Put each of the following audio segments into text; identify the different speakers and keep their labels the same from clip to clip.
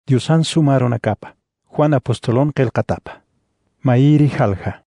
Speaker 1: Diosan sumaron acapa. Juan apostolón qelqatapa. Mairi halja.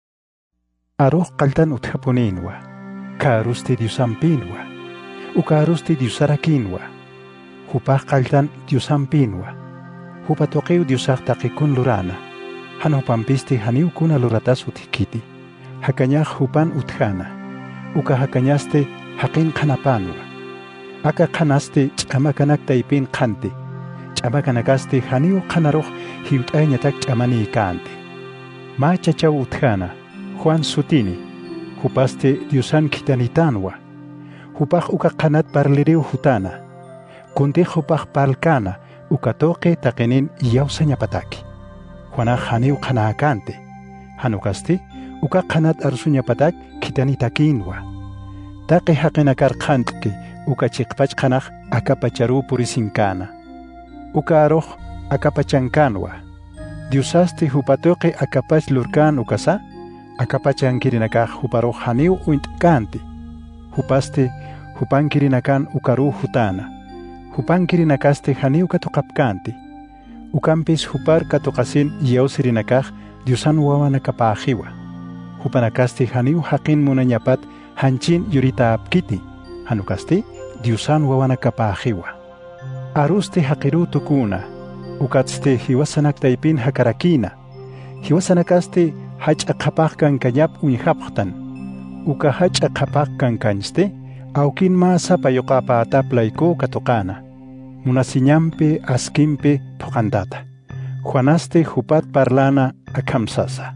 Speaker 1: Aroj qaltan utjaponinwa. Karusti Diosampinwa. Ukarusti Diosarakinwa. Hupaj qaltan Diosampinwa. Hupatoqiu Diosaq taqikun lurana. Hanupampisti haniukuna luratas utkiti. Hakanyaj hupan utjana. Uka hakanyaste haqin qanapanwa. Aka qanaste ch'amakanak taipin qanti. Ch'amakanakaste haniu qanaroj hiut'ayñatak ch'amani kanti. Ma chachaw utjana. Juan Sutini. Hupaste Diosan kitanitanwa. Hupaj uka qanat parliriu hutana. Kunti hupaj palkana. Uka toqe taqinin yawsañapataki. Juana haniu qanaakante. Hanukasti uka qanat arsuñapatak kitanitakinwa. Taqe haqinakar qantki uka chiqpach qanaq akapacharu purisinkana. Uka aroj akapachankanwa. Diosasti hupatoqe akapach lurkan ukasa. Akapachankirinakaj huparoj haniu uintkanti. Hupaste hupankirinakan ukaru hutana. Hupankirinakaste haniu katuqapkanti. Ukampis hupar katuqasin yawsirinakaj Diosan wawanakapajiwa. Hupanakaste haniu haqin munañapat hanchin yurita apkiti. Hanukasti Diosan wawanakapajiwa. Aruste haqiru tukuna. Ukatste hiwasanak taipin hakarakina. Hiwasanakaste hach'aqapaq kankanyap uñhapqtan. Uka hach'aqapaq kankanste aukin masa payuqapa ataplayku katuqana. Munasiñampe askimpe toqantata. Juanaste hupat parlana akamsasa.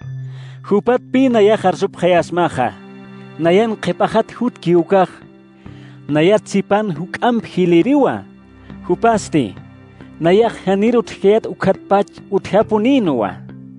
Speaker 2: Hupat pi nayaq arsupqayasmaqa. Nayan qhipahat hutki ukaq. Nayat sipan huk'amp hiliriwa. Hupaste. Nayaq hanirut hiyat ukhatpach uthapuninwa.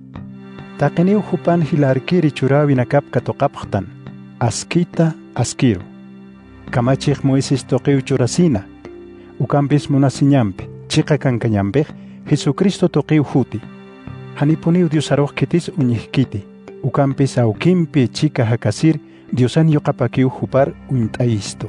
Speaker 1: Taqiniu hupan hilarkiri churawinakap katuqapqtan. Askita askiru. Kamachik Moises toqiu churasina. Ukampis munasiñampe, chiqa kankañampej, Jesucristo toqiu huti. Hanipuniu Diosaroj kitis uñihkiti. Ukampis aukimpi chica hakasir, Diosan yuqapakiu hupar uintaisto.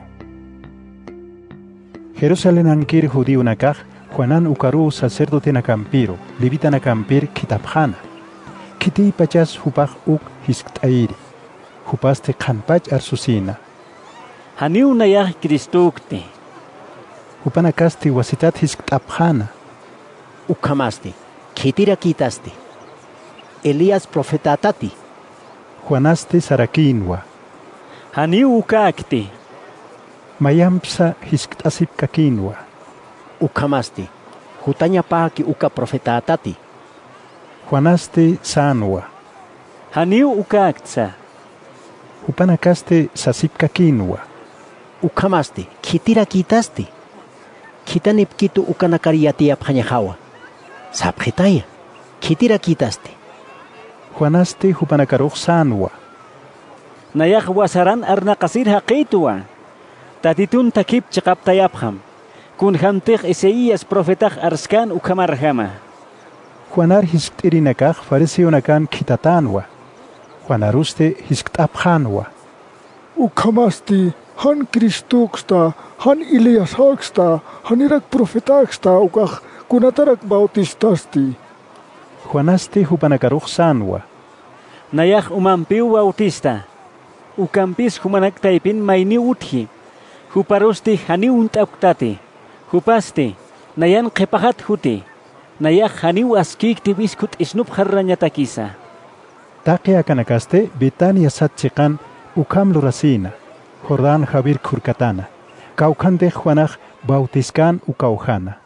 Speaker 1: Jerusalén ankir judío nakaj, Juanan ukaru sacerdote nakampiro, levita nakampir kitapjana. Kiti pachas hupaj uk hisktairi. Hupaste kanpach arsusina.
Speaker 2: Haniu nayaq Kristukte.
Speaker 1: Hupanakasti wasitat hisk'apjana.
Speaker 3: Ukamasti, kitira kitaste. Elías profetatati.
Speaker 1: Juanaste sarakinwa.
Speaker 2: Haniu ukakte.
Speaker 1: Mayampsa hisk'asipkakinwa.
Speaker 3: Ukamasti, hutañapaki uka profetatati.
Speaker 1: Juanaste sanwa.
Speaker 2: Haniu ukaktsa.
Speaker 1: Hupanakaste sasipkakinwa.
Speaker 3: Ukamasti, kitira kitaste. Kitanipkitu ukanakariatia phañajawa. Sapjetaya, kitira kitaste.
Speaker 1: Juanaste hupanakaruj sanwa.
Speaker 2: Nayaq wasaran arnaqasir haqituwa. Tatitun takip chiqaptayapjam. Kun hamtiq Isaías profetaq arskan ukamarjama.
Speaker 1: Juanar hisktirinakaj fariseonakan kitatanwa. Juanaruste hisktapjanwa.
Speaker 4: Ukamasti, han Kristuqsta, han Elias haqsta, han irak profetaqsta ukaj kunatarak bautistasти.
Speaker 1: Juanaste hupanakaruj sanwa.
Speaker 2: Nayaq umampiu bautista. Ukampis humanak taipin mayni utji. Huparusti haniu untapktati. Hupaste, nayan qhipahat huti. Nayaq haniu askikti biskut isnup harrañatakisa.
Speaker 1: Taqi akanakaste Betania satchiqan ukam lurasina. Jordán Javier Kurkatana. Kaukante Juanaj bautiskan ukaujana.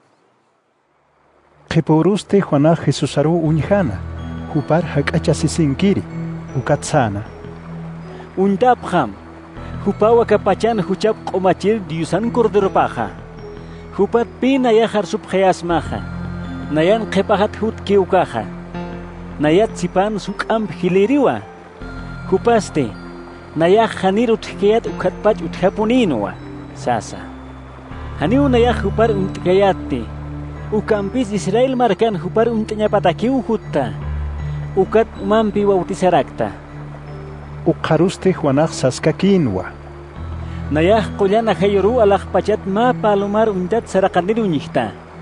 Speaker 1: Qhipuruste Juanaj Jesusaru uñjana. Hupar hak'achasisinkiri. Ukatsana.
Speaker 2: Untapjam. Hupawa kapachan huchap q'umachir Diosan corderopaja. Hupat pi nayaq arsupqayasmaja. Nayan qhipahat hutki ukaja. Nayat sipan suk'amp hiliriwa. Hupaste. Nayaq hanir utkayat ukhatpach uthapuninwa. Sasa. Haniu nayaq hupar untkayatti. Ukampis Israel markan hupar untañapatakiu hutta. Ukat umampi bautizarakta.
Speaker 1: Uqaruste Juanaj saskakinwa.
Speaker 2: Nayaq qullana hayuru alaq pachat ma palomar untat saraqanir uñihta.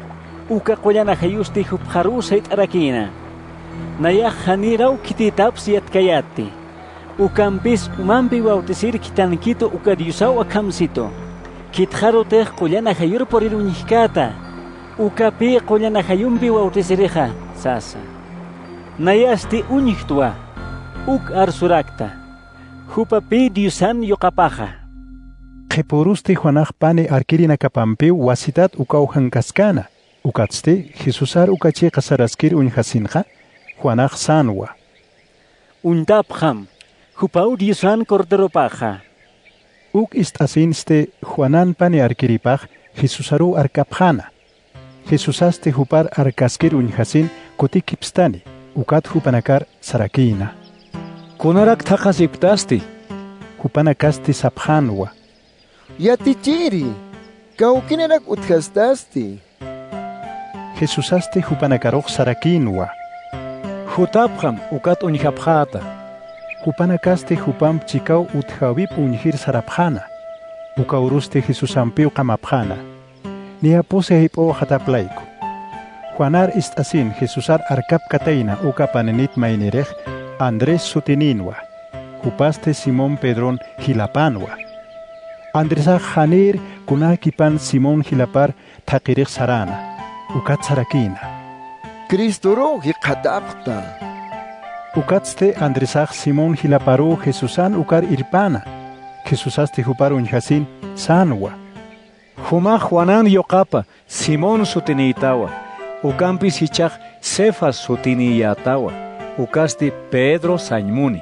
Speaker 2: uka qollana hayusti hupharusa it'arakina. Naya haniraw kititaps yatkayati. Ukampis umampi bautisir kitankito uka diusaw akamsito. Kitharoteh qollana hayur por iruñihkata. Ukapi qollana hayumpi bautisiriha sasa. Nayasti uñihtua. Uk arsurakta. Hupapi diusan yokapaja.
Speaker 1: Qhipurusti Juanaj pani arkirina kapampiw wasitat ukauhan kaskana. Ukatste Jesusar ukachi qasaraskir uñhasinqa Juanaj sanwa.
Speaker 2: Untapjam. Hupau diusan corderopaja.
Speaker 1: Uk istasinste Juanan pani arkiripaj Jesusaru arkapjana. Jesusaste hupar arkaskir uñhasin kutikipstani. Ukat hupanakar sarakina.
Speaker 5: Kunarak thaqasiptasti.
Speaker 1: Hupanakasti sapjanwa.
Speaker 6: Yatichiri, kaukinerak utkastasti.
Speaker 1: Jesusaste hupanakaroq sarakinwa.
Speaker 5: Hutapjam ukat uñhapjata.
Speaker 1: Hupanakaste hupam chikau uthawip uñhir sarapjana. Ukauruste Jesusampiu kamapjana. Niapuse hipo hataplaiku. Juanar istasin Jesusar arkap kataina ukapanenit mainirech Andrés Sutininwa. Hupaste Simón Pedrón Hilapanwa. Andresa Janir kunakipan Simón Hilapar takirich sarana. Ukat sarakina.
Speaker 6: Kristoro hiqataqta.
Speaker 1: Ukatste Andresaj Simón Hilaparu Jesusan ukar irpana. Jesusaste hupar uñhasin sanwa.
Speaker 5: Huma Juanan yoqapa Simón sutinitawa. Ukampis hichaq Cefas sutiniyatawa. Ukasti Pedro Sañmuni.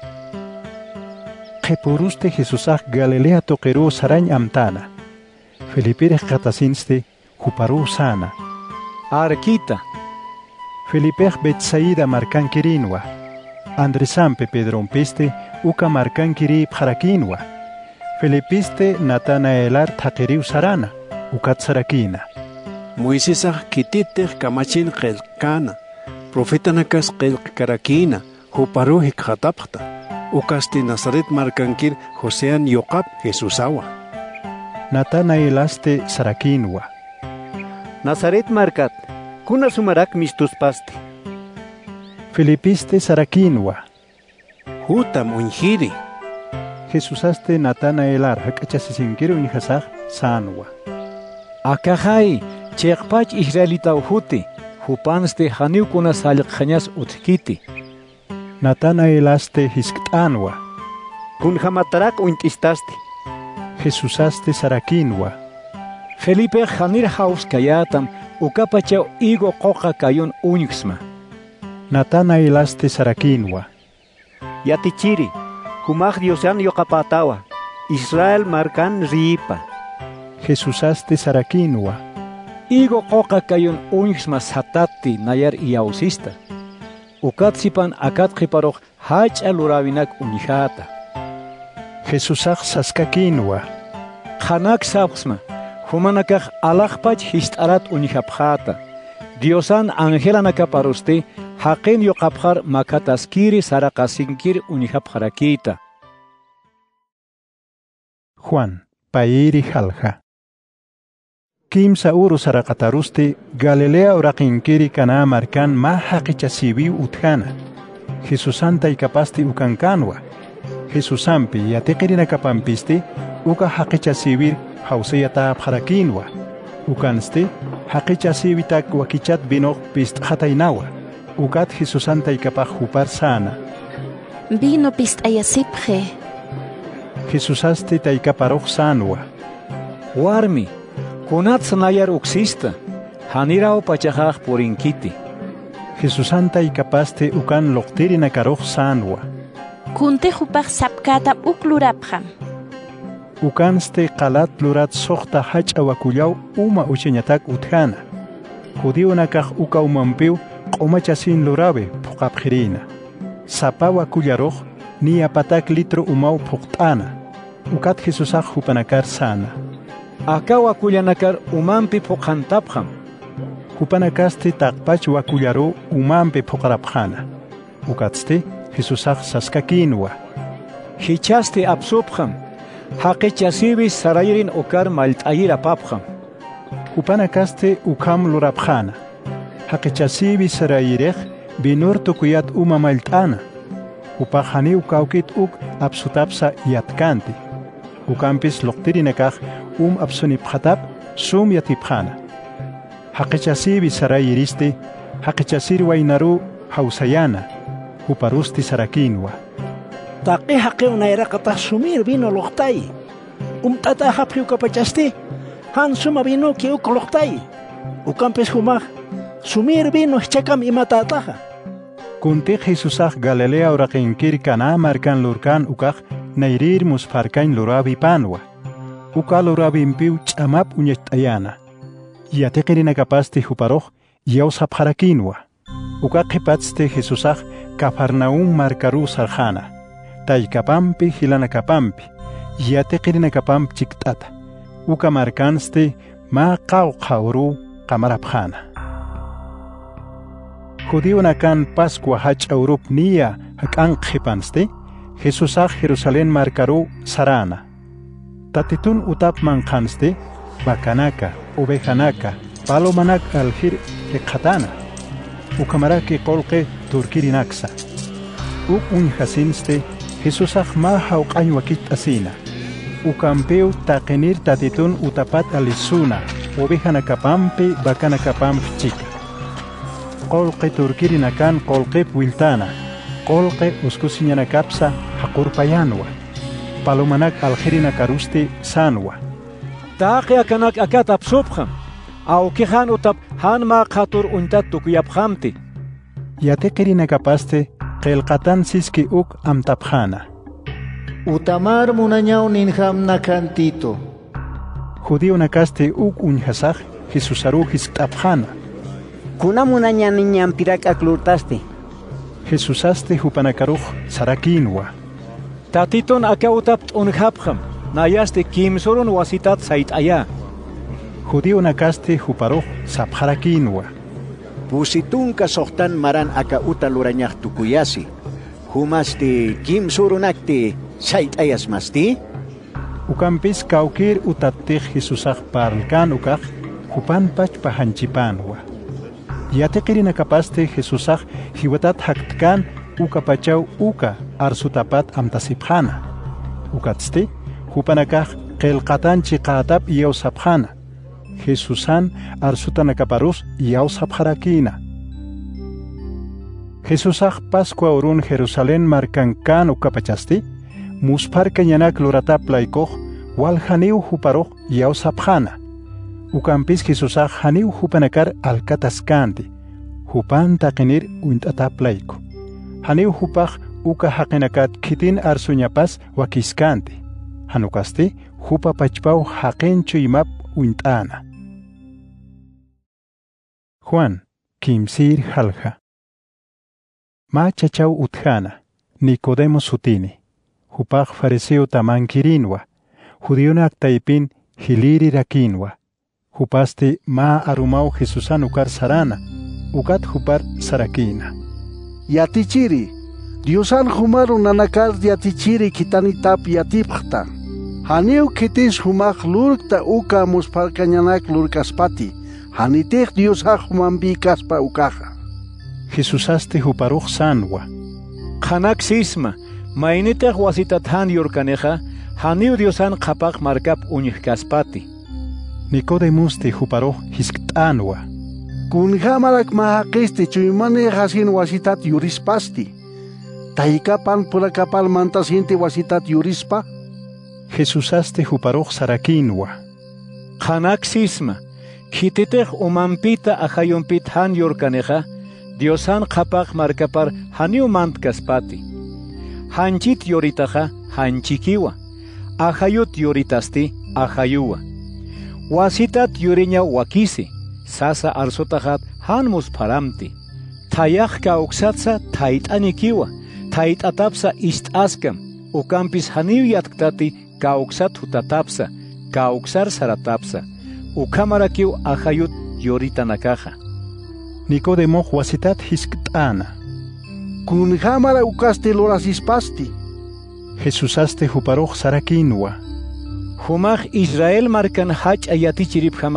Speaker 1: Qhipuruste Jesusaj Galilea toqeru sarañ amtana. Felipirech qatasinste huparu sana.
Speaker 5: Arkita.
Speaker 1: Felipech Betsaida markankirinwa. Andresampe Pedrompiste uka markankiri pjarakinwa. Felipiste Natanaelar taqiriw sarana. Ukat sarakina.
Speaker 7: Moisesaj kititej kamachin qelqana. Profetanakas qelqkarakina. Huparuhik qatapqta. Ukasti Nazaret markankir Josean yoqap Jesusawa.
Speaker 1: Natanaelaste sarakinwa.
Speaker 8: Nazaret markat. Kuna sumarak mistuspasti.
Speaker 1: Felipiste sarakinwa.
Speaker 7: Hutam uñhiri.
Speaker 1: Jesusaste Natanaelar hakachasisinkiru uñhasaj sanwa.
Speaker 5: Akajai cheqpach Israelita uhuti. Hupanste haniw kuna saliqjañas utkiti.
Speaker 1: Natanaelaste hisktanwa.
Speaker 8: Kun hamatarak uintistasti.
Speaker 1: Jesusaste sarakinwa.
Speaker 5: Felipe Janir haus kayatam ukapachaw igo qoqa kayun uñuksma.
Speaker 1: Natanaelaste sarakinwa.
Speaker 8: Yatichiri, humaj diosan yoqapatawa. Israel markan riipa.
Speaker 1: Jesusaste sarakinwa.
Speaker 5: Igo qoqa kayun uñuksma satati nayar iyausista. Ukatsipan akat qiparoq hach'a lurawinak uñijata.
Speaker 1: Jesusaj saskakinwa.
Speaker 5: Qanak sapsma. Humanakaj alaqpach hist'arat uñijapjata. Diosan angelanakaparuste haqin yoqapjar makataskiri saraqasinkir uñijapjarakita.
Speaker 1: Juan, pairi halja. Kimsa uru saraqataruste Galilea uraqinkiri kana markan ma haqichasiwi uthana. Jesusanta ikapasti ukankanwa. Jesusampi yatiqirina kapampiste uka haqichasiwir hauseyata pharakinwa. Ukanste haqichasiwitak wakichat binoq pistqatainawa. Ukat Jesusanta ikapaj hupar sana.
Speaker 9: Vino pist'ayasipje.
Speaker 1: Jesusaste taikaparoq sanwa.
Speaker 5: Warmi. Kunats nayar uksista, hanirao pachajaj purinkiti.
Speaker 1: Jesusanta ikapaste ukan loqtirina karoq sanwa.
Speaker 9: Kunte hupaj sapkata uklurapjam.
Speaker 1: Ukanste qalat lurat soqta hach'a wakullaw uma ucheñatak uthana. Judionakaj uka umampiw q'umachasin lurawe phuqapqhirina. Sapa wakullaroq ni apatak litro umaw phuqt'ana. Ukat Jesusaj hupanakar sana.
Speaker 5: Akawa kullanakar umampi phuqantapjam.
Speaker 1: Hupanakaste taqpach wakullaro umampi phuqarapjana. Ukatste Jesusaj saskakinwa.
Speaker 5: Hichaste absupjam. Haqichasiwi sarayrin ukar malt'ayira papjam.
Speaker 1: Hupanacaste ukam lurabjana. Hakichasibi sarayirech binur tukuyat mailtana. Upajani ukaukit absutapsa yatkanti. Ukampis loktirinekaj absunipjatap sum yatipjana. Hakichasibi sarayiriste, hakichasir wainaru hausayana. Uparusti sarakinwa.
Speaker 10: Taqi haqi unayraqataq sumir vino loqtay. Tata hapri ukapachasti. Han suma vino ki ukloqtay. Ukampis humaj. Sumir vino chakam imatataja.
Speaker 1: Kunti Jesusaj Galilea uraqinkir kana markan lurkan ukaj nairir musfarkain lurabi panwa. Uka lurabi impiu chamap uñetayana. Yateqirina kapasti huparoj yausap harakinwa. Uka qipatste Jesusaj Cafarnaum markaru sarjana. Taykapampi hilanakapampi. Yateqirinakapampi chiktata. Uka markanste ma qawqawru qamarapjana. Judío nakan Pascua hach Europe nia hakan qipanste. Jesusaj Jerusalén markaru sarana. Tatitun utap manqanste. Bakanaka, ovejanaka, palomanak alhir eqatana. Ukamaraki qolqe turkirinaksa. Unhasinste Jesusaj ma hawqañwakit asina. Ukampeu taqenir tatitun utapat alisuna. Ovejanakapampi bakanakapampi chika. Qolqe turkirinakan qolqe wiltana. Qolqe uskusiñanakapsa haqurpayanwa. Palomanak alhirinakarusti sanwa.
Speaker 5: Taqi akanak akatap subham. Aukihan utap han ma qatur untat tukuyaphamti.
Speaker 1: Yateqirinakapaste qelqatan siski amtapjana.
Speaker 10: Utamar munañaw ninham nakantito.
Speaker 1: Judío nakaste unhasaj Jesusaru hisk'apjana.
Speaker 8: Kuna munaña niñampirak aklurtaste.
Speaker 1: Jesusaste hupanakaruj sarakinwa.
Speaker 5: Tatiton akautap unhapjam. Nayaste kimsurun wasitat saitaya.
Speaker 1: Judío nakaste huparuj sapjarakinwa.
Speaker 11: Pusitunka sohtan maran aka uta lurañaj tukuyasi. Humaste kimsurunakte saitayas masti.
Speaker 1: Ukampis kaukir utattej Jesusaj parlkan ukaj hupanpach pahanchipanwa. Yateqirinakapaste Jesusaj hiwatat haktkan ukapachaw uka arsutapat amtasipjana. Ukatste hupanakaj qelqatanchi qatap yawsapjana. Jesusan arsutanakaparus yawsapjarakina. Jesusaj Pascua urun Jerusalén markankan ukapachasti, musparka ñanak luratap laykoj waljaniw huparoj yawsapjana. Ukampis Jesusaj haniw hupanakar alkataskanti, hupan taqinir unt'atap layko. Haniw hupaj uka haqinakat kitin arsuñapas wakiskanti. Hanukasti hupa pachpaw haqinchu imap unt'ana. Juan, kimsir halja. Ma chachaw utjana, Nicodemo sutini. Hupaj fariseo tamankirinwa, judionak taipin hiliri rakinwa. Hupaste ma arumau Jesusan ukar sarana, ukat hupar sarakina.
Speaker 12: Yatichiri, Diosan humaru nanakar yatichiri kitanitap yatipjta. Haniu kitis humaj lurkta uka musparkañanak lurkaspati. Hanitej Diosaj humambi kaspa ukaja.
Speaker 1: Jesusaste huparuj sanwa.
Speaker 5: Qanak sisma, mainitej wasitat han yurkaneja, haniu Diosan qapaq markap uñihkaspati.
Speaker 1: Nicodemuste huparuj hisktanwa.
Speaker 12: Kunjamarak mahaqiste chuymane hasin wasitat yurispasti. Taikapan purakapal mantasiente wasitat yurispa.
Speaker 1: Jesusaste huparuj sarakinwa.
Speaker 5: Qanak sisma, kititej umampita ajayumpit han yurkaneja, Diosan qapaq markapar haniu mantkaspati. Hanchit yoritaja hanchikiwa. Ajayut yoritasti ajayuwa. Wasitat yuriña wakisi. Sasa arsotajat han musparamti. Tayaj kauksatsa taitanikiwa. Taitatapsa ist'askam. Ukampis haniu yatkatati kauksat hutatapsa. Kauksar saratapsa. Ukamarakiw ajayut yoritanakaja.
Speaker 1: Nicodemo wasitat hisk't'ana.
Speaker 12: Kunjamara ukaste lorasispasti.
Speaker 1: Jesusaste huparuj sarakinwa.
Speaker 5: Humaj Israel markan hach ayatichirip hamaj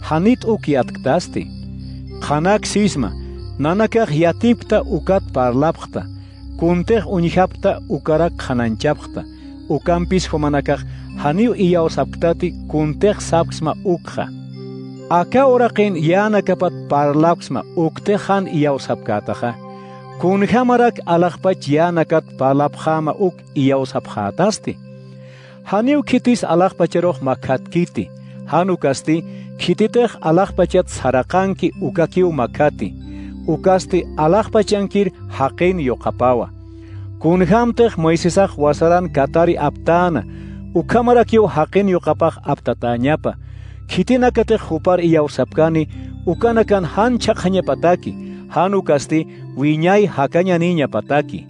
Speaker 5: hanit uki atkdasti. Khanak sisma, nanakak yatipta ukat parlapta, kunteh unihapta ukarak khananchapta, ukampis homanakak haniu iyaw sapktati kunteh sapksma ukha. Aka oraqin yanakapat parlapsma uktehan iyaw sapkataha, kunhamarak alakpach yanakat parlapkhama uk iyaw sapkhatasti. Haniu kitis alakpacharoh makatkiti, hanukasti kititeh alakpachat sarakanki ukakiu makati, ukasti alakpachankir haqin yoqapawa. Kunhamteh Moisesaj wasaran katari aptana, ukamarakiu haqin yoqapaj aptatañapa, kitinakateh hupar iyaw sapkani, ukanakan han chaqhaña pataki, hanukasti wiñay hakaña niña pataki.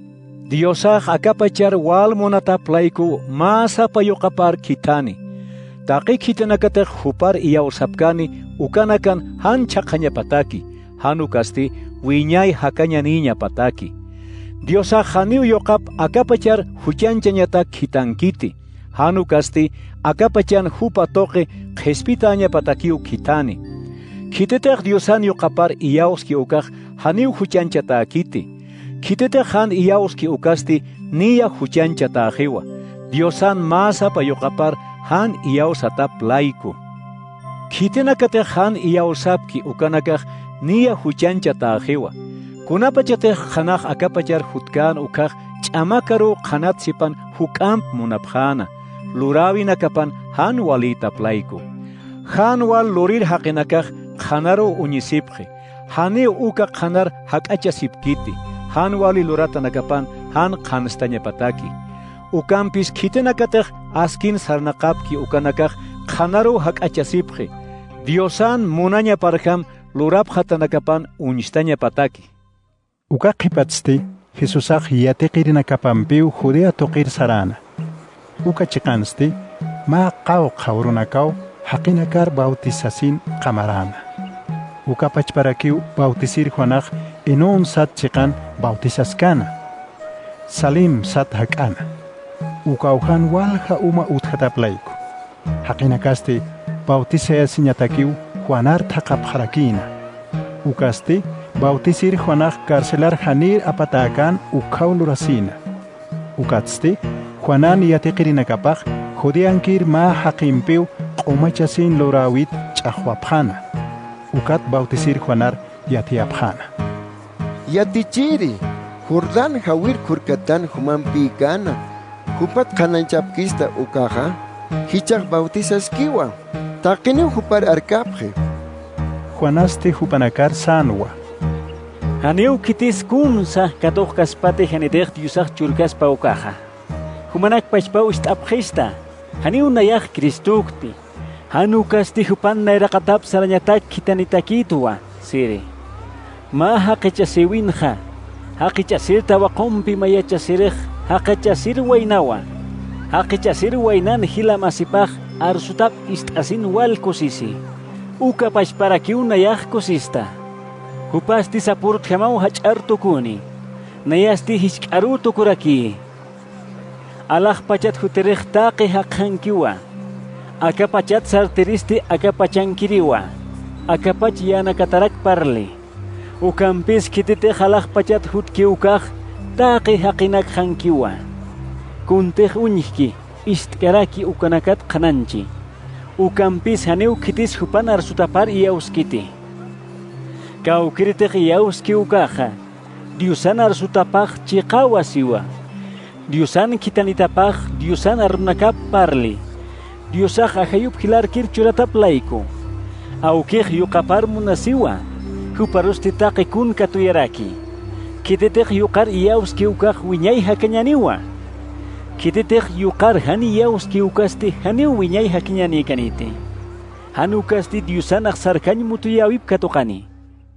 Speaker 5: Diosaj akapachar wal monata playku masapa yoqapar kitani. Taqi kitinakateh hupar iyaw sapkani, ukanakan han chaqhaña pataki, hanukasti wiñay hakaña niña pataki. Diosaj haniu yoqap akapachar huchanchañata kitankiti, hanukasti akapachan hupa toqe qhispitaña patakiu kitani. Kiteteh Diosan yoqapar iyawski ukaj haniu huchanchata akiti. Kiteteh han iyawski ukasti niya huchanchata ajiwa. Diosan masapa yoqapar han iyawsata playku. Kitenakateh han iyawsapki ukanakaj niya huchanchata ajiwa. Kunapachateh hanaj akapachar hutkan ukaj ch'amakaru qanatsipan huk'amp munapjana. Lurawinakapan han walita playku. Han wal lurir haqinakaj qhanaro uñisipqi. Hani uka qhanar hak'achasipkiti. Han wali luratanakapan han qhanstañapataki. Ukampis kitenakatej askin sarnaqapki ukanakaj qhanaro hak'achasipqi. Diosan munaña parham luraphatanakapan uñistañapataki.
Speaker 1: Uka qhipatzti Jesusaj yatiqirinakapampiu Judea toqir sarana. Uka chiqansti ma qaw qawrunakaw haqinakar bautizasin qamarana. Uka pachparakiu bautisir Juanaj enon sat chiqan bautizaskana. Salim sat haqana. Uka uhan walha uma uthataplayku. Haqinakasti bautizayasiñatakiu Juanar thaqapharakina. Ukasti bautisir Juanaj carcelar hanir apatakan ukaulurasina. Ukatsti Juanan yatiqirinakapaj Judeankir ma haqimpiu q'umachasin lorawit ch'aqwapjana. Ukat bautisir Juanar yatiapjana.
Speaker 6: Yatichiri, Jordan hawir kurkatan humanpi gana. Hupat qhananchapkista ukaja, hichaq bautizaskiwa. Taqinu hupar arkapje.
Speaker 1: Juanasti hupanakar sanwa.
Speaker 2: Haniu kitis kunsa katuq kaspati hanitej Diosaj churkaspa ukaja. Humanak pachpau istapjista. Haniu nayaj Kristukti. Hanukasti hupan nairaqatap sarañatak kitanitakituwa, siri. Ma haqechasiwinja. Haqechasir tawaqumpi mayachasirej. Haqechasir waynawa. Haqechasir waynan hilamasipaj arsutap istasin walkusisi. Uka pachparakiu nayaj kusista. Hupasti sapurt hamau hach'artukuni. Nayasti hich'arutukuraki. Alaj pachat huterej taqi haqhankiwa. Akapachat sarteristi akapachankiriwa. Akapach yanakatarak parli. Ukampis kititej alaj pachat hutkiukaj taqi haqinak hankiwa. Kuntej uñihki istkaraki ukanakat qananchi. Ukampis haniu kitis hupan arsutapar iyawskiti. Kawkiritej iyawski ukaja. Diosan arsutapaj chiqawasiwa. Diosan kitanitapaj Diosan arunakap parli. Diosaj ajayup hilarkir churatap laiku. Aukej yuqapar munasiwa. Huparusti taqi kun katuyaraki. Kitetej yuqar iyawski ukaj wiñay hakañaniwa. Kitetej yuqar hani iyawski ukasti haniu wiñay hakañani kaniti. Hanukasti Diosan sarkañ mutuyawip katuqani.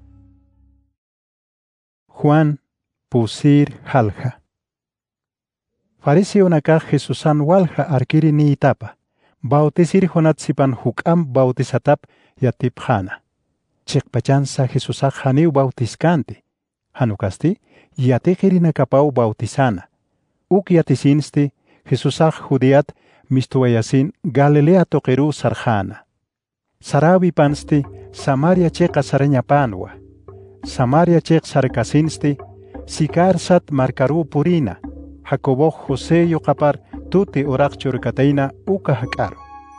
Speaker 1: Juan pusir halja. Fariseo nakaj Jesusan walja arkiri ni itapa. Bautisir honatsipan hukam bautisatap yatipjana. Chikpachansa Jesusaj haniu bautiskante. Hanukasti yatiqirinakapau bautisana. Uk yatisinsti Jesusaj Judeat mistuayasin Galilea toqeru sarjana. Sarawi pansti Samaria cheqa sarañapanwa. Samaria cheq sarkasinsti Sikar sat markaru purina. Jacobo José yoqapar tuti uraq churkataina uka hakaru.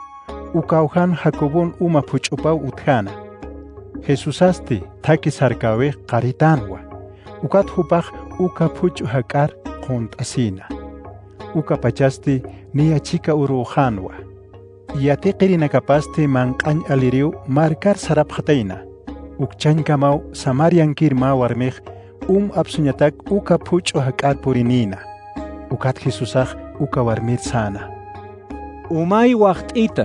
Speaker 1: Ukauhan Jacobon uma puchupau uthana. Jesusasti taki sarkawe qaritanwa. Ukat hupaq uka puchu hakar qontasina. Uka pachasti niya chika uruhanwa. Yati qirinakapasti manqañ aliriu markar sarapqataina. Ukchañ kamau Samarian kirma warmej absuñatak uka puchu hakar purinina. Ukat Jesusaj uka warmir sana.
Speaker 5: Umay waqt'ita.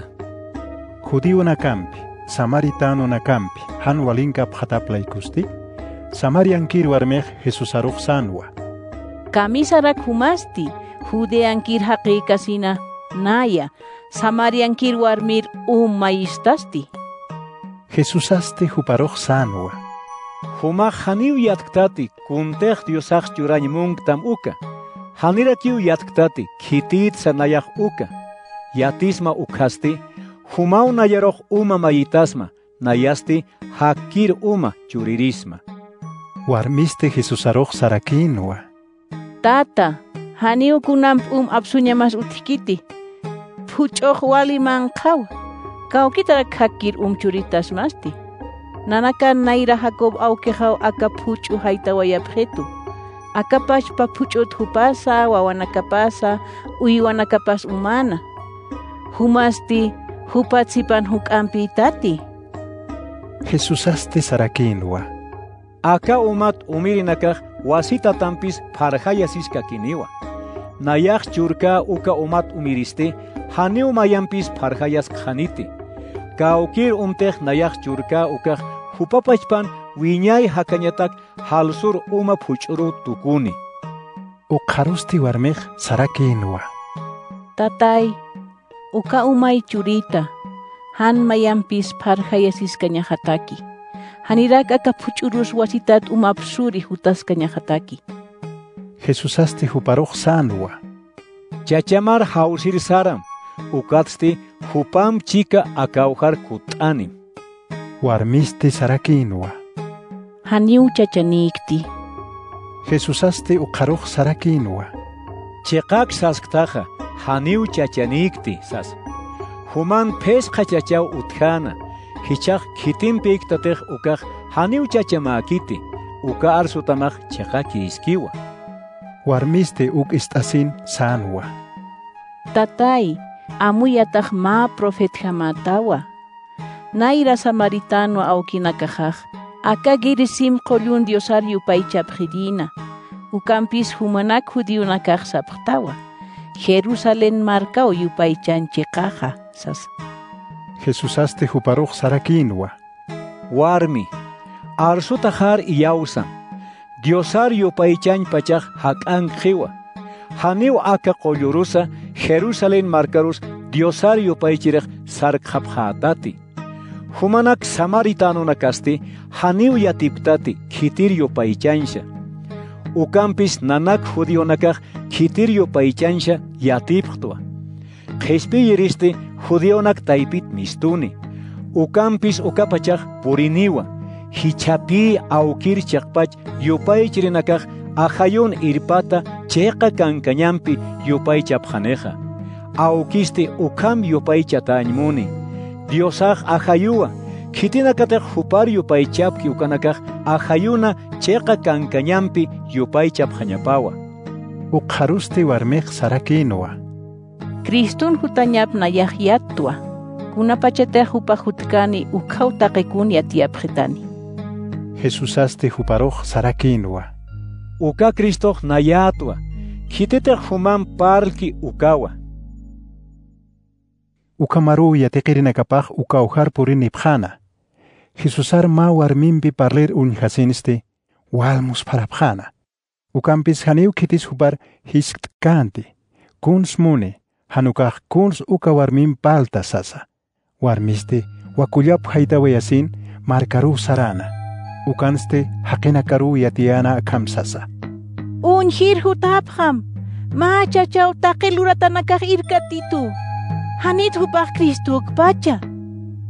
Speaker 1: Judío nakampi, Samaritano nakampi, han walinka pjataplaykusti, Samarian kir warmej Jesusaruj sanwa.
Speaker 9: Kamisarak humasti, Judean kir haqiqasina, naya, Samarian kir warmir mayistasti.
Speaker 1: Jesusasti huparuj sanwa.
Speaker 5: Humaj haniu yatkati, kuntej Diosaj churañmung tam uka. Hanirakiu yatkati, kitit sanayaj uka. Yatisma ukasti, humau nayaroj mayitasma, nayasti hakir churirisma.
Speaker 1: Warmiste Jesusaroj sarakinwa.
Speaker 9: Tata, haniu kunam absuñamas utikiti. Puchoj wali manqaw. Kaukitarak hakir churitas masti. Nanakan naira Jacob aukejaw aka puchu haitawayabjetu. Akapash pa puchut hupasa, wawanakapasa, uiwanakapas umana. Humasti, hupatsipan hukampi tati.
Speaker 1: Jesusasti sarakinwa.
Speaker 5: Aka umat umirinakaj wasita tampis parjayasiska kiniwa. Nayaj churka uka umat umiriste, haniu mayampis parjayas khaniti. Kaukir umtej nayaj churka uka hupapachpan wiñay hakañatak halsur puchuru tukuni.
Speaker 1: Uqarusti warmej sarakinwa.
Speaker 9: Tatay, uka umay churita, han mayampis parjayasis kañahataki. Hanirak aka puchurus wasitat absuri hutas kañahataki.
Speaker 1: Jesusasti huparuj sanwa.
Speaker 5: Chachamar hausir saram, ukatsti hupam chika akaujar kutanim.
Speaker 1: Warmisti sarakinwa.
Speaker 9: Haniu chachanikti.
Speaker 1: Jesusasti uqaruj sarakinwa.
Speaker 5: Chekak sasktaja, haniu chachanikti sas. Human pes qachachaw uthana, hichaq khitinpik tatej ukaj haniu chachamakiti, uka arsutamaj chekaki iskiwa.
Speaker 1: Warmiste istasin sanwa.
Speaker 9: Tatay, amuyataj ma profet hamatawa. Naira Samaritano aukinakajaj. Aka girisim qollun diosar yupaychapjirina. Ukampis humanak judíunakaj sapqtawa. Jerusalén marcao yupaychancheqaja sas.
Speaker 1: Jesusasti huparuj sarakinwa.
Speaker 5: Warmi, arsutajar iyawsan. Diosar yupaychan pachaj hak'an qiwa. Haniu aka qollurusa Jerusalén marcarus Diosar yupaychiraj sarqapjatati. Humanak Samaritano nakasti haniu yatiptati kitirio paichansha. Ukampis nanak judionakaj kitirio paichansha yatiptwa. Qhispi yiristi judionak taipit mistuni. Ukampis ukapachaj puriniwa. Hichapi aukir chaqpach yupaychirinakaj ajayun irpata cheqa kankañampi yupaychapjaneja. Aukisti ukam yupaychatañmuni. Diosaj ajayua, kitinakatek hupar yupaychapki ukanakaj ajayuna cheqa kankañampi yupaychapjañapawa.
Speaker 1: Uqarusti warmej sarakinwa.
Speaker 9: Kristun hutañap nayajyattua. Kunapachetej hupajutkani ukautaqikun yatiapjetani.
Speaker 1: Jesusasti huparuj sarakinwa.
Speaker 5: Uka Kristoj nayatua, kititek human parlki ukawa.
Speaker 1: Ukamaru yatiqirinakapaj ukaujar purinipjana. Jesusar ma warmimpi parler unjasinsti, walmus parapjana. Ukampis haniu kitis hupar hisktkanti, kuns muni, hanukaj kuns uka warmim palta sasa. Warmisti wakullap haitawayasin markaru sarana. Ukanste haqinakaru yatiana akamsasa.
Speaker 9: Unjir hutapjam, ma chachau taqiluratanakaj irkatitu. Hanit hupaj Kristuk pacha.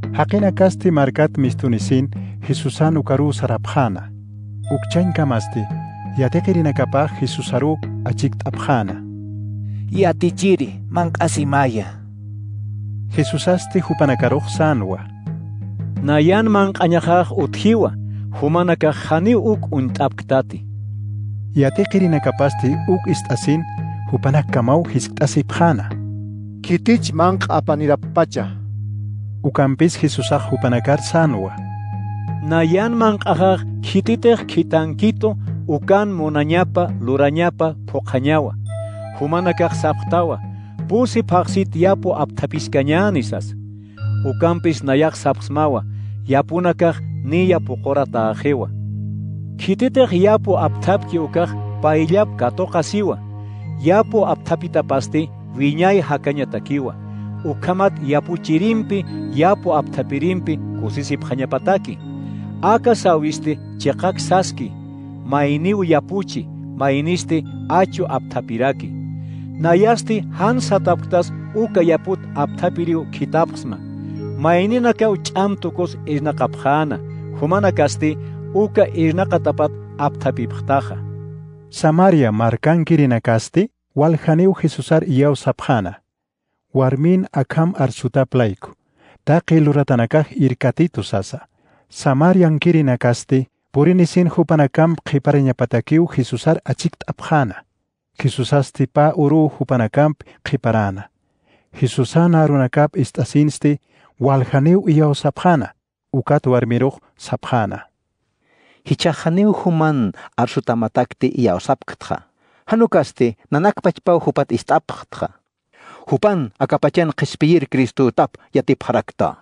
Speaker 1: Haqina kasti markat mistunisin Jesusan ukaru sarapjana. Ukchain kamasti yateqirina kapaj Jesusaru achikt apjana.
Speaker 10: Yatichiri manqasimaya.
Speaker 1: Jesusasti hupanakaruj sanwa.
Speaker 5: Nayan manqañajaj utjiwa, humanakaj hani uk untapktati.
Speaker 1: Yateqirina kapasti uk istasin hupanak kamau hisktasipjana.
Speaker 12: Kitich manqapanirapacha.
Speaker 1: Ukampis Jesusaj hupanakar sanwa.
Speaker 5: Nayan manqajaj kititej kitankito ukan monañapa lurañapa poqañawa. Humanakaj saptawa, pusi paqsit yapo aptapiscañanisas. Ukampis nayak sapsmawa, yapunakaj niya poqorata ajewa. Kititej yapo aptapki ukaj paillap katoqasiwa. Yapo aptapitapasti viñay hakañatakiwa. Ukamat yapu chirimpi, yapo aptapirimpi kusisip hañapataki. Aka sawiste chekak saski, mainiu yapuchi, mainiste achu aptapiraki. Nayasti han sataptas uka yaput aptapiriu kitapsma. Maininakau chamtukos irnaqapjana, humanakasti uka irnaqatapat aptapipjtaja.
Speaker 1: Samaria markankirinakasti waljaniu Jesusar iyaw sapjana. Warmin akam arsutaplaiku. Taqi luratanakaj irkatitu sasa. Samarian kirinakasti purinisin hupanakam qhipareñapatakiu Jesusar achikt apjana. Jesusasti pa uru hupanakamp qhiparana. Jesusana runakap istasinsti waljaniu iyaw sapjana. Ukat warmiruj sapjana.
Speaker 13: Hichajaniu human arsutamatakti iyaw sapktja. Hanukasti nanakpachpau hupat istapktja. Hupan akapachan qhispiyir Cristo tap yatipharakta.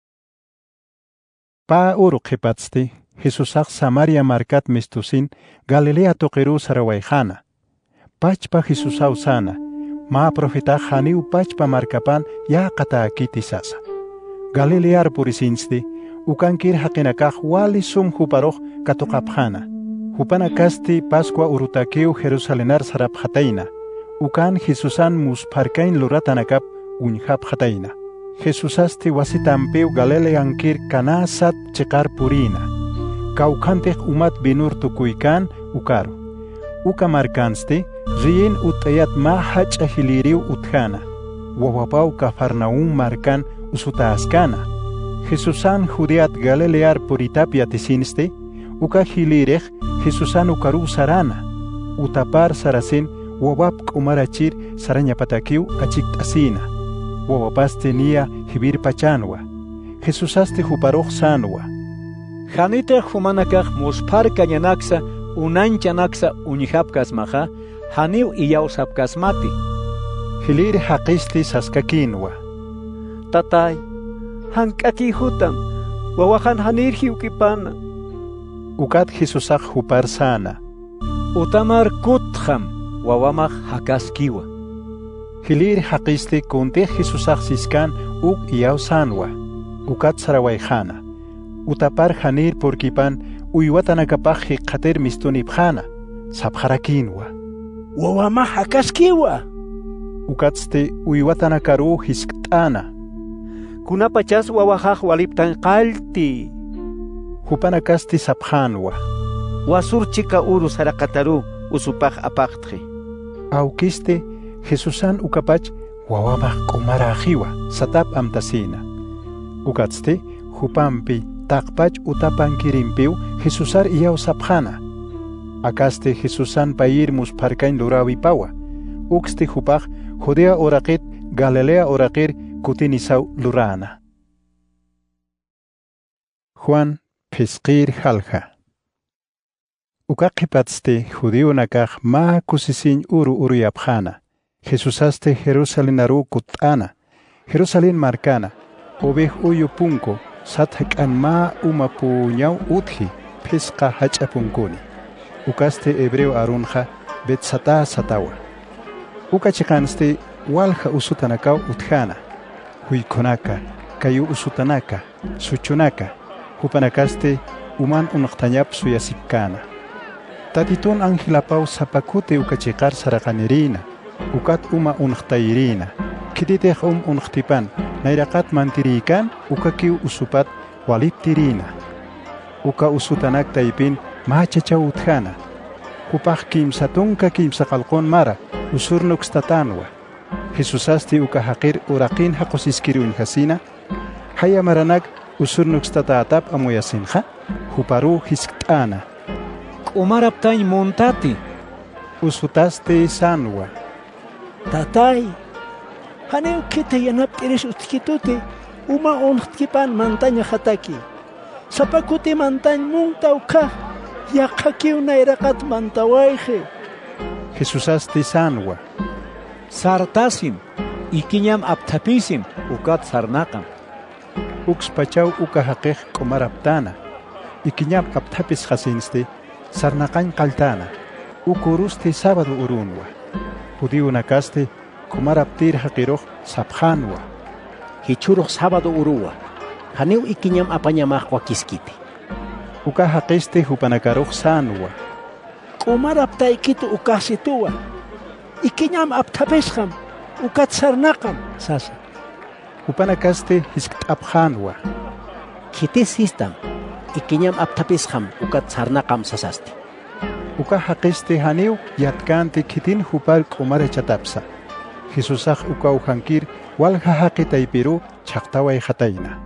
Speaker 1: Pa uru qhipatsti Jesusaj Samaria markat mistusin Galilea toqiru sarawayjana. Pachpa Jesusaw sana. Ma profetaj haniu pachpa markapan ya qataakiti sasa. Galilear purisinsti ukankir haqinakaj wali sum huparoj katoqapjana. Hupanakasti Pascua urutakiu Jerusalenar sarapjataina. Ukan Jesusan musparkain luratanakap unjapjataina. Jesusasti wasitampiu Galileankir kanasat cheqar purina. Kaukantej umat binur tukuykan ukaru. Uka markansti riin utayat ma hacha hiliriu utjana. Wawapau Cafarnaum markan usutaaskana. Jesusan Judeat Galilear puritapia tisinsti. Uka hilirej Jesusan ukaru sarana. Utapar sarasin wawap kumarachir sarañapatakiu achiktasina. Wawapaste niya hibir pachanwa. Jesusasti huparoj sanwa.
Speaker 5: Janite humanakaj muspar kañanaksa unanchanaksa unihapkas maja, haniu iyaw sapkasmati.
Speaker 1: Hilir haqisti saskakinwa.
Speaker 10: Tatay, hankaki hutan, wawahan hanir hiukipana.
Speaker 1: Ukat Jesusaj hupar sana.
Speaker 5: Utamar kutjam, wawamaj hakaskiwa.
Speaker 1: Hilir haqisti kunte Jesusaj siskan uk iyaw sanwa. Ukat sarawayjana. Utapar hanir porkipan uywatanakapaj hiqater mistunipjana. Sapjarakinwa.
Speaker 10: Wawamaj hakaskiwa.
Speaker 1: Ukatste uywatanakaru hisktana.
Speaker 10: Kunapachas wawajaj waliptan qalti.
Speaker 1: Hupanakasti sapjanwa.
Speaker 10: Wasurchika uru sarakataru usupaj apaqtri.
Speaker 1: Aukiste Jesusan ukapach wawamaj kumarajiwa satap amtasina. Ukatste hupampi taqpach utapan kirimpiu Jesusar iyaw sapjana. Akaste Jesusan payir musparkain lurawipawa. Ukste hupaj Judea oraqit Galilea oraqir kutinisaw lurana. Juan Pisqir halja. Ukaqipatste judío nakaj ma kusisin uru yapjana. Jesusaste Jerusalén aru kutana. Jerusalén marcana. Obej uyu punko sathakan ma umapuñaw utji pisqa hachapunkuni. Ukaste hebreo arunja betsata satawa. Ukachikanste walja usutanakaw utjana. Huykonaka, kayu usutanaka, suchunaka. Hupanakaste uman unaqtañap suyasipkana. Tatitun anjilapau sapakute ukachikar sarakanirina. Ukat uma unaqtayirina. Kititej unaqtipan nairaqat mantirikan ukakiw usupat waliptirina. Uka usutanak taipin machachaw uthana. Kupaq kimsatunka kimsaqalqon mara usurnukstatanwa. Jesusasti uka haqir uraqin haqosiskiruin hasina. Haya maranak usurnukstatatap amuyasinha. Huparu hisktana.
Speaker 5: Umaraptañ montati.
Speaker 1: Usutaste sanwa.
Speaker 10: Tatay, haneu kita yanap tiris utkitute, uma onhtkipan mantaña hataki. Sapakuti mantañ muntauka, yaqakiw nairaqat mantawayje.
Speaker 1: Jesusaste sanwa.
Speaker 5: Sartasim, ikiñam aptapisim, ukat sarnaqam.
Speaker 1: Ukspachaw uka haqeq qomaraptana. Ikiñam aptapis hasinste, sarnaqañ qaltana. Ukuruste sábado urunwa. Judío nakaste, qomaraptir haqiroq saphanwa.
Speaker 3: Hichuroq sábado uruwa. Haneu ikiñam apañamaq wakiskite.
Speaker 1: Uka haqiste hupanakaroq sanwa.
Speaker 10: Qomaraptaykitu ukasituwa. Ikiñam aptapishqam, ukat sarnaqam, sasa.
Speaker 1: Hupanakaste hisktaphanwa.
Speaker 3: Kitis sistam, ikiñam aptapishqam, ukat sarnaqam sasaste.
Speaker 1: Uka haqiste haneu yatkante kitin hupal qomara chatapsa. Jesusaq uka uhankir walha haqitaypiru chaqtaway hatayna.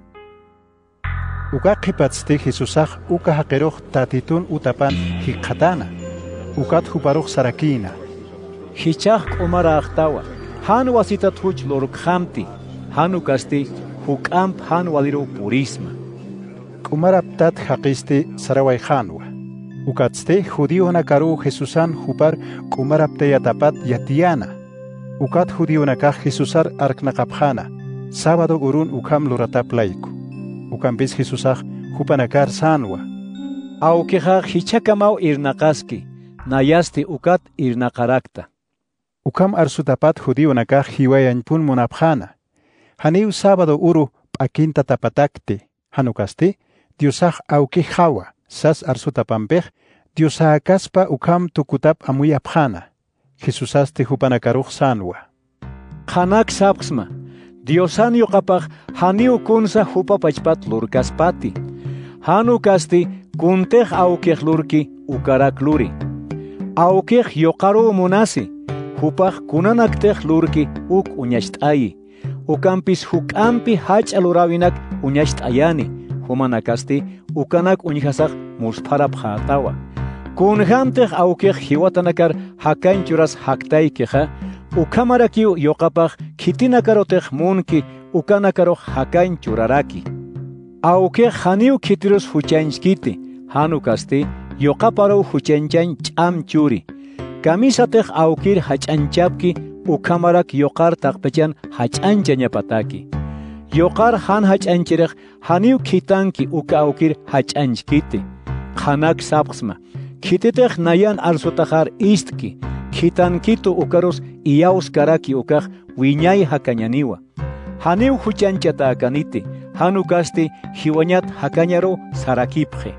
Speaker 1: Uka qipatste Jesusaq uka haqiroq tatitun utapan hiqatana. Ukat huparoq sarakina.
Speaker 5: Hichaq qomara aqtawa. Han wasitat huch lorukhamti. Hanu kasti huk'amp han waliru purisma.
Speaker 1: Q'umaraptat haqiste saraway khanwa. Ukatste judío nakaru Jesusan hupar q'umarapte yatapat yatiana. Ukat judío nakaj Jesusar arknaqapjana. Sábado urun ukam loratap laiku. Ukampis Jesusaj hupanakar sanwa.
Speaker 5: Aukejaq hichakamau irnaqaski. Nayasti ukat irnaqarakta.
Speaker 1: Ukam arsutapat judío nakaj hiwayanpun munapjana. Haneu sábado uru p'akinta tapatakte. Hanukasti Diosaj aukejawa. Sas arsutapampej, Diosakaspa ukam tukutap amuyapjana. Jesusaste hupanakaruj sanwa.
Speaker 5: Qanak sapqsma, Diosan yuqapaj haniu kunsa hupapachpat lurkaspati. Hanu kasti kuntej aukej lurki ukarak luri. Aukej yoqaru munasi, hupaj kunanaktej lurki uk uñasht'ayi. Ukampis huk'ampi hach'alurawinak uñasht'ayani. Humanakasti ukanak uñihasaq musparap hatawa. Kunhamtej aukej hiwatanakar hakanchuras haktaykeja, ukamarakiu yoqapaj khitinakarotaj munki ukanakaroq hakanchuraraki. Aukej haniu khitirus huchanchkiti, hanukasti yoqaparo huchanchan ch'amchuri. Kamisatej aukir hach'anchapki ukamarak yoqar taqpechan hach'anchañapataki. Yoqar han hach'anchiraq haniu khitanki uka aukir hach'anchkiti. Qanak sapqsma, khititej nayan arsutajar istki, khitankitu ukarus iyaus karaki ukaj wiñay hakañaniwa. Haniu huchanchata akaniti, hanukasti hiwañat hakañaro sarakipje.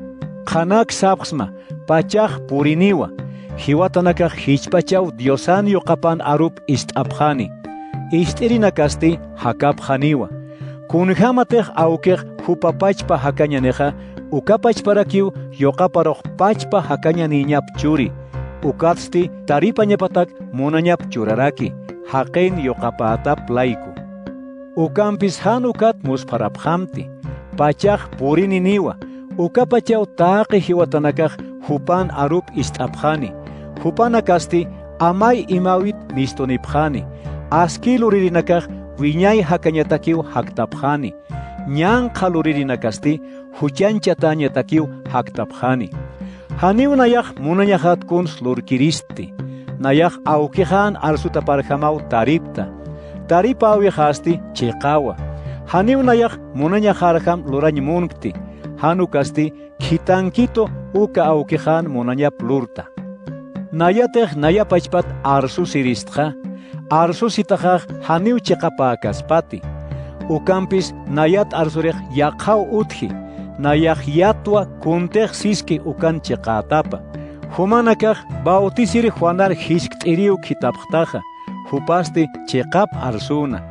Speaker 5: Qanak sapqsma, pachaj puriniwa, hiwatanakaj hichpachaw Diosan yoqapan arup ist'apjani. Ist'irinakasti hakapjaniwa. Kunhamatej aukej hupapachpa hakañaneja, ukapachparakiw yoqaparoq pachpa hakañaniñap churi. Ukatsti taripañapatak munañap churaraki, haqin yoqapatap laiku. Ukampis hanukat musparaphamti, pachaj purininiwa, ukapachaw taqi hiwatanakaj hupan arup ist'apjani. Hupanakasti amay imawit mistonipjani. Askiluririnakaj wiñay hakañatakiw haktapjani. Ñanqa luririnakasti huchanchatañatakiw haktapjani. Haniw nayaj munañajat kuns lurkiristi. Nayaj aukejan arsutaparjamaw taripta. Taripa awejasti chiqawa. Haniw nayaj munañajarjam lurañmunkti. Hanukasti khitankito uka aukejan munañap lurta. Nayatej nayapachpat arsusiristja. Arsusitajaj haniw chiqapa kaspati. Ukampis nayat arsurej yaqaw utji. Nayaj yatwa kuntej siski ukan chiqatapa. Humanakaj bautisiri Juanar hisk't'iriw kitapqtaja. Hupasti chiqap arsuna.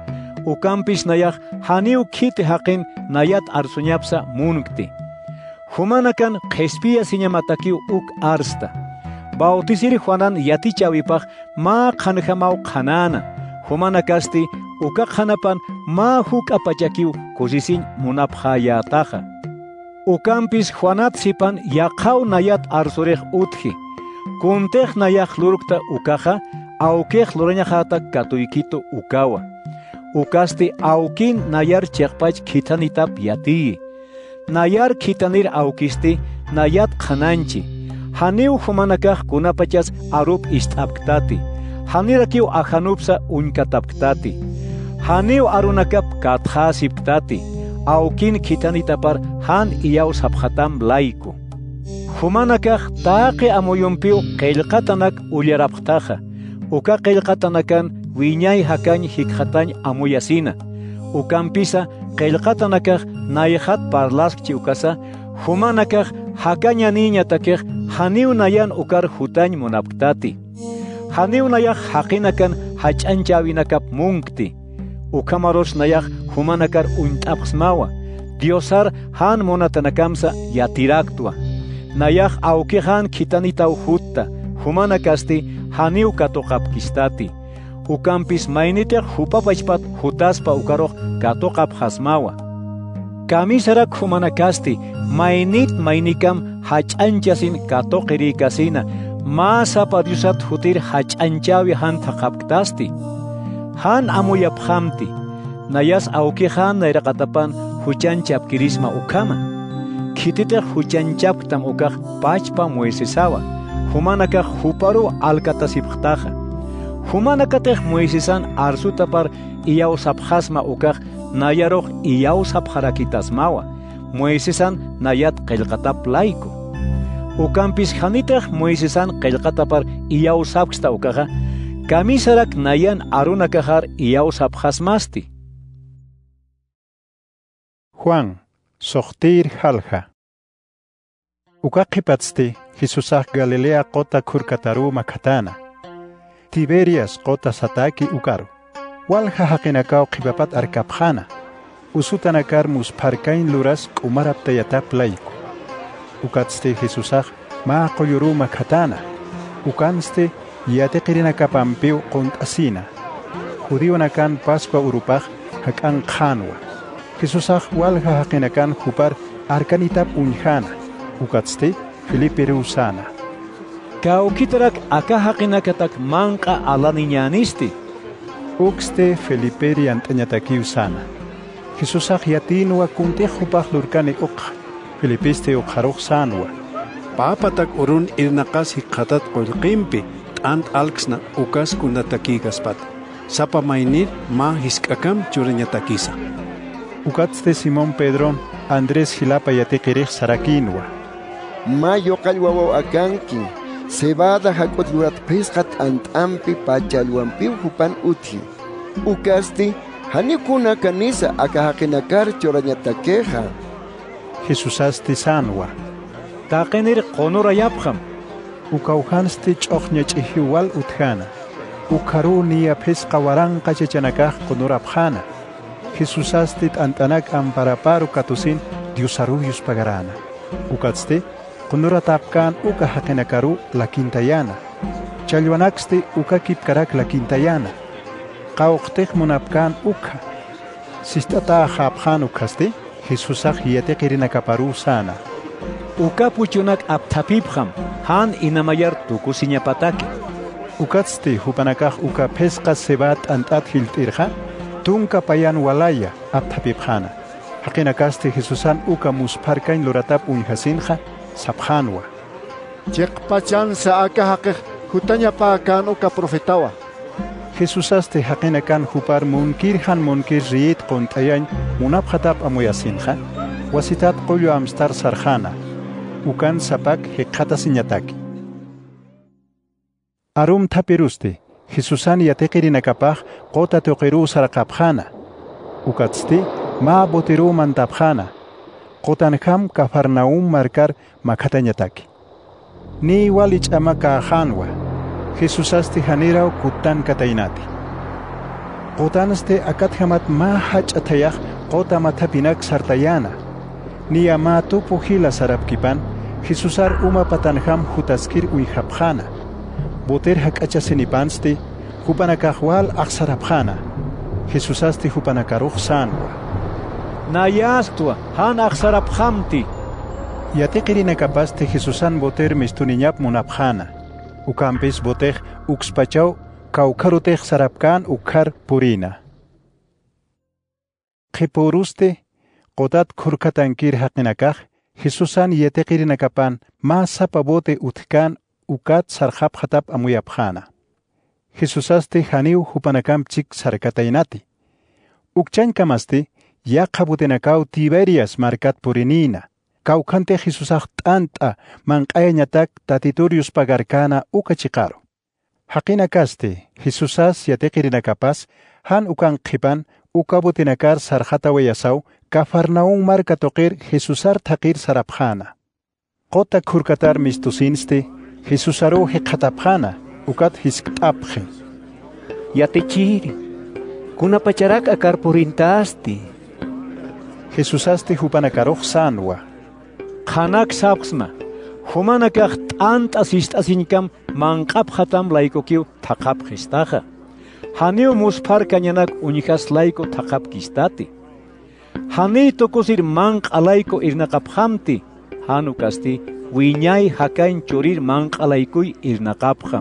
Speaker 5: ukampis nayaq haniu kiti haqin nayat arsuñapsa munkti. Humanakan qespia siñamatakiu uk arsta. Bautisiri Juanan yatichawipaq ma qhanjamau qhanana. Humanakasti uka qhanapan ma huk apachakiu kusisin munapqayataqa. Ukampis Juanat sipan yaqaw nayat arsurek uthi. Kuntej nayaq lurukta ukaja awkej lurañajata katuykito ukawa. Ukasti awkin nayar cheqpach khitanitap yati. Nayar khitanir awkisti nayat qhananchi. Haniu humanakaj kunapachas arup istapktati. Hanirakiu ajanupsa unkatapktati. Haniu arunakap katjasipktati. Awkin khitanitapar han iyaw saphatam laiku. Humanakaj taqi amuyumpiu qillqatanak ullarapqtaja. Uka qillqatanakan wiñay hakañ hikjatañ amuyasina. Ukampisa qillqatanakaj nayjat parlaskchi ukasa. Humanakaj hakaña niñatakej haniu nayan ukar hutañ munapktati. Haniu nayaj haqinakan hach'anchawinakap munkti. Ukamarosh nayaj humanakar unt'apsmawa. Diosar han monatanakamsa yatiraktua. Nayaj awkijan khitanitaw hutta. Humanakasti haniu katoqapkistati. Ukampis maynitej hupapachpat hutaspa ukaroq katoqap hasmawa. Kamisarak humanakasti maynikam hach'anchasin katoqirikasina. Masapa Diosat hutir hach'anchawi han thaqapktasti. Han amuyaphamti. Nayas awkijan nayraqatapan huchanchapkirisma ukama. Khititej huchanchapktam ukaq pachpa Moisesawa. Humanakaj huparu alkatasipqtaja. Humanakatej Moisesan arsutapar iyaw sapjasma ukaq nayaroq iyaw sapjarakitasmawa. Moisesan nayat qillqatap laiku. Ukampis hanitej Moisesan qillqatapar iyaw sapksta ukaqa kamisarak nayan arunakajar iyaw sapjasmasti.
Speaker 1: Juan, soqtir halja. Ukaqipatsti Jesusaj Galilea qota kurkataru makatana. Tiberias qota sataki ukaru. Walja haqinakaw qipapat arkapjana. Usutanakar musparkain luras umaraptayatap laiku. Ukatste Jesusaj ma qoyuru makatana. Ukanste yateqirinakapampiu quntasina. Judionakan Pascua urupaj hakan khanwa. Jesusaj walja haqinakan hupar arkanitap unjana. Ukatste Felipe Reusana.
Speaker 5: Kaukitarak aka haqinakatak manqa alaniñanisti.
Speaker 1: Ukste Felipe riantañataki usana. Jesusaj yatinwa kuntejupaj lurkani uqa. Felipiste uqaruq sanwa.
Speaker 7: Papatak urun irnaqas hiqatat qulqimpi t'ant alksna ukas kunatakigaspat. Sapa maynir ma hisk'akam churañatakisa.
Speaker 1: Ukatste Simón Pedro Andrés Hilapa yateqiriq sarakinwa.
Speaker 6: Mayo qalwawaw akanki. Cebada hakot lurat pesqat ant'ampi pachalwampiw hupan uthi. Ukasti hanikuna kanisa akahaqinakar churañatakeja.
Speaker 1: Jesusasti sanwa.
Speaker 5: Taqenir qonurayapqam.
Speaker 1: Ukawhansti ch'oqña ch'ihiwal uthana. Ukaru niya pesqa waranqa chachanakaq qonurapjana. Jesusasti t'antanak amparaparu katusin Diosaruyus pagarana. Ukatsti qonurataapkan uka haqinakaru la quintayana. Challwanaksti uka kipkarak la quintayana. Qawqtiq munapkan uka. Sistata hapjan ukasti Jesusaj yateqirinakaparu sana.
Speaker 5: Uka puchunak aptapipqam han inamayar tukusiñapataki.
Speaker 1: Ukatsti hupanakaq uka pesqa sebat antat hiltirqa tunka payan walaya aptapipqana. Haqinakasti Jesusan uka musparkain luratap unhasinqa sapjanwa.
Speaker 12: Cheqpachansa aka haqih hutañapakan uka profetawa.
Speaker 1: Jesusasti haqinakan hupar munkirhan munkir riit quntayan munaphatap amuyasinqa wasitat qullu amstar sarjana. Ukan sapak hiqata siñataki. Arum tapirusti Jesusan yateqirinakapaq qota tuqiru sarqapjana. Ukatsti ma botiru mantapjana. Qotanjam Cafarnaum markar makatañataki. Ni walich'ama kajanwa. Jesusasti haniraw kutan kataynati. Qotanaste akathamat ma hach'atayaq qota matapinak sartayana. Niyama tupu hila sarapkipan, Jesusar uma patanham hutaskir uihapjana. Boter hak'achasinipansti, hupanakahwal aksarapjana. Jesusasti hupanakaruj sanwa.
Speaker 5: Nayastua, han aksarapjamti.
Speaker 1: Yateqirinakapaste Jesusan boter mistuniñap munapjana. Ukampis boter ukspachaw kawkarutej sarapkan ukhar purina. Qipuruste qotat khurkatankir haqinakaj Jesusan yateqirinakapan ma sapabote utkan ukat sarjap hatap amuyapjana. Jesusaste haniu hupanakamchik sarkataynati. Ukchankamaste yaqabutenakaw Tiberias markat purinina. Kawkante Jesusaj t'anta manqayañatak Tatitorius pagarkana ukachikaro. Haqinakaste Jesusas yateqirinakapas han ukan qipan ukabutinakar sarjata wayasaw Cafarnaum marka toqir Jesusar taqir sarapjana. Qota khurkatar mistusinste Jesusaro hiqatapjana ukat hisk'tapje.
Speaker 2: Yatechiri, kunapacharak akar purintasti.
Speaker 1: Jesusaste hupanakaruj sanwa.
Speaker 5: Qanak sapsma, humanakaq t'anta sist'asinkam manqap hatam laikokiw thaqap qistaqa. Haniu muspar kañanak uñijas laiko thaqap kistati. Hani tokusir manq'alayko irnaqaphamti, hanu kasti wiñay hakayn churir manq'alaykuy irnaqapkham.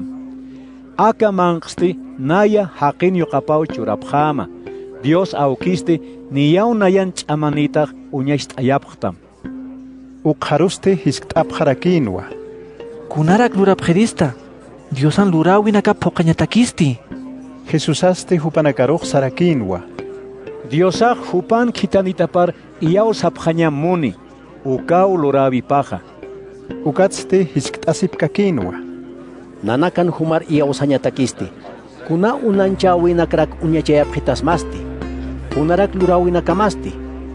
Speaker 5: Aka manqsti naya haqin yuqapaw churapkhama. Dios awkisti niyaw nayan ch'amanitaq uñaysht'ayapqtam.
Speaker 1: Uqharuste hisk't'apqharakinwa.
Speaker 14: Kunarak lurapqhirista, Diosan lurawin aka phoqañatakisti.
Speaker 1: Jesusaste hupanakaruj sarakinwa.
Speaker 5: Diosaq hupan khitanitapar iyaw sapqhañamuni, ukaw lurawipaqa.
Speaker 1: Ukatste hisk't'asipkakinwa.
Speaker 3: Nanakan humar iyaw sañatakisti. Kuna unanchawinakrak uñachayapqitasmasti. Kunarak lurawinakamasti.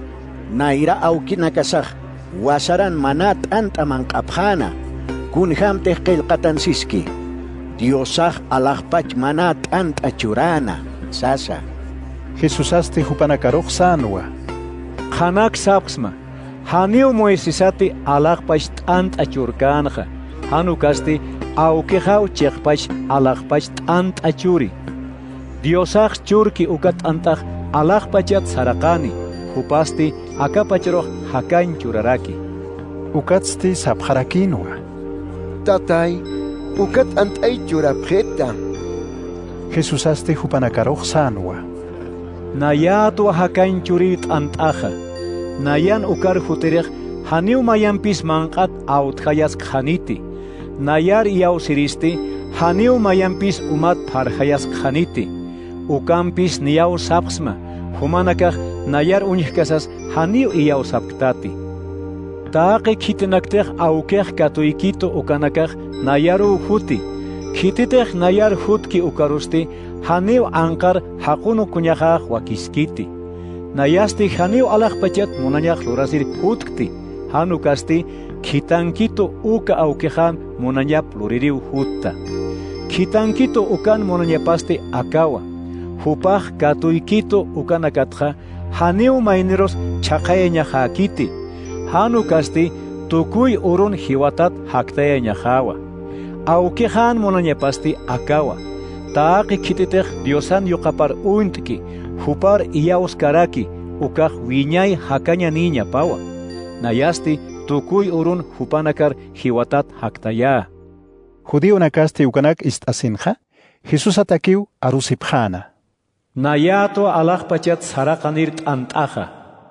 Speaker 11: Naira awkinakasaq wasaran mana t'anta manq'apjana. Kunhamtej qillqatansiski. Diosaq alaqpach mana t'anta churana. Sasa.
Speaker 1: Jesusaste hupanakaruj sanwa.
Speaker 5: Qanak sapsma. Haniu Moisesati alaqpach t'anta churkanja. Hanu kasti awkijaw chiqpach alaqpach t'anta churi. Diosaq churki ukat t'antaq alaqpachat saraqani. Hupasti akapachroq hakayn churaraki.
Speaker 1: Ukatsti sapqharakinwa.
Speaker 6: Tatay, ukat ant'ay churapqeta.
Speaker 1: Jesusaste hupanakaruj sanwa.
Speaker 5: Nayatwa hakayn churi t'antaqa. Nayan ukar huteriq haniu mayanpis manqat awtjayas khaniti. Nayar iyaw siristi haniu mayanpis umat pharjayas khaniti. Ukampis niyaw sapsma. Humanakaq nayar uñihkasas haniu iyaw sapktati. Taqi khitinakteq awkeq katuykito ukanakaq nayaru huti. Khititeq nayar hutki ukarusti haniu anqar haqunu kuñaqaq wakiskiti. Nayasti haniu alaqpachat munañaq lurasir hutkti. Hanu kasti khitankito uka awkeqan munañap luririw hutta. Khitankito ukan munañapasti akawa. Hupaq katuykito ukanakatqa haniu mayniros chaqayañaqakiti. Hanu kasti tukuy urun hiwatat haqtayañaqawa. Awkeqan munañapasti akawa. Taqi khititeq Diosan yuqapar unt'ki hupar iyaws karaki ukaq wiñay hakaña niña pawa. Nayasti tukuy urun hupanakar hiwatat haqtaya.
Speaker 1: Judío nakasti ukanak ist'asinqa Jesus atakiw arusipjana.
Speaker 5: Nayato alaqpachat saraqanir t'antaqa.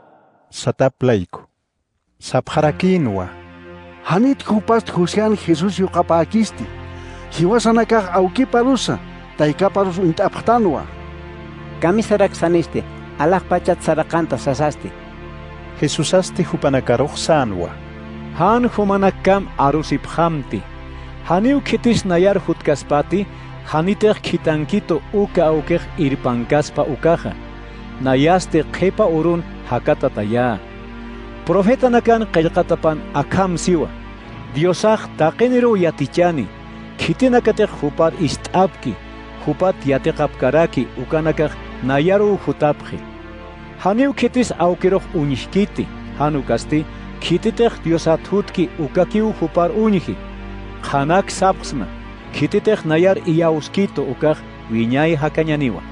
Speaker 1: Sataplayku. Sapqharakinwa.
Speaker 12: Hanit kupast Jusian Jesus yuqapakisti. Hiwasanakaq awkiparusa, taykaparus unt'apqtanwa.
Speaker 8: Kamisarak saniste, alaqpachat saraqanta sasasti.
Speaker 1: Jesusaste hupanakaruj sanwa.
Speaker 5: Han humanakam arusiphamti. Haniu khitis nayar hutkaspati, haniteq khitankito uka awkeq irpankaspa ukaja. Nayaste qhipa urun hakatataya. Profeta nakan qillqatapan akham siwa. Diosaq taqiniru yatichani. Khitinakateq hupar ist'apki. Hupat yatiqapkaraki ukanakaq nayaru hutapji. Haniu kitis aukiroh unishkiti, hanukasti, kititech diosat hutki ukakiu hupar uniji. Hanak sapsma, kititech nayar iyauskito ukaj viñay hakanyaniwa.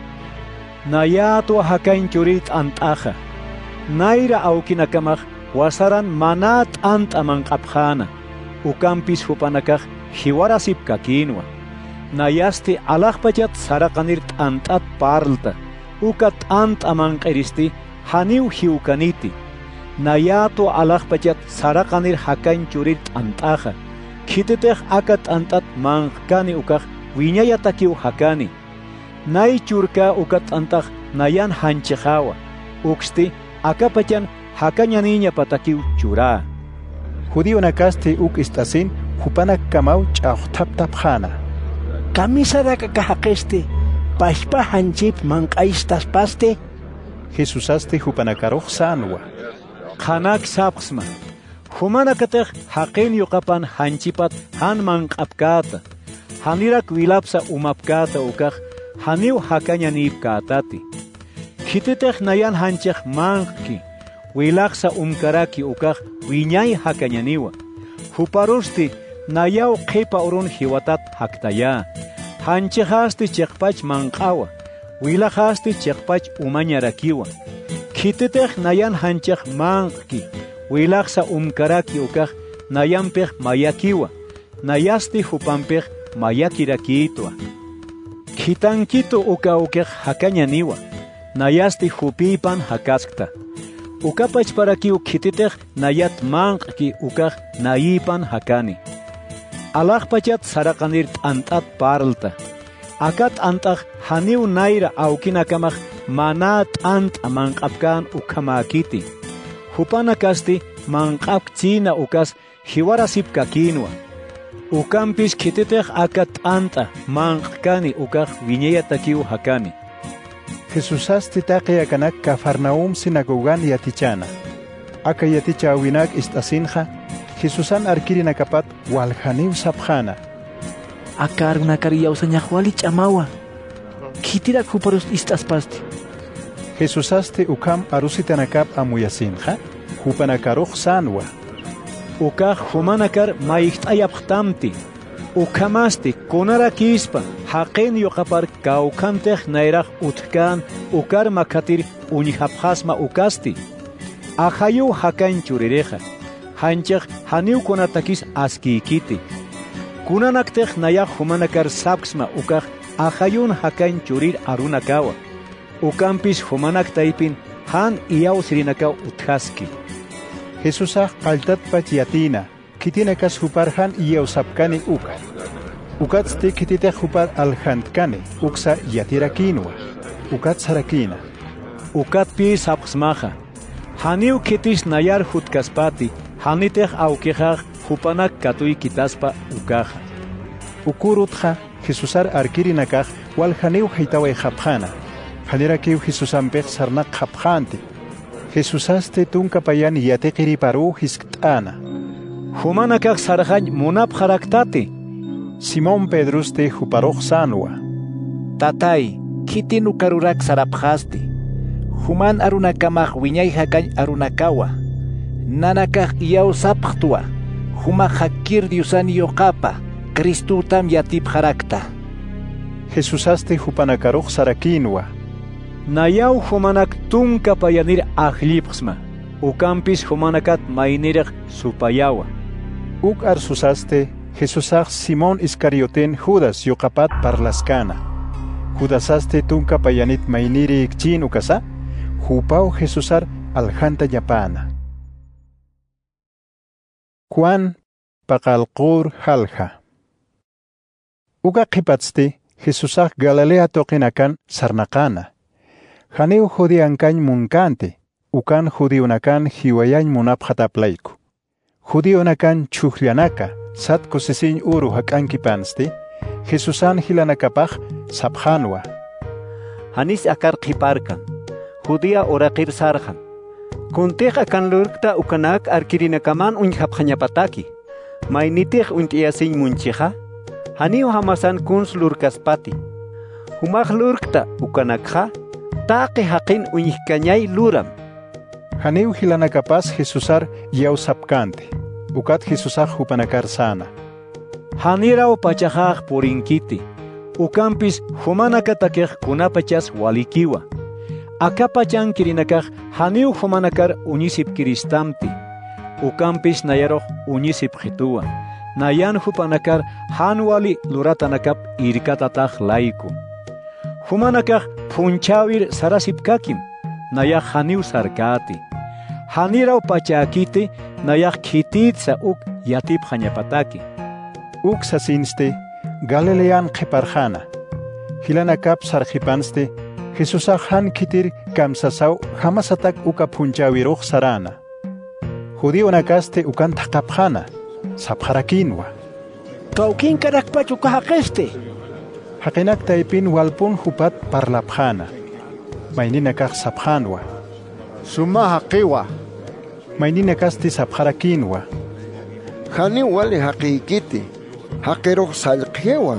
Speaker 5: Nayato hakain churit antaja. Naira aukinakamaj wasaran manat antaman kapjana. Ukampis hupanakaj hiwarasip kakinwa. Nayasti alajpachat sarakanir antat parlta. Ukat antaman qeristi haniu hiukaniti. Nayato alajpachat sarakanir hakain churit antaja. Kititech akat antat mankani ukaj viñayatakiu hakani. Nay churka ukat antaj nayan hanchejawa. Uksti akapachan hakanyaniña patakiu chura.
Speaker 1: Judío nakasti uk istasin hupanak kamau chauhtaptapjana.
Speaker 10: Kamisaraka kahaqesti pashpa hanchip manqaistas paste.
Speaker 1: Jesusasti hupanakaroh sanwa.
Speaker 5: Khanak sapsma. Humanakatech haqin yuqapan hanchipat han manqapkata. Hanirak wilapsa umapkata ukaj haniu hakanyanip katati. Kititech nayan hanchech manqki. Wilaqsa umkaraki ukaj wiñay hakanyaniwa. Huparusti nayaw qipa urun hiwatat haktaya. Hanchejasti cheqpach manqawa. Wilaqasti cheqpach umañarakiwa. Kititech nayan hanchech manqki. Wilaqsa umkaraki ukaj nayanpej mayakiwa. Nayasti hupanpej mayakirakitwa. Kitankito uka ukej hakanyaniwa. Nayasti hupipan hakaskta. Ukapach para kiu kititech nayat manqki ukaj nayipan hakani. Alajpachat sarakanir antat parlta. Akat antaq haniu naira aukinakamaj manat ant manqapkan ukamakiti. Hupanakasti manqapchina ukas hiwarasip kakinwa. Ukampis kititech akat anta manqkani ukaj viñayatakiu hakani.
Speaker 1: Jesusasti taqiyakanak Cafarnaum sinagogan yatichana. Aka yaticha winak istasinja, Jesusan arkirinakapat walhaniw sapjana.
Speaker 14: Aka arunakariyaw sa nyahwali chamawa. Kitirak huparus istaspasti.
Speaker 1: Jesusasti ukam arusitanakap amuyasinja, hupanakaroh sanwa.
Speaker 5: Ukaj humanakar maihtayaptamti. Ukamasti konarakispa haqin yuqapar kaukantej nairaj utkan ukar makatir unihapjasma ukasti. Ahayu hakain churireja. Hanchej haniu konatakis askikiti. Kunanaktej nayaj humanakar sapksma ukaj ahayun hakain churir arunakawa. Ukampis humanaktaipin han iyaw sirinakaw uthaski.
Speaker 1: Jesusaj qaltatpach yatina. Kitinakas huparhan iyaw sapkani uka. Ukatsti kititej hupar alhantkani uksa yatirakinwa. Ukat sarakina.
Speaker 5: Ukatpi sapsmaja. Haniu kitis nayar hutkaspati. Hanitej aukejaj hupanak katui kitaspa ukaja.
Speaker 1: Ukurutja Jesusar arkirinakaj wal haniu haitawe japjana. Hanirakiu Jesusampej sarnak japjanti. Jesusaste tunkapayan yatekiri paru hisktana.
Speaker 5: Humanakak sarjany munap haraktati.
Speaker 1: Simón Pedruste huparoh sanwa.
Speaker 2: Tatay, kitinu karurak sarapjasti. Human arunakamaj wiñay hakany arunakawa. Nanakaj iyaw sapjtua. Huma hakir diusani yoqapa. Kristutam yatip harakta.
Speaker 1: Jesusaste hupanakaroh sarakinwa.
Speaker 5: Nayaw humanak tunka payanir ajlipsma. Ukampis humanakat mainiraj supayawa.
Speaker 1: Uk arsusaste Jesusaj Simón Iscarioten Judas yoqapat parlaskana. Judasaste tunka payanit mainiri ikchin ukasa. Hupao Jesusar aljanta yapana. Juan paqalqur halja. Uga qipatste Jesusaj Galilea toqinakan sarnaqana. Haneu judiankañ munkante. Ukan judionakan hiwayañ munapjataplayku. Judionakan chujlianaka, satko sisin uru hakankipanste, Jesusan hilanakapaj sapjanwa.
Speaker 2: Hanis akar qiparkan, judia oraqir sarjan. Kuntej akan lurkta ukanak arkirinakaman unjapjañapataki. Mainitej untiasin muncheja, haniu hamasan kuns lurkaspati. Humaj lurkta ukanakja, taqi haqin uñihkañay luram.
Speaker 1: Haneu hilanakapas Jesusar yaw sapkante. Ukat Jesusaj hupanakar sana.
Speaker 5: Hanirao pachajaj purinkiti. Ukampis humanakatakej kunapachas walikiwa. Akapachan kirinakaj haneu humanakar unisip kiristamti. Ukampis nayaroj unisip jitua. Nayan hupanakar hanwali luratanakap irkatataj laiku. Humanakaj punchawir sarasipkakim. Nayaj haneu sarkati. Hanirao pachakiti nayaj kititsa uk yatip hanyapataki.
Speaker 1: Uk sasinste Galilean Keparjana. Hilanakap sarjipanste Jesusaj han kitir kamsasau hamasatak uka punchawiruj sarana. Judío nakaste ukan takapjana. Sapjarakinwa.
Speaker 10: Kaukin karakpachu kahaqeste.
Speaker 1: Hakinak taipin walpun hupat parlapjana. Maininakaj sapjanwa.
Speaker 6: Suma haqiwa.
Speaker 1: Maininakaste sapjarakinwa.
Speaker 6: Hani wali haqiqiti. Haqiruj salqiewa.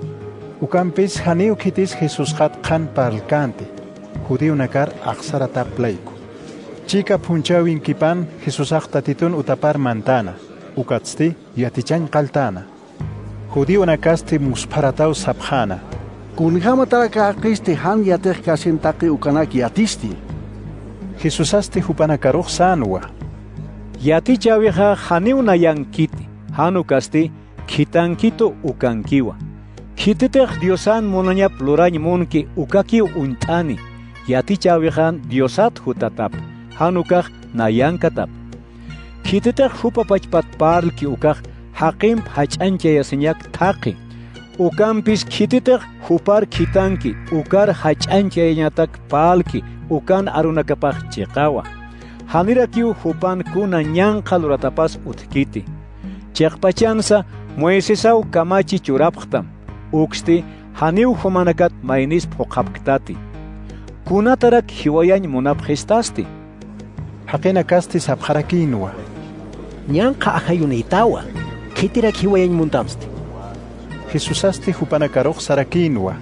Speaker 1: Ukampis haniu kitis Jesus hat kan parlkante. Judío nakar aksarata pleiku. Chica punchawin kipan Jesus tatitun utapar mantana. Ukatsti yatichan kaltana. Judío nakaste musparatau sapjana.
Speaker 12: Kunjama taraka qisti han yatej kasintaqi ukanak yatisti.
Speaker 1: Jesusaste hupanakaruj sanwa.
Speaker 5: Yatichawiha haniu nayankiti. Hanukasti kitankito ukankiwa. Kititej Diosan monañap lurañ monki ukaki untani. Yatichawihan Diosat hutatap. Hanukaj nayankatap. Kititej hupapachpat parlki ukaj haqimp hach'anchayasinyak taqi. Ukampis kititej hupar kitanki ukar hach'anchayañatak palki ukan arunakapaj chiqawa. Hanirakiu hupan kuna ñanqa luratapas utkiti. Chiqpachansa Moisesau kamachi churapqtam. Uxti haniu humanakat mainis phoqapktati. Kunatarak hiwayañ munapqistasti.
Speaker 1: Haqinakasti sapjarakinwa.
Speaker 3: Ñanqa ajayunaytawa. Kitirak hiwayañ muntamsti.
Speaker 1: Jesusasti hupanakaruj sarakinwa.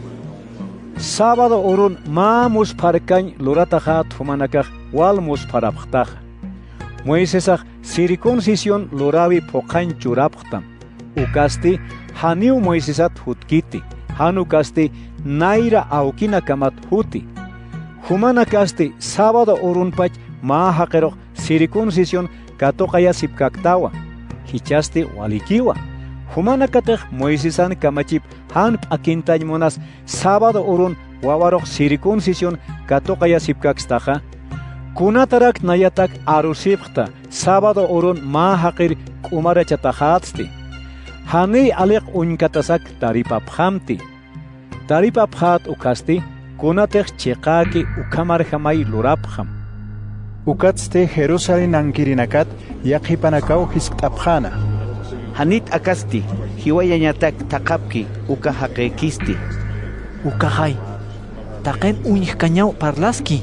Speaker 5: Sábado urun mamus parkañ luratahat humanakaj walmus parapqtaja. Moisesaj circuncisión lurawi phoqañ churapqtam. Ukasti haniu Moisesat hutkiti. Hanukasti naira aukina kamat huti. Humanakasti sábado urunpach ma haqeroq circuncisión katoqaya sipkaktawa. Hichasti walikiwa. Humanakatej Moisesan kamachip han p'akintañ monas sábado urun wawaroq circuncisión katoqaya sipkakstaja. Kunatarak nayatak arusipqta sábado urun ma haqir k'umarachatahatsti. Hani aliq uñkatasak taripaphamti. Taripaphat ukasti kunatej chiqaki ukamarhamay lurapkham.
Speaker 1: Ukatste Jerusalén ankirinakat yaqipanakaw hisk't'apjana.
Speaker 8: Hanit akasti hiwayañatak taqapki uka haqekisti.
Speaker 14: Ukahay. Taqen uñihkañaw parlaski.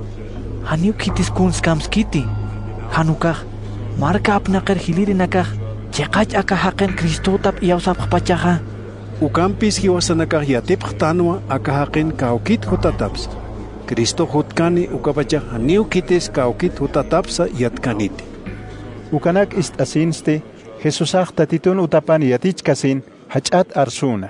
Speaker 14: Haniu kitis kunskamskiti. Hanukaj. Marka apnaqer hilirinakaj. Chiqach aka haqen Cristotap iyawsapqpachaja.
Speaker 7: Ukampis hiwasanakaj yatipqtanwa aka haqen kawkit hutataps. Cristo hutkani ukapachaj haniu kitis kawkit hutatapsa yatkaniti.
Speaker 1: Ukanak istasinste Jesusaj tatitun utapan yatichkasin hach'at arsuna.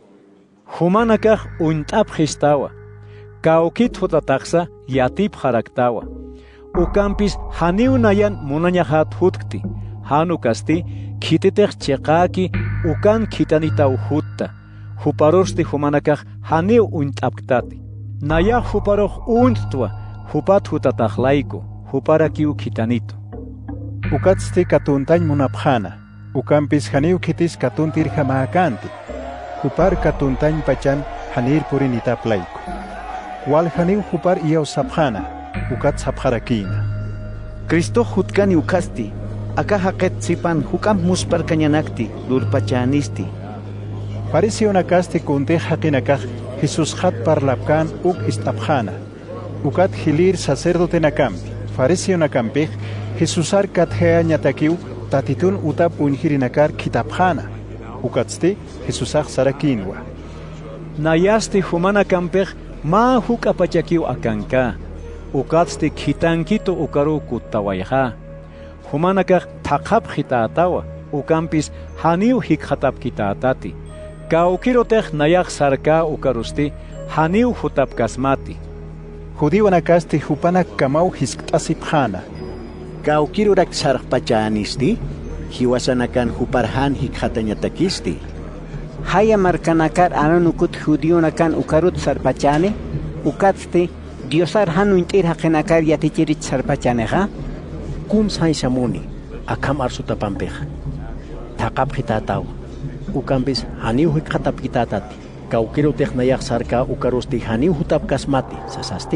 Speaker 5: Humanakaj unt'apqistawa. Kawkit hutataqsa yatip haraktawa. Ukampis haniu nayan munañahat hutkti. Hanukasti kititej chiqaki ukan kitanitaw hutta. Huparosti humanakaj haniu unt'apktati. Naya huparoj unt'twa hupat hutatajlayku. Huparakiu kitanito.
Speaker 1: Ukatste katuntañ munapjana. Ukampis haniu kitis katuntir hamakanti. Hupar katuntañ pachan hanir purinitaplayku. Wal haniu hupar iyaw sapjana. Ukat sapjarakina.
Speaker 8: Cristo hutkani ukasti. Aka haqet sipan hukam musparkañanakti lurpachanisti.
Speaker 1: Parece unakaste kunte haqinakaj Jesus hat parlapkan uk istapjana. Ukat hilir sacerdote nakampi. Parece unakampej Jesusar kathea ñatakiu tatitun utap unhirinakar kitapjana. Ukatste Jesusaj sarakinwa.
Speaker 5: Nayasti humanakampej Ma huk apachakiu akanka. Ukatste kitankito ukaru kutawayha. Humanaka takap hitatawa. Ukampis haniu hikhatap kitatati. Kaukirotech nayak sarka ukarusti haniu hutap kasmati.
Speaker 1: Judío nakasti hupanak kamau hisktasipjana.
Speaker 11: Kaukirurak sarpachanisti, hiwasanakan huparhan hikhatanyatakisti.
Speaker 3: Haya markanakar ananukut judío nakan ukarut sarpachane, ukatste diosar hanu intir hakenakar yatichirit sarpachaneha. Kum sai samuni, akam arsuta pampeja. Takap hitataw, ukampis haniu hikhatap kitatati. Kaukiru nayak sarka ukarusti haniu hutap kasmati, sasasti.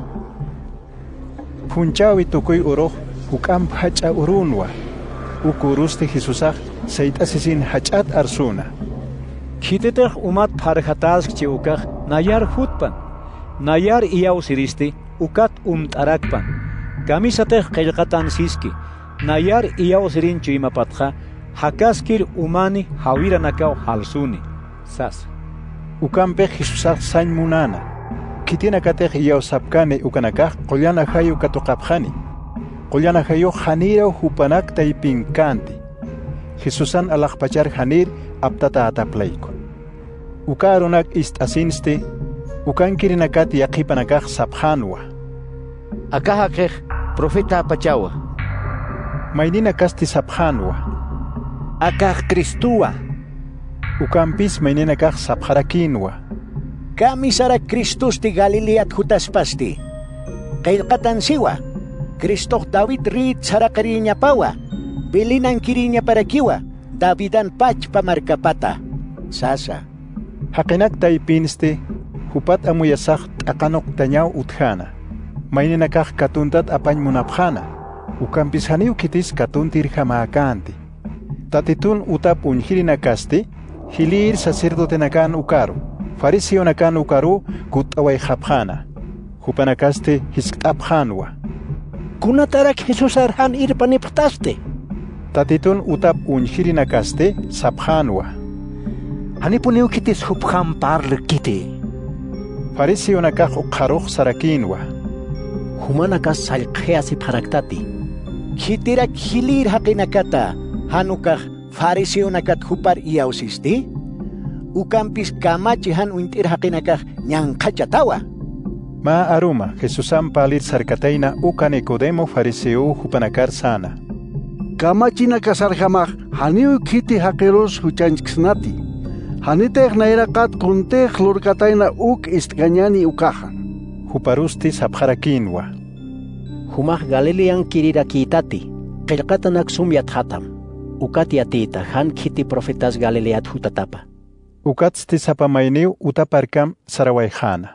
Speaker 1: Punchawi tukuy uroh, ukam hacha urunwa. Ukurusti Jesusah, seitasisin hachat arsuna.
Speaker 5: Kitetech umat parhatask ukach nayar hutpan. Nayar iyaw siristi, ukat tarakpan. Kamisatech qillqatan siski. Nayar iyaw sirin chuimapatja, hakaskir umani hawiranakaw halsuni. Sas.
Speaker 1: Ukampe Jesusah sañ munana. Kitina katech iyaw sapkane ukanakaj qollana hayu katuqapjani. Qollana hayu hanira hupanak taipinkanti. Jesusan alaqpachar hanir aptata ataplayku. Ukarunak istasinste, ukankirinakat yaqipanakaj sapjanwa.
Speaker 8: Akahakej profeta apachawa.
Speaker 1: Maynina kasti sapjanwa.
Speaker 11: Akaj Kristua.
Speaker 1: Ukampis maynina kaj sapjarakinwa.
Speaker 11: Kamisara Kristusti Galileat hutaspasti. Qillqatan siwa. Kristoh David rit sarakarinya pawa. Bilinan kirinya parakiwa. Davidan pach pamarkapata. Sasa.
Speaker 1: Haqinak taipinste, hupat amuyasaq t'aqanok tañaw utjana. Maynina kaj katuntat apañ munapjana. Ukampis haniu kitis katuntir jamaakanti. Tatitun utap unjirina kasti, hilir sacerdote nakan ukaru. Fariseo nakan ukaru kutaway japjana. Hupanakaste hisk'apjanwa.
Speaker 3: Kunatarak Jesus arhan irpaniptaste.
Speaker 1: Tatitun utap unjirina kaste sapjanwa.
Speaker 13: Hanipuniu kitis hupjam parle kiti.
Speaker 1: Fariseo nakaj uqaruq sarakinwa.
Speaker 3: Humanakas salqeasi paraktati.
Speaker 11: Kitirak hilir haqinakata. Hanukaj fariseo nakat hupar iyawsisti. Ukampis kamachi han uintir haqinakaj ñanqachatawa.
Speaker 1: Ma aruma Jesusan palir sarkataina uka Nicodemo fariseo hupanakar sana.
Speaker 12: Kamachina kasarjamaj haniu kiti haqiros huchanchksnati. Hanitej nairakat kuntej lurkataina uk istgañani ukaja.
Speaker 1: Huparusti sapjarakinwa.
Speaker 3: Humaj Galilean kirirakitati. Qillqatanak sumyat hatam. Ukati atita han kiti profetas Galileat hutatapa.
Speaker 1: Ukatsti sapamainiu utaparkam sarawayjana.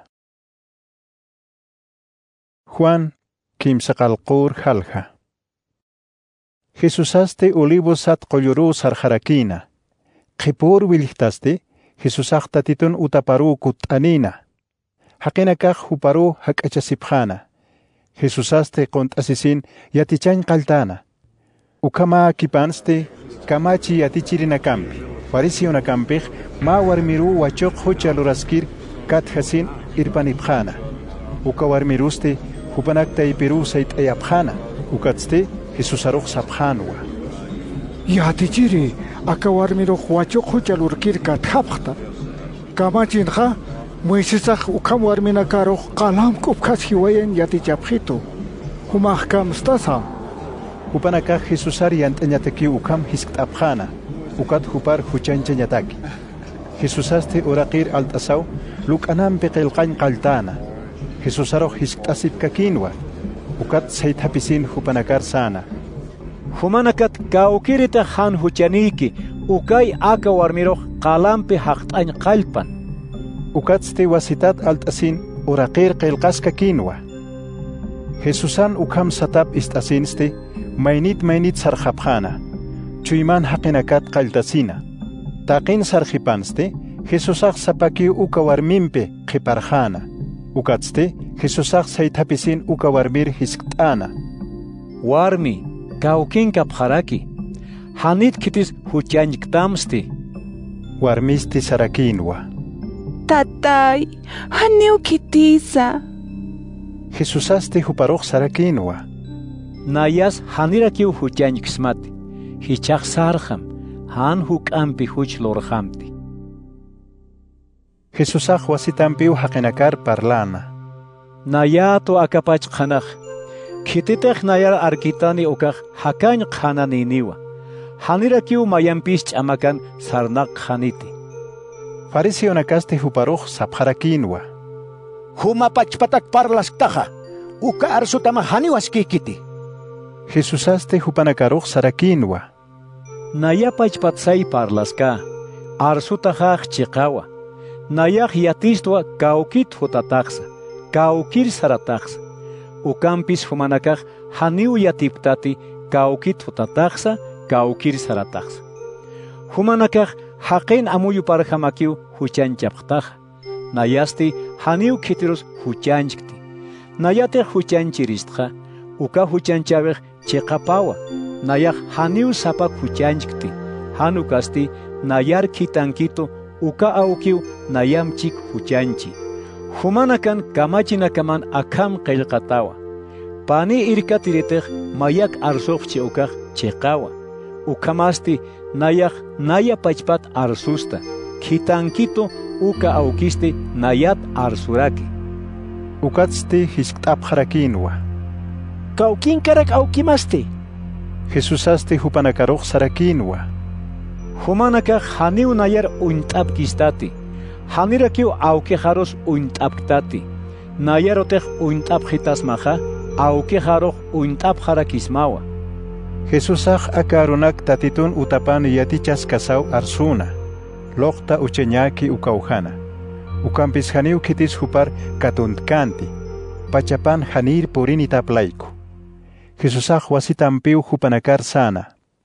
Speaker 1: Juan kimsaqalqur halja. Jesusaste olivosat qolluru sarjarakina. Qipur wilihtaste Jesusaq tatitun utaparu kut'anina. Haqinakaj huparu hak'achasipjana. Jesusaste qont'asisin yatichan qaltana. Ukama kipanste kamachi yatichirinakampi. Fariseo nakampij ma warmiru wachoq hucha luraskir katjasin irpanipjana. Uka warmiruste hupanak taipiru sayt'ayapjana. Ukatste Jesusaruq sapjanwa.
Speaker 4: Yatichiri akawarmiruq wachoq hucha lurkir katjapjta. Kamachinqa Moisesaq ukam warminakaruq qalam kupkas hiwayan yatichapjito. Humaj kamstasa.
Speaker 1: Hupanakaj Jesusar yant'añataki ukam hisk't'apjana. Ukat hupar huchanchañataki. Jesusaste uraqir alt'asaw luk'anampi qillqañ qaltana. Jesusaruq hisk't'asipkakinwa. Ukat saythapisin hupanakar sana.
Speaker 5: Humanakat kaukirita han huchaniki. Ukay aka warmiruq qalampi haqt'añ qalpan.
Speaker 1: Ukatste wasitat alt'asin uraqir qillqaskakinwa. Jesusan ukam satap ist'asinste maynit sarjapjana. Chuyman haqinakat qaltasina. Taqin sarjipanste Jesusaq sapaki uka warmimpe qiparjana. Ukatste Jesusaq saythapisin uka warmir hisk't'ana.
Speaker 5: Warmi kawkinka pharaki. Hanit kitis huchanchktamsti.
Speaker 1: Warmisti sarakinwa.
Speaker 9: Tatay, haniu kitisa.
Speaker 1: Jesús aste huparoq sarakinwa.
Speaker 5: Nayas hanirakiu huchañkismati. Hichaq sarjam, han huk'ampi huch lorjamti.
Speaker 1: Jesús wasitampiu haqinakar parlana.
Speaker 5: Nayato akapach qhanaq. Kititej nayar arkitani ukaq hakañ qhananiniwa. Hanirakiu mayampis ch'amakan sarnaq qhaniti.
Speaker 1: Fariseo nakaste huparoq sapjarakinwa.
Speaker 11: Huma pachpatak parlasqtaqa uka arsutama haniwaskikiti.
Speaker 1: Jesús aste hupanakaroq sarakinwa.
Speaker 5: Naya pachpatsay parlaska, arsutaqaq chiqawa. Nayaq yatistwa kaukit hutataqsa, kaukir sarataqsa. Ukampis humanakaq haniu yatiptati kaukit hutataqsa, kaukir sarataqsa. Humanakaq haqin amuyu parjamakiu huchanchapqtaqa. Nayasti haniu kitirus huchanchkti. Nayate huchanchiristqa, uka huchanchaveq chiqapawa. Nayaq haniu sapak huchanchkti. Hanukasti nayar kitankito uka aukiu nayamchik huchanchi. Humanakan kamachinakaman akam qillqatawa. Pani irkatiritej mayak arsoqchi ukaq chiqawa. Ukamasti nayaq naya pachpat arsusta. Kitankito uka aukiste nayat arsuraki.
Speaker 1: Ukatsti hisk't'apqarakinwa.
Speaker 10: Kaukinkarak aukimaste.
Speaker 1: Jesús aste hupanakaroq sarakinwa.
Speaker 5: Humanakaq haniu nayar unt'apkistati. Hanirakiu aukejaros unt'apktati. Nayarotej unt'apjitasmaja aukejaroq unt'apjarakismawa.
Speaker 1: Jesús akarunak tatitun utapan yatichas kasaw arsuna. Loqta ucheñaki ukauhana. Ukampis haniu kitis hupar katuntkanti. Pachapan hanir purini taplaiku. Jesús wasitampiu hupanakar sana.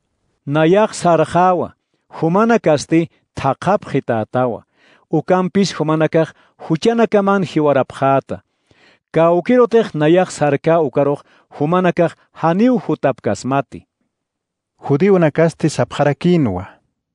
Speaker 5: Nayaq sarjawa. Humanakasti thaqapjitatawa. Ukampis humanakaq huchanakaman hiwarapjata. Kaukirotej nayaq sarka ukaroq humanakaq haniu hutapkasmati.
Speaker 1: Judío nakasti sapjarakinwa.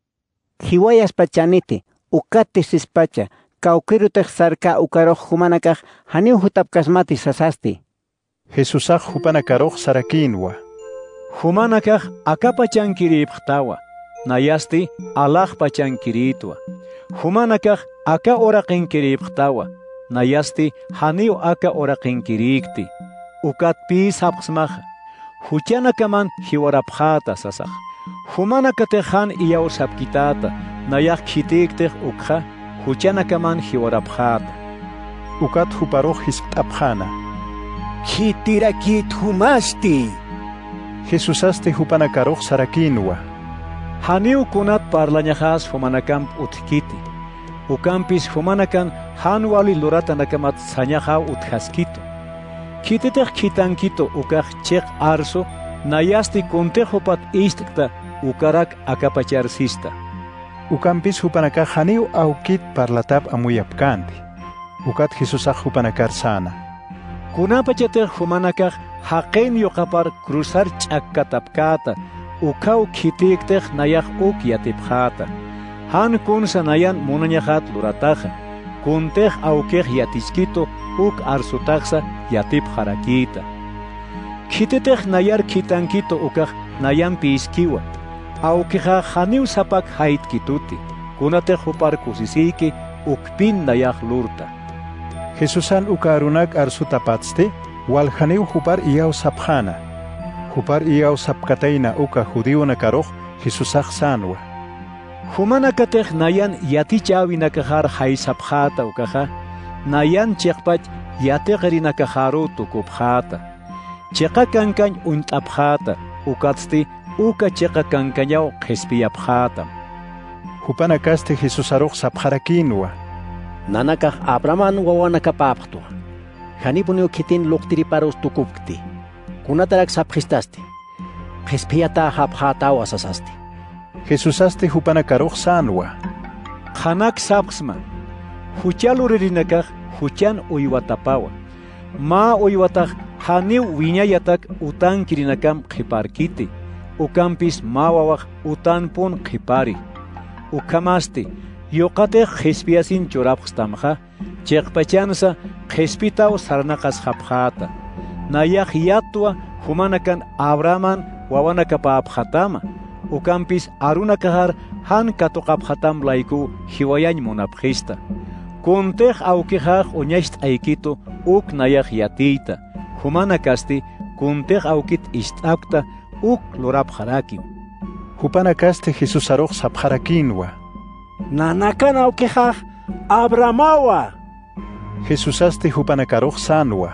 Speaker 3: Hiwayas pachaniti, ukati sispacha, kaukirotej sarka ukaroq humanakaq haniu hutapkasmati sasasti.
Speaker 1: Jesús hupanakaroq sarakinwa.
Speaker 5: Humanakaq akapachankiripqtawa. Nayasti alaq pachankiritwa. Humanakaq aka oraqinkiriripqtawa. Nayasti haniu aka oraqinkirikti. Ukatpi sapqsmaqa. Huchanakaman hiwarapqata sasaq. Humanakatej han iyaw sapkitata. Nayaq khitiktej ukha huchanakaman hiwarapqata.
Speaker 1: Ukat huparoq hisk't'apqana.
Speaker 11: Khitirakit humasti.
Speaker 1: Jesús aste hupanakaroq sarakinwa.
Speaker 5: Haniu kunat parlañajas humanakamp utkiti. Ukampis humanakan hanwali luratanakamata sañaja uthaskito. Kititej kitankito ukaq cheq arso nayasti kuntejopat istkta ukarak akapacharsista.
Speaker 1: Ukampis hupanaka haniu aukit parlatap amuyapkanti. Ukat Jesús hupanakar sana.
Speaker 5: Kunapachatej humanakaq haqen yoqapar cruzar ch'akkatapkata. Ukau kitiktej nayaq uk yatipjata. Han kunsa nayan munañajat lurataja. Kuntej aukej yatiskito uk arsutaxa yatipjarakita. Kititej nayar kitankito ukaj nayan piiskiwa. Aukeja haniu sapak haitkituti. Kunatej upar kusisiki ukpin nayaq lurta.
Speaker 1: Jesusan ukarunak arsutapatste wal haniu hupar iyaw sapjana. Hupar iyaw sapkataina uka judío nakaroq Jesusaq sanwa.
Speaker 5: Humanakatej nayan yatichawinakajar haysapjata ukaja. Nayan cheqpach yateqrinakajaru tukupjata. Cheqa kankañ unt'apjata ukatsti uka cheqa kankañaw qhispiyapjata.
Speaker 1: Hupanakaste Jesusaroq sapjarakinwa.
Speaker 10: Nanakaj Abraman wawanakapapqtu. Hanipuniu kitin luqtiriparos tukupkti. Kunatarak sapjistasti. Qhispiyata hapjatawa sasasti.
Speaker 1: Jesusaste hupanakaroq sanwa.
Speaker 5: Qanak sapqsma. Huchaluririnakaj huchan uywatapawa. Ma uywataj haniu wiñayatak utan kirinakam qhiparkiti. Ukampis mawawaq utanpun qhipari. Ukamasti yoqatej qhispiasin churapqstamqa cheqpachansa qhispitaw sarnaqas hapqata nayaq yatwa humanakan Abrahaman wawanakapapqatama ukampis aruna kahar han katoqapqatam layku hiwayañ munapqista kuntej awkijaq uñasht aykito uk nayaq yatiyta humana kasti kuntej awkit isht'akta uk lurapqarakim
Speaker 1: hupana kasti Jesús aroq sapqarakinwa
Speaker 10: nanakan awkijaq Abrahamawa
Speaker 1: Jesús asti hupana karoq sanwa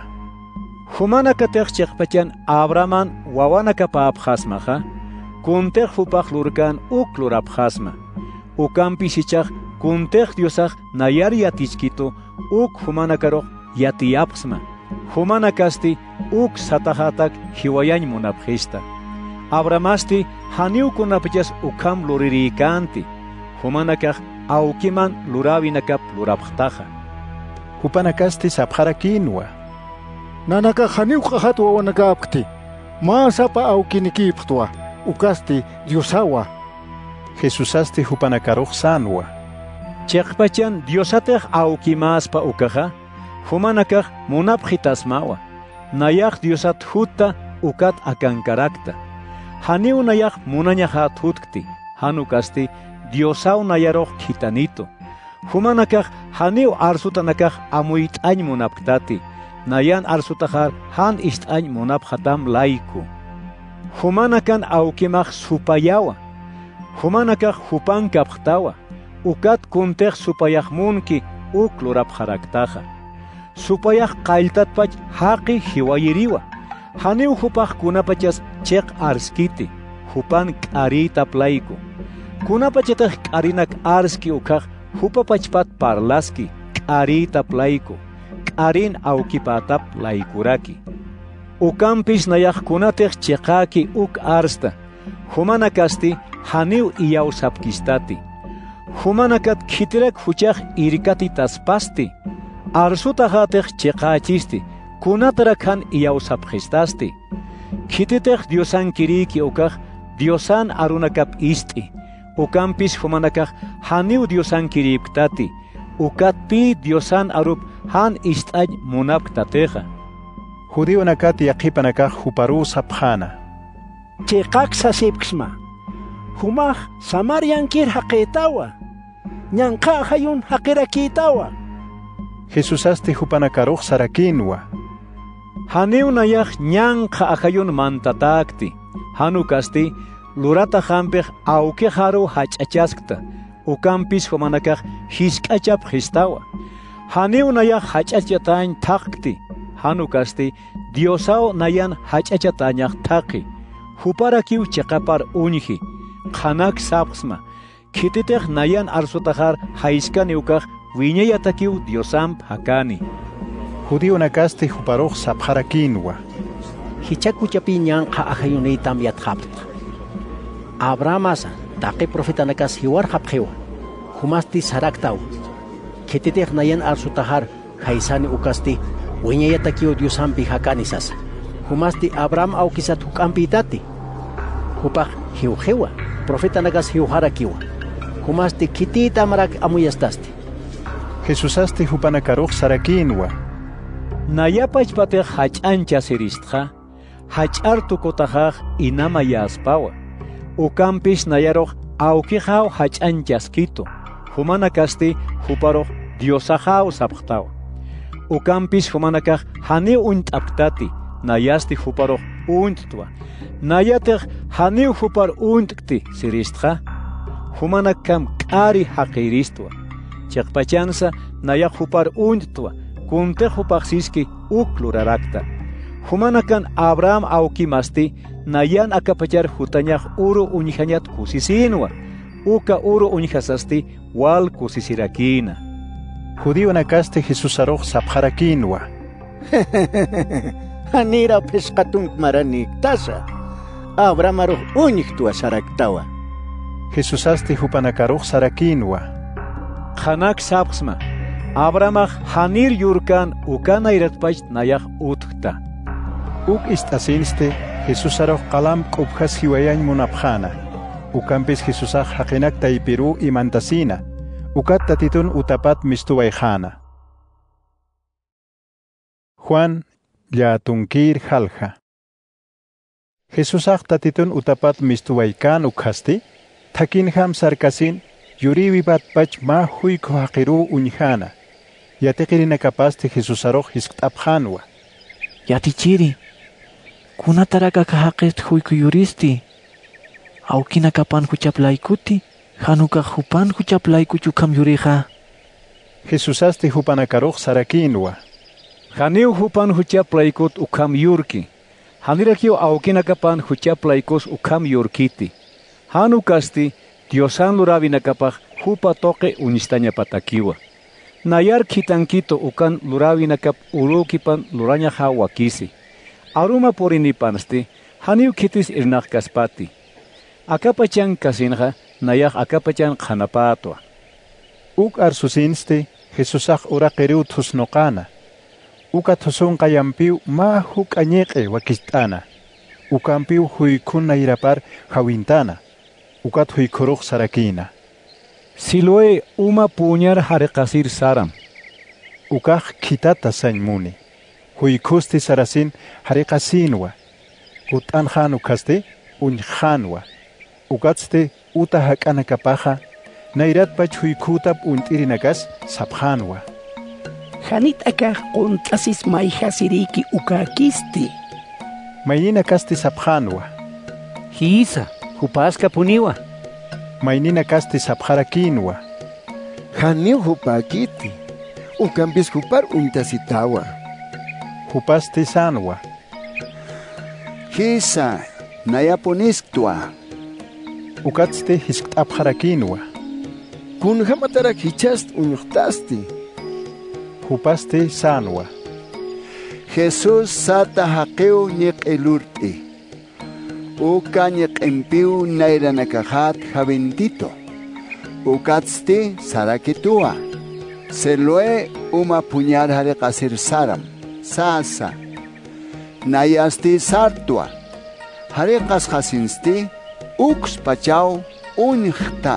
Speaker 5: humana katej cheqpachan Abrahaman wawanakapapqasmaqa kuntej hupaq lurkan uk lurapqasma ukampis ichaq kuntej Diosaq nayar yatichkito uk humana karoq yatiyapqsma humana kasti uk satahatak hiwayañ munapqista Abrahamasti haniwkunapachas ukam luririkanti humana kaq awkiman lurawinakap lurapqtaqa
Speaker 1: hupana kasti sapqarakinwa
Speaker 4: nanaka haniwqa hatwa wawanakapkti masapa awkinikipqtwa ukasti Diosawa
Speaker 1: Jesús asti hupana karoq sanwa
Speaker 5: cheqpachan Diosatej awkimaspa ukaqa humana kaq munapqitasmawa nayaq Diosat hutta ukat akankarakta haniw nayaq munañahat hutkti hanu kasti Diosaw nayaroq khitanito humana kaq haniw arsutanakaq amuyt'añ munapqtati nayan arsutajar han isht'añ munapqatam layku humana kan awkimaq supayawa humana kaq hupan kapqtawa ukat kuntej supayaqmunki uk lurapqaraktaqa supayaq qayltatpach haqi hiwayiriwa haniw hupaq kunapachas cheq arskiti hupan k'aritap layku kunapachataq k'arinak arski ukaq hupapachpat parlaski k'aritap layku k'arin awkipatap laykuraki ukampis nayaqkunatej cheqaki uk arsta humana kasti haniw iyawsapkistati humana kat khitirak huchaq irkati taspasti arsutahatej cheqachisti kunatarak han iyawsapqistasti khititej Diosan kiriki ukaq Diosan arunakap ist'i ukampis humanakaq haniw Diosan kiripktati ukatpi Diosan arup han ist'añ munapktateqa
Speaker 1: judío nakati yaqipanakaq huparu sapqana
Speaker 10: cheqaqsa sipksma humaq Samarian kir haqitawa ñanqa hayun haqirakitawa
Speaker 1: Jesús asti hupana karoq sarakinwa
Speaker 5: haniw nayaq ñanqa ahayun mantatakti hanu kasti lurata hampej awkijaru hach'achaskta ukampis humanakaq hisk'achap histawa haniw nayaq hach'achatañ thaqti hanu kasti Diosaw nayan hach'achatañaq thaqi huparakiw cheqapar uñji qhanak sapqsma khititej nayan arsutajar hayskani ukaq wiñayatakiw Diosamp hakani
Speaker 1: judío nakasti huparoq sapqarakinwa
Speaker 3: hichakuchapi ñanqa ahayunaytam yatqapta Abrahamasa taqi profeta nakas hiwar hapqiwa humasti saraktaw khititej nayan arsutajar haysani ukasti wiñayatakiw Diosampi hakani sasa humasti Abraham awkisat hukampitati hupaq hiwqiwa profeta nakas hiwharakiwa humasti kitita marak amuyastasti
Speaker 1: Jesús asti hupana karoq sarakinwa
Speaker 5: nayapachpatej hach'ancha siristqa hach'ar tukutajaq inama yaspawa ukampis nayaroq awkijaw hach'anchaskito humana kasti huparoq Diosajaw sapqtawa ukampis humanakaq haniw unt'aptati nayasti huparoq unt'twa nayatej haniw hupar unt'kti siristqa humanakam k'ari haqiristwa cheqpachansa nayaq hupar unt'twa kuntej hupaqsiski uk lurarakta humanakan Abraham awkimasti nayan akapachar hutañaq uru uñihañat kusisinwa uka uru uñihasasti wal kusisirakina
Speaker 1: judío nakasti Jesús aroq sapqarakinwa
Speaker 11: hanira pesqatunk maranik tasa Abraham aroq uñihtwa saraktawa
Speaker 1: Jesús asti hupana karoq sarakinwa
Speaker 5: qhanak sapqsma Abrahamaq hanir yurkan ukanayratpach nayaq utkta
Speaker 1: uk ist'asinste Jesús aroq qalam q'upjas hiwayañ munapqana ukampis Jesusaq haqinakta ipiru imantasina Ukat tatitun utapat mistuwaijana. Juan Yatunkir Jalja. Jesusaq tatitun utapat mistuwaikan ukhasti, takin ham sarkasin, yuriwibat pach ma huyko haqiru uñjana. Yateqirina kapasti Jesusaroj hisk't'apjanwa.
Speaker 14: Yatichiri, kunataraka kahaqist huyko yuristi. Aukina kapan huchaplaykuti, hanuka hupan huchaplaykuchu kam yuriqa.
Speaker 1: Jesusasti hupanakaruj sarakinwa.
Speaker 5: Haniu hupan huchaplaykut ukam yurki. Hanirakio aukina kapan huchaplaykos ukam yurkiti. Hanukasti Diosan lurawinakapaj hupa toque unistaña patakiwa. Nayar kitankito ukan lurawinakap urukipan luraña hawakisi. Aruma porinipansti haniu kitis irnaq kaspati. Akapachan kasinja nayaj akapachan khanapatwa.
Speaker 1: Uk arsusinste Jesusaj uraqiru thusnoqana. Uka thusun qayampiu ma huk añeqe wakistana. Ukampiu huykuna irapar hawintana. Ukat huykuruq sarakina.
Speaker 5: Siloe uma puñar hariqasir saram.
Speaker 1: Ukaj kitata sañmuni. Huykusti sarasin hariqasinwa. Utanjan ukaste unjanwa. Ukatste uta hakanakapaja. Nairatpach huykutap unt'irinakas sapjanwa.
Speaker 10: Hanit akaj qontlasis mayjasiriki ukakisti.
Speaker 1: Maynina kasti sapjanwa.
Speaker 2: Hisa, hupaska puniwa.
Speaker 1: Maynina kasti sapjarakinwa.
Speaker 6: Haniu hupakiti. Ukampis hupar untasitawa.
Speaker 1: Hupasti sanwa.
Speaker 11: Hisa, nayaponisktwa.
Speaker 1: Ukatste hisk't'apjarakinwa.
Speaker 6: Kun hamatarak hichast uñuqtasti.
Speaker 1: Hupasti sanwa.
Speaker 11: Jesús sata haqeu ñeq'elurti. Uka ñeq'empiu nairanakajat javentito. Ukatsti sarakitua. Selue uma puñar hariqasir saram. Sasa. Nayasti sartua. Hariqas hasinsti. Ux pachau uñjta.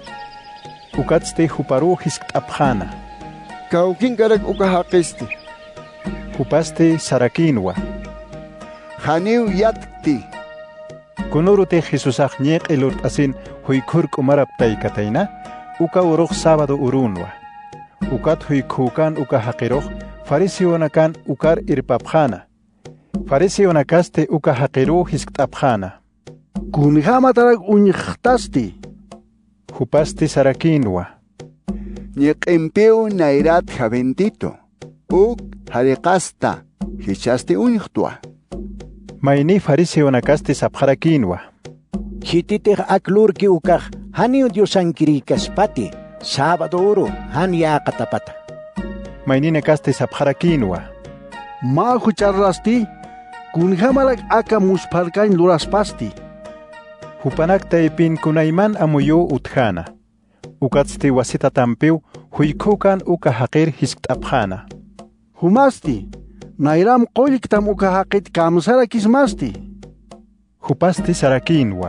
Speaker 1: Ukatste huparu hisk't'apjana.
Speaker 6: Kaukin karak uka haqisti.
Speaker 1: Hupaste sarakinwa.
Speaker 11: Haniu yatkti.
Speaker 1: Kunurute Jesusaj ñeq'elurt'asin huykur k'umaraptay katayna, uka uruq sábado urunwa. Ukat huykukan uka haqiruq, fariseonakan ukar irpapjana. Fariseonakaste uka haqiru hisk't'apjana.
Speaker 12: Kunhamatarak uñiqtasti.
Speaker 1: Hupasti sarakinwa.
Speaker 11: Ñeq'empiu nairat javentito. Uk hariqasta. Hichasti uñqtua.
Speaker 1: Mayni fariseonakaste sapjarakinwa.
Speaker 10: Hititej aklurki ukaj haniu diosankirikaspati. Sábado uru hanya katapata.
Speaker 1: Mayninakaste sapjarakinwa.
Speaker 12: Ma hucharrasti. Kunhamalak aka musparkain luraspasti.
Speaker 1: Hupanakta ipin kunayman amuyu utjana. Ukatsti wasita tampiu huykukan uka haqir hisk't'apjana.
Speaker 12: Humasti. Nairam qollktam uka haqit kamsara kismasti.
Speaker 1: Hupasti sarakinwa.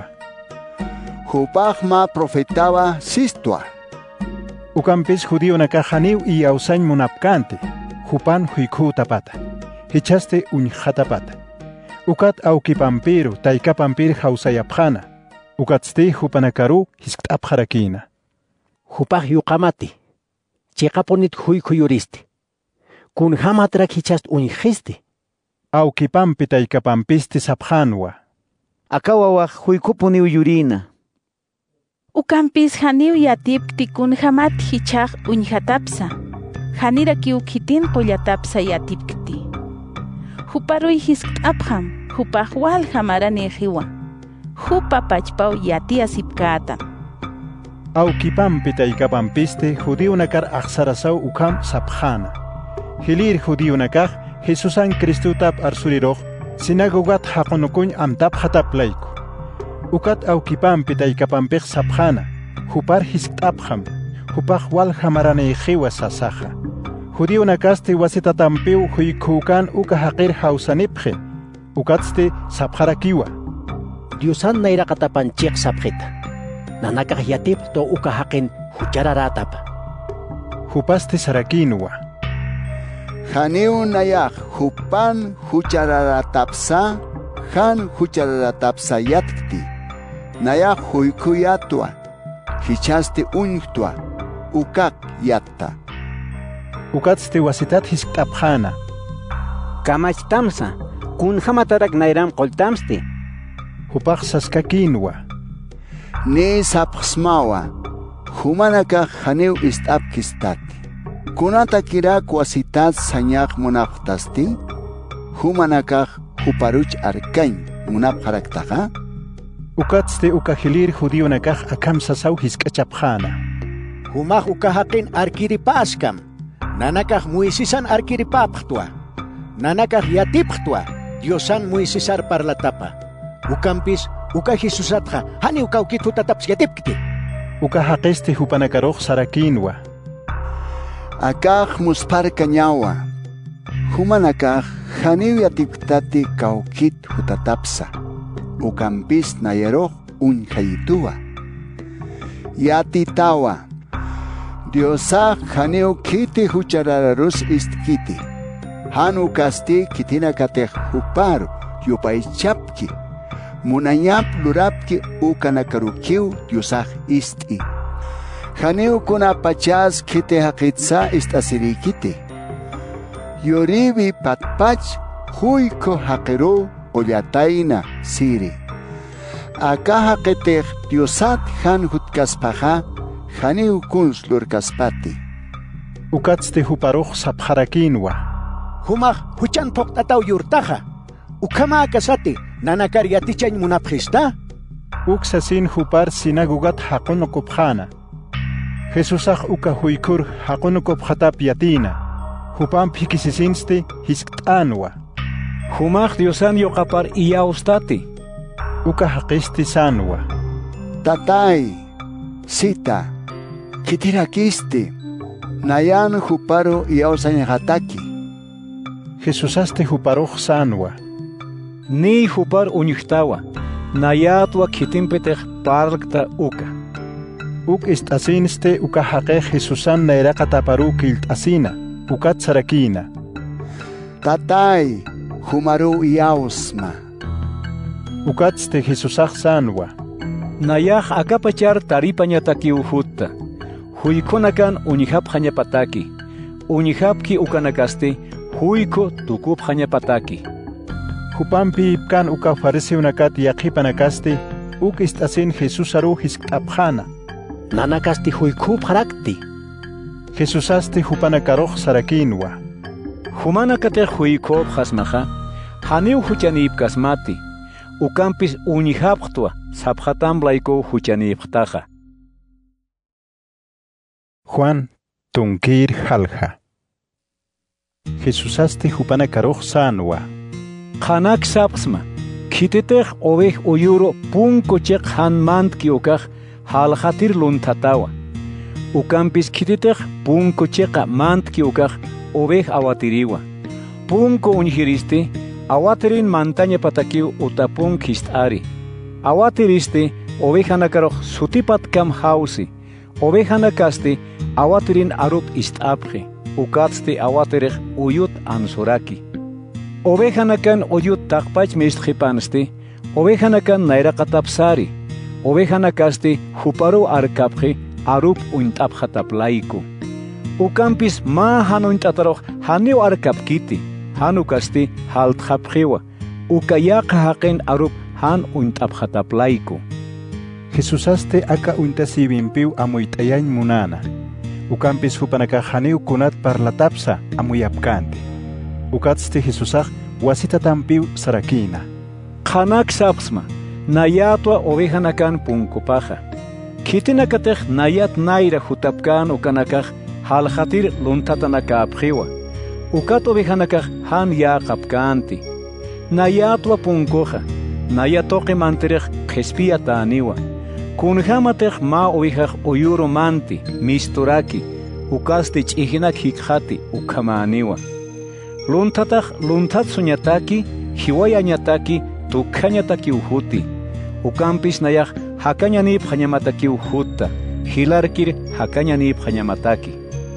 Speaker 11: Hupajma profetawa sistua.
Speaker 1: Ukampis judío nakajaniu y ausañ munapkante. Hupan huyku tapata. Hichaste uñjatapata. Ukat aukipampiru taikapampir hausayapjana. Ukatsti hupanakaru hisk't'apjarakina.
Speaker 10: Hupaj yuqamati. Chiqaponit huyku yuristi. Kun hamatrak hichast uñjisti.
Speaker 1: Aukipampi taikapampisti sapjanwa.
Speaker 2: Akawawaj huykupuniw yurina.
Speaker 9: Ukampis haniw yatipti kun hamat hichaq uñjatapsa. Haniraki ukitin pollatapsa yatipkti. Huparuy hisk't'apjam. Hupaj wal hamarani hiwa. Hupa pachpaw yatia sipkaatam.
Speaker 1: Aukipampi taikapampiste judío nakar aqsarasau ukam sapjana. Hilir judío nakaj Jesusan Kristutap arsuriroj sinagogat haqunukuñ amtap hataplayku. Ukat aukipampi taikapampik sapjana. Hupar hisk't'apjam. Hupaj wal hamarani hiwa sasaja. Judío nakaste wasita tampiu huykukan uka haqir hausanipje. Ukatste sapjarakiwa.
Speaker 10: Diosan nairaqatapan chiq sapjita. Nanakaj yatip to uka haqin huchararatap.
Speaker 1: Hupaste sarakinwa.
Speaker 15: Haniu nayak hupan huchararatapsa, han huchararatapsa yatkti. Nayak huykuyatwa, hichaste uñhtwa, ukak yatta.
Speaker 1: Ukatste wasitat hiskapjana.
Speaker 3: Kamachtamsa, kun hamatarak nairam koltamste.
Speaker 1: Hupaq saskakinwa.
Speaker 15: Ni sapsmawa, humanaka haneu istapkistati. Kunata kirak wasitat sanyak munaptasti, humanaka huparuch arkain munapharaktaha.
Speaker 1: Ukatste ukahilir judío nakaj akam sasaw hiskachapjana.
Speaker 11: Humaj ukahakin arkiripaskam. Nanakaj muisisan arkiripaphtwa. Nanakaj yatiphtwa. Diosan muisisar parlatapa. Ukampis ukahisusatja hani ukaukitutataps yatipkti.
Speaker 1: Ukahaqeste hupanakaroq sarakinwa.
Speaker 15: Akaj musparkañawa. Humanakaj haniu yatipktati kaukit hutatapsa. Ukampis nayeroq unjayituwa. Yatitawa. Diosaj haniu kiti hucharararus istkiti. Hanu kasti kitina katej huparu yupaychapki. Munanyap lurapki ukanakarukiu Diosaj isti. Haniu kuna pachas kiti haqitsa istasirikiti. Yoribi patpach huyko haqiru Ollataina siri. Akaha ketej Diosat han hutkaspaja, haniu kuns lurkaspati.
Speaker 1: Ukatste huparuq sapjarakinwa.
Speaker 11: Humaj huchan poktatau yurtaja. Ukama akasati, nanakar yatichan munapjista.
Speaker 1: Uksasin hupar sinagugat hakunokupjana. Jesusaj uka huykur hakunokupjatap yatina. Hupan pikisisinste hisktanwa.
Speaker 5: Humaj Diosan yoqapar iyaustati.
Speaker 1: Uka haqisti sanwa.
Speaker 15: Tatay, sita, kitirakisti, nayan huparo iyausañahataki.
Speaker 1: Jesusaste huparuq sanwa.
Speaker 5: Ni hupar uñuhtawa, nayatwa kitimpetej parlkta uka.
Speaker 1: Uk istasinste uka haqej Jesusan nairaqa taparu kiltasina, ukat sarakina.
Speaker 15: Tatay, humaru iyausma.
Speaker 1: Ukatste Jesusaj sanwa.
Speaker 5: Nayaj akapachar taripañataki uhutta. Huykunakan uñihap hañapataki. Uñihapki ukanakaste huyko tukup hañapataki.
Speaker 1: Hupampi ipkan uka farisi unakat yaqipanakaste uk istasin Jesus aru hiskapjana.
Speaker 10: Nanakasti huykup harakti.
Speaker 1: Jesusaste hupanakaroq sarakinwa.
Speaker 5: Humanakate huykop hasmaja, haniu huchanipkasmati. Ukampis uñihaphtwa sapjatamblaiko huchaniptaja.
Speaker 1: Juan tunkir halja. Jesusaste hupanakaroq sanwa.
Speaker 5: Qanak sapsma, kitetej ovej uyuro punko cheq hanmantki ukaj haljatir luntatawa. Ukampis kitetej punko cheqa mantki ukaj ovej awatiriwa. Punko uñhiriste awatirin mantaña patakiu utapun kistari. Awatiriste ovejanakaroq sutipat kam hausi. Ovejanakaste awatirin arup istapje. Ukatste awatirej uyut ansuraki. Ovejanakan uyut taqpach mistqipanste. Ovejanakan nairaqatapsari. Ovejanakaste huparu arkapje arup untapjataplaiko. Ukampis ma hanuntataroq haniu arkapkiti. Hanukasti haltjapjiwa. Ukayaqa haqen arup han untapjataplaiko.
Speaker 1: Jesusaste aka untasibimpiu amuytayañ munana. Ukampis hupanaka haniu kunat parlatapsa amuyapkanti. Ukatste Jesusaj wasitatampiu sarakina.
Speaker 5: Qanak sapsma, nayatwa ovejanakan punkupaja. Kitinakatej nayat naira hutapkan ukanakaj haljatir luntatanakapjiwa. Ukat ovejanakaj han yaqapkanti. Nayatwa punkoja, nayatoqi mantirej qespia taaniwa. Kunjamatej ma ovejaj uyuro manti, misturaki, ukaste ch'ijinak hikjati ukamaniwa. Luntataj luntatsuñataki, hiwayañataki, tukhañataki uhuti. Ukampis nayaj hakañanip hañamataki uhuta, hilarkir hakañanip hañamataki.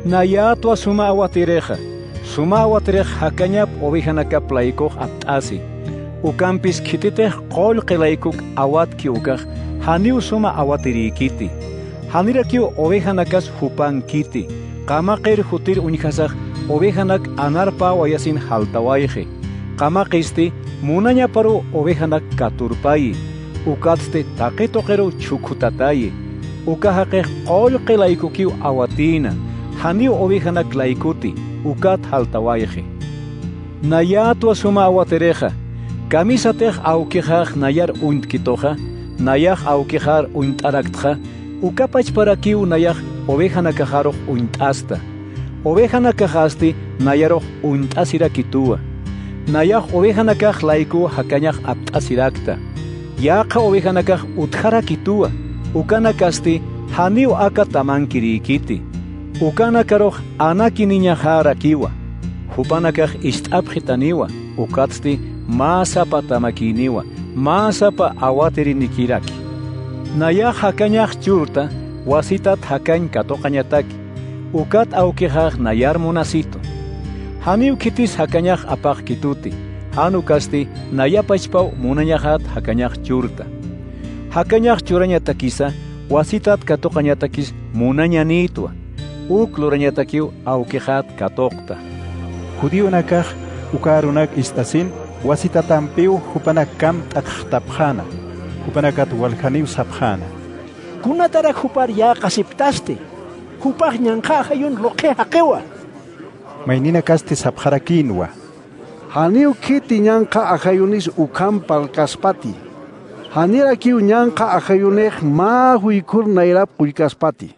Speaker 5: Nayatua suma awatireja. Suma awatirej hakañap ovejanakap laikoq apt'asi. Ukampis kititej qolqilaykuk awatki ukaj haniu suma awatirikiti. Hanirakiu ovejanakas hupankiti. Qamaqir hutir uñjasaj ovejanak anarpa wayasin haltawayji. Qamaqisti munañaparu ovejanak katurpayi. Ukatste taqitoqiru chukutatayi. Ukahaqej qolqilaykukiu awatina. Haniu ovejanak laykuti. Ukat haltawayji. Nayatua suma awatireja. Camisatej aukijaj nayar untkitoja. Nayaj aukijjar untaraktja. Ukapach para kiu nayaj ovejanakajaroj untasta. Ovejanakajasti nayaroj untasirakitua. Nayaj ovejanakaj laiku hakañaj aptasirakta. Yaqa ovejanakaj utjarakitua. Ukanakasti haniu aka tamankirikiti. Ukanakaroj anaki niñajarakiwa. Hupanakaj istapjitaniwa. Ukatsti masapa tamakiniwa. Masapa awatirinikiraki. Nayaj hakañaj churta, wasitat hakañ katoqañataki. Ukat aukijaj nayar munasito. Haniu kitis hakañaj apaq kituti. Hanu kasti nayapachpau munañajat hakañaj churta. Hakañaj churañatakisa, wasitat katoqañatakis munañanitua. Uklurañatakiu aukijat katoqta.
Speaker 1: Judío nakaj ukarunak istasin, wasitatampiu hupanakam takhtapjana. Hupanakat walhaniu sapjana.
Speaker 10: Kunatara hupar ya kasiptaste. Hupar ñanqajayun loqe haqewa.
Speaker 1: Maynina kaste sapjarakinwa.
Speaker 12: Haniu kiti ñanqa ajayunis ukampal kaspati. Hanira kiu ñanqa ajayunej ma huykur nairap quykaspati.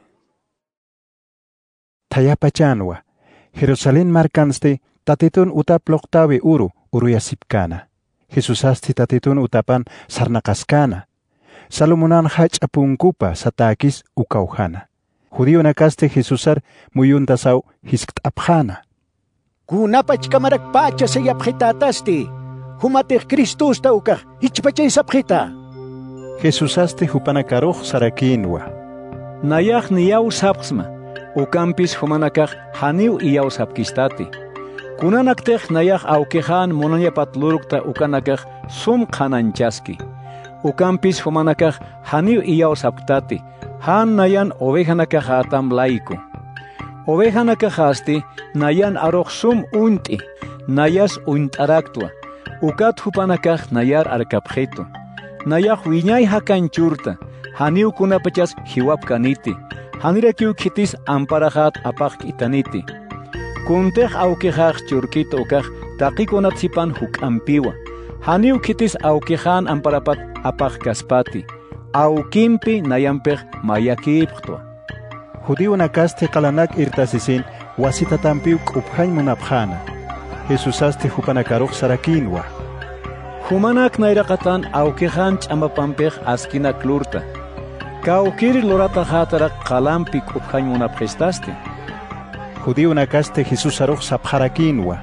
Speaker 1: Tayapachanwa. Jerusalén markanste tatitun utaploqtawi uruyasipkana. Jesusasti tatitun utapan sarnakaskana. Salomonan hach'apunkupa satakis ukawjana. Judío nakaste Jesusar muyuntasau hisktapjana.
Speaker 10: Kunapach kamarak pacha sayapjitatasti. Humatej Cristusta ukaj hichpachay sapjita.
Speaker 1: Jesusaste hupanakaruj sarakinwa.
Speaker 5: Nayaj niyaw sapsma. Ukampis humanakaj haniu iyaw sapkistati. Kunanaktej nayaj aukejan monañapatlurukta ukanakaj sum qananchaski. Ukampis humanakaj haniu iyaw sapktati. Han nayan ovejanakaj atam laiku. Ovejanakaj asti nayan aroj sum unti. Nayas untaraktua. Ukat hupanakaj nayar arkapjetu. Nayaj wiñay hakanchurta. Haniu kunapachas hiwapkaniti. Hanirakiu kitis amparajat apaq itaniti. Kuntej aukejaj churkito ukaj taqikunatzipan hukampiwa. Haniu kitis aukejan amparapat apaq kaspati. Aukimpi nayampej mayakipqtua.
Speaker 1: Judío nakaste qalanak irtasisin wasitatampiu q'uphañ munapjana. Jesusaste hupanakaruj sarakinwa.
Speaker 5: Humanak nayraqatan aukejan ch'amapampej askina klurta. Kaukiri lorata hatarak qalampi q'uphañ munapjestaste.
Speaker 1: Judío nakaste Jesusaruj sapjarakinwa.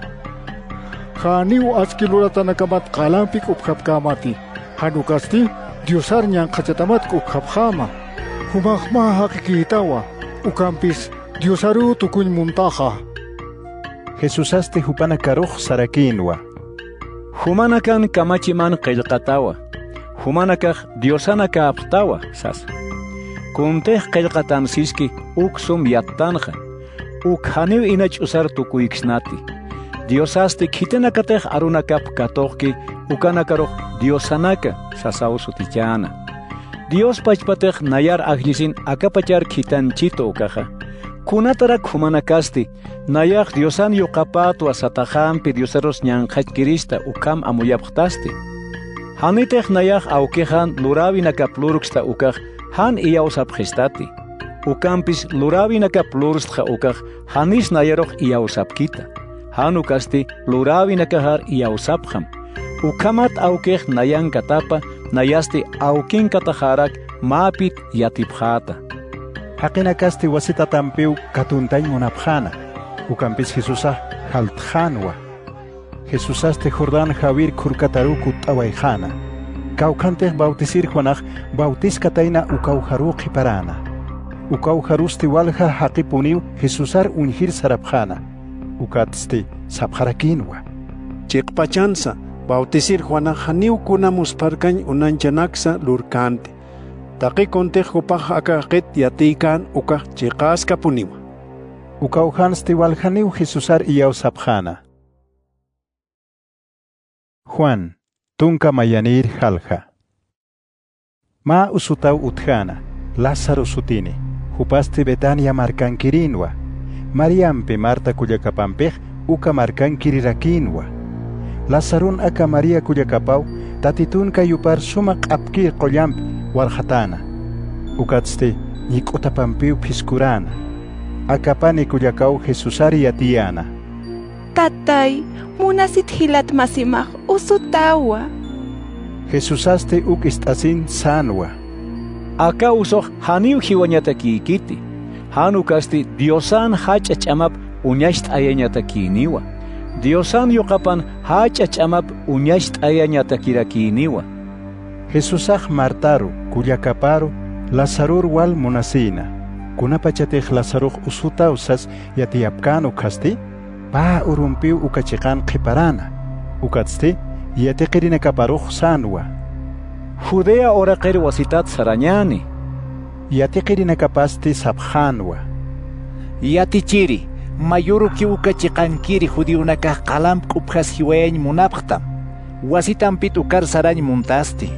Speaker 4: Haniu askilurata nakamat qalampik upkapkamati. Hanukasti Diosar ñanqachatamat upkapjama. Humaqma haqikitawa. Ukampis Diosaru tukuñ muntaja.
Speaker 1: Jesusaste hupanakaruj sarakinwa.
Speaker 5: Humanakan kamachiman qillqatawa. Humanakaj Diosanaka aptawa sas. Kuntej qillqatamsiski uksum yattanja. Ukhaniu inach usar tukuyksnati. Diosasti kitenakatej arunakap katoqki ukanakaruj Diosanaka sasausu tichana. Dios pachpatej nayar ajlisin akapachar kitanchito ukaja. Kunatarak humanakasti nayaj Diosan yuqapatua satajampi Diosaros ñanqachkirista ukam amuyapqtasti. Hanitej nayaj aukejan lurawi nakapluruksta ukaj han iyausapjistati. Ukampis lurawi nakaplurustja ukaj hanis nayaroj iyausapkita. Hanukasti lurawi nakajar iyausapjam. Ukamat aukej nayan katapa nayasti aukin katajarak mapit yatipjata.
Speaker 1: Haqinakasti wasitatampiu katuntañ munapjana. Ukampis Jesusaj haltjanwa. Jesusaste Jordán Javir kurkataruku tawayjana. Kaukantej bautisir Juanaj bautiskataina ukaujaruqi parana. Ukau harusti walha haqipuniu Jesusar unhir sarabjana. Ukatste sabjarakinwa.
Speaker 7: Chikpachansa, bautisir Juana haniu kuna musparkañ unanchanaksa lurkante. Taqi konte hupaj akaqet yatikan ukaj chiqaska puniwa.
Speaker 1: Ukau hansti walhaniu Jesusar iyau sabjana. Juan, tunka mayanir halja. Ma usutau utjana, Lázaro sutini, hupaste Betania marcanquirinwa, Mariampe Marta cuyacapampe, uka marcanquiriraquinwa. Lázarun aka María cuyacapau, tatitun kayupar sumak apkir qoyamp, walhatana. Ukatste, nikotapampiu piskurana. Akapane cuyacau Jesusari atiana.
Speaker 9: Tatay, munasit hilat masimaj usutawa.
Speaker 1: Jesusaste uk istasin sanwa.
Speaker 5: Aka usoq haniu hiwañatakikiti. Hanukasti Diosan hach'ach'amap uñasht'ayañatakiniwa. Diosan yuqapan hach'ach'amap uñasht'ayañatakiraquiniwa.
Speaker 1: Jesusaj Martaru, cuyacaparo, Lazarur wal munasina. Kunapachatej Lazarug usuta usas yatiapkanu kasti, pa urumpiu ukachiqan qiparana. Ukatste, yateqirina kaparuj sanwa.
Speaker 5: Judea oraqer wasitat sarañani.
Speaker 1: Yateqirina kapasti sabjanwa.
Speaker 10: Yatichiri, mayuru ki ukachiqankiri judiunakaj qalamp q'upjas hiwayañ munapqtam. Wasitan pit ukar sarañ muntasti.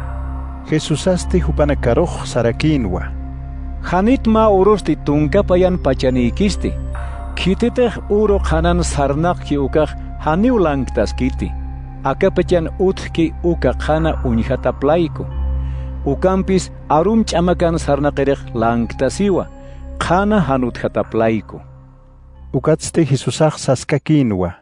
Speaker 1: Jesusasti hupanakaruj sarakinwa.
Speaker 5: Hanit ma urusti tunkapayan pachanikisti. Kititej uro hanan sarnaq ki ukaj haniu langtaskiti. Akapachan utki uka khana uñjataplaiko. Ukampis arum ch'amakan sarnaqerej langtasiwa. Khana hanutjataplaiko.
Speaker 1: Ukatste Jesusaj saskakinwa.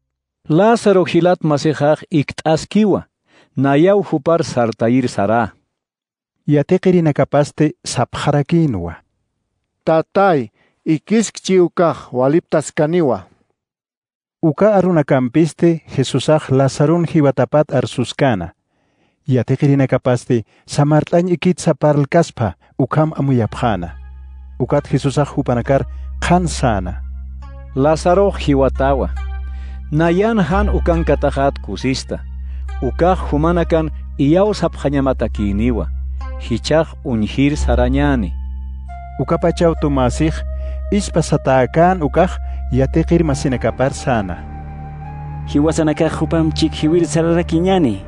Speaker 5: Lázaro hilat masejaj ikt'askiwa. Nayaw hupar sartayir sara.
Speaker 1: Yateqirina kapaste sabjarakinwa.
Speaker 4: Tatay, ikiskchi ukaj waliptaskaniwa.
Speaker 1: Uka arunakampiste Jesusaj Lazarun hiwatapat arsuskana. Yateqirina kapaste samart'añ ikitsa parlkaspa ukam amuyapjana. Ukat Jesusaj hupanakar qhan sana.
Speaker 5: Lázaro hiwatawa. Nayan han ukan katajat kusista. Ukaj humanakan iyaw sapjañamatakiniwa. Hichaj unhir sarañani.
Speaker 1: Ukapachaw tumasij ispa sataakan ukaj yateqir masinakapar sana.
Speaker 16: Hiwasanakaj hupam chik hiwir sararakiñani.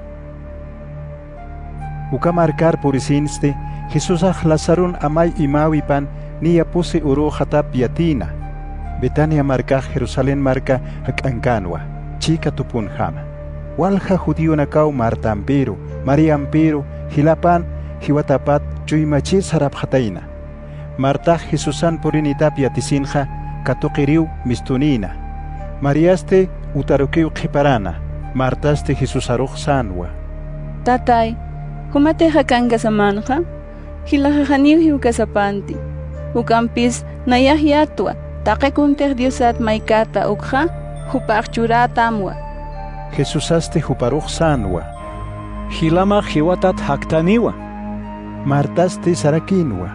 Speaker 1: Ukamarkar purisinste Jesusaj Lazarun amay imawipan niya puse uru hatap yatina. Betania markaj Jerusalén marka hakankanwa. Chika tupunjama. Walja judionakaw Martampiro, Mariampiro, hilapan hiwatapat chuymachi sarapjataina. Martaj Jesusan purinitap yatisinja katuqiriw mistunina. Mariaste utarukiw qiparana. Martaste Jesusaruj sanwa.
Speaker 9: Tatay, humate hakanga samanja, hilajajaniw hiukasapanti. Ukampis nayaj yatwa, taqekuntej Diosat maykata ukja, hupaqchuratamwa.
Speaker 1: Jesusaste huparuj sanwa.
Speaker 5: Hilamaj hiwatat haktaniwa.
Speaker 1: Martaste sarakinwa.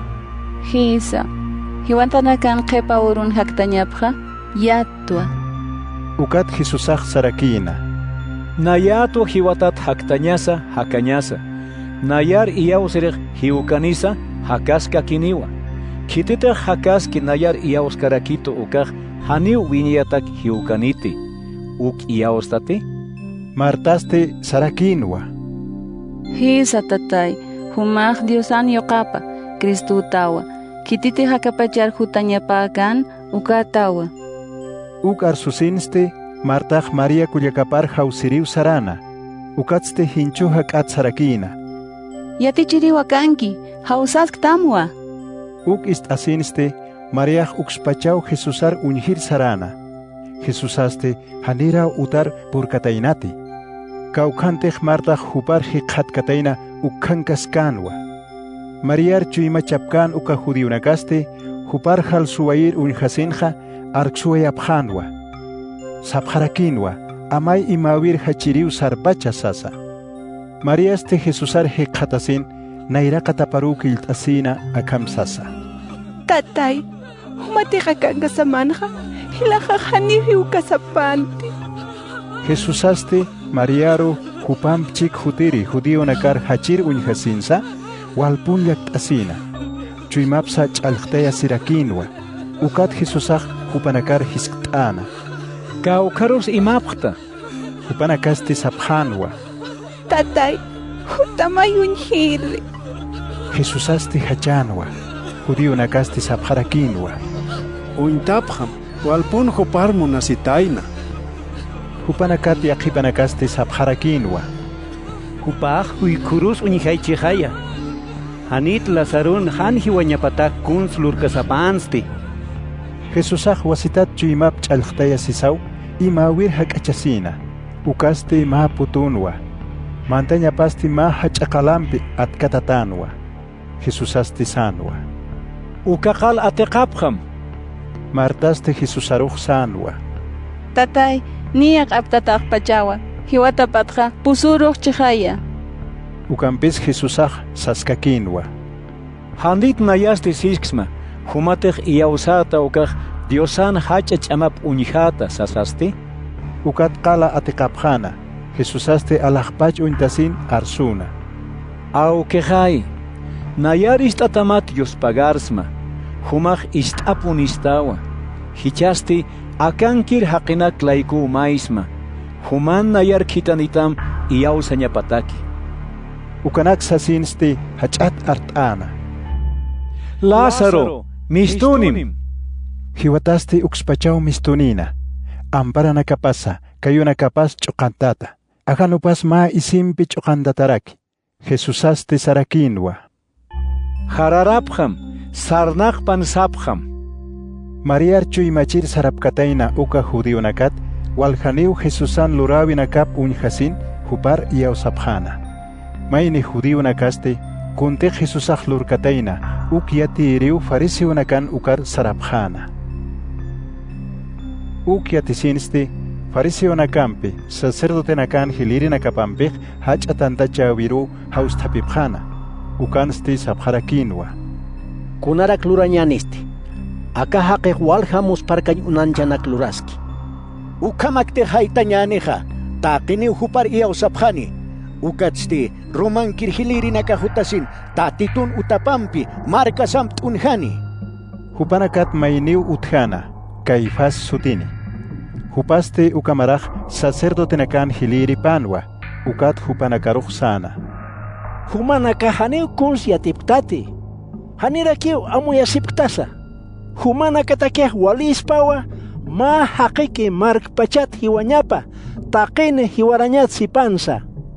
Speaker 9: Hisa, hiwantanakan qepa urun haktañapja, yatwa.
Speaker 1: Ukat Jesusaj sarakina.
Speaker 5: Nayato hiwatat haktañasa hakañasa. Nayar iyawsirij hiukanisa hakaska kiniwa. Kititej hakaski nayar iyawskarakito ukaj haniu wiñatak hiukaniti. Uk iyawstati?
Speaker 1: Martaste sarakinwa.
Speaker 9: Hisa tatay, humaj Diosan yoqapa, Cristo utawa. Kititi hakapachar hutañapakan ukatawa.
Speaker 1: Uk arsusinste Martaj María cuyacapar hausiriw sarana. Ukatste hinchuja k'at sarakina.
Speaker 9: Yatichiriwa kanki, hausask tamwa.
Speaker 1: Uk istasinste María ukspachaw Jesusar unhir sarana. Jesusaste hanira utar purkatainati. Kaukantej Martaj hupar hiqhatkataina ukkankaskanwa. Mariar chuyma chapkan uka judiunakaste hupar hal suwair unhasinja arksuayapjanwa. Sabjarakinwa amay imawir hachiriw sarpacha sasa. Mariaste Jesusar hiqhatasin naira kataparu kiltasina akam sasa.
Speaker 9: Tatay, humatika kanga sa manha, hilakakanihi ukasapanti.
Speaker 1: Jesus aste Mariaro hupam chik hutiri judío nakar hachir unjasinsa, walpun yaktasina. Chuimapsa chalktaya sirakinwa, ukat Jesusaj hupanakar hisktana.
Speaker 5: Kaukaros imapta.
Speaker 1: Hupanakasti saphanwa.
Speaker 9: Tatay, hutamayun hili.
Speaker 1: Jesusasti hachanwa, judío nakasti sapharakinwa.
Speaker 7: Uintapjam, walpun hupar munasitaina.
Speaker 1: Hupanakati akipanakasti sapharakinwa.
Speaker 2: Hupaj huikurus unihaichihaya. Hanit Lazarun han hiwañapatak kuns lurkasapansti.
Speaker 1: Jesusaj wasitat chuimap chalktaya sisaw, imawir hakachasina. Ukasti ma putunwa. Mantaña pasti ma hachakalampi atkatatanwa. Jesusasti sanwa.
Speaker 5: Ukakal atekapjam.
Speaker 1: Martaste Jesusaruj sanwa.
Speaker 9: Tatay, niyak aptatak pachawa, hiwata patja, pusuruj chihaya.
Speaker 1: Ukampis Jesusaj saskakinwa.
Speaker 5: Handit nayasti sisksma, humatej iyausata ukaj Diosan hachach amap unijata sasasti.
Speaker 1: Ukat kala atekapjana, Jesusaste alajpach untasin arsuna.
Speaker 5: Au kejai, nayaris tatamat yospagarsma, humaj istapunistawa, hichasti akankir haqinak laiku maisma, human nayar kitanitam iyausañapataki.
Speaker 1: Ukanak sasinsti hachat artana.
Speaker 5: Lázaro, mistunim.
Speaker 1: Hiwatasti ukspachaw mistunina. Ampara nakapasa, kayo nakapas chukantata. Akanupas ma isimpi chukantataraki. Jesusaste sarakinwa.
Speaker 5: Hararapjam, sarnakpan sapjam.
Speaker 1: Mariar chuimachir sarapkataina uka judío nakat, walhaniu Jesusan lurawi nakap unjasin, hupar iyausapjana. Maini judío nakaste, kunte Jesusaj lurkataina, ukyati iriu fariseo nakan ukar sarapjana. Ukyati sinste, fariseo nakampi, sacerdote nakan hiliri nakapampik, hachatanta chawiru haustapipjana. Ukansti sapjarakinwa.
Speaker 10: Kunarak lurañanisti. Aka haqeq walhamus parkañ unanchanak luraski.
Speaker 11: Ukamakte haitañaneja, taqini hupar iyausapjani. Ukatsti Roman kirhiliri nakahutasin, tatitun utapampi, marka samt unjani.
Speaker 1: Hupanakat mainiu utjana, Caifás sutini. Hupaste ukamaraj sacerdote nakan hiliri panwa, ukat hupanakaruj sana.
Speaker 10: Humanaka haneu kuns yatiptati. Hanira kiu amu yasiptasa. Humanaka takeh walispawa, ma haqiqi mark pachat hiwañapa, taqine hiwarañat sipansa.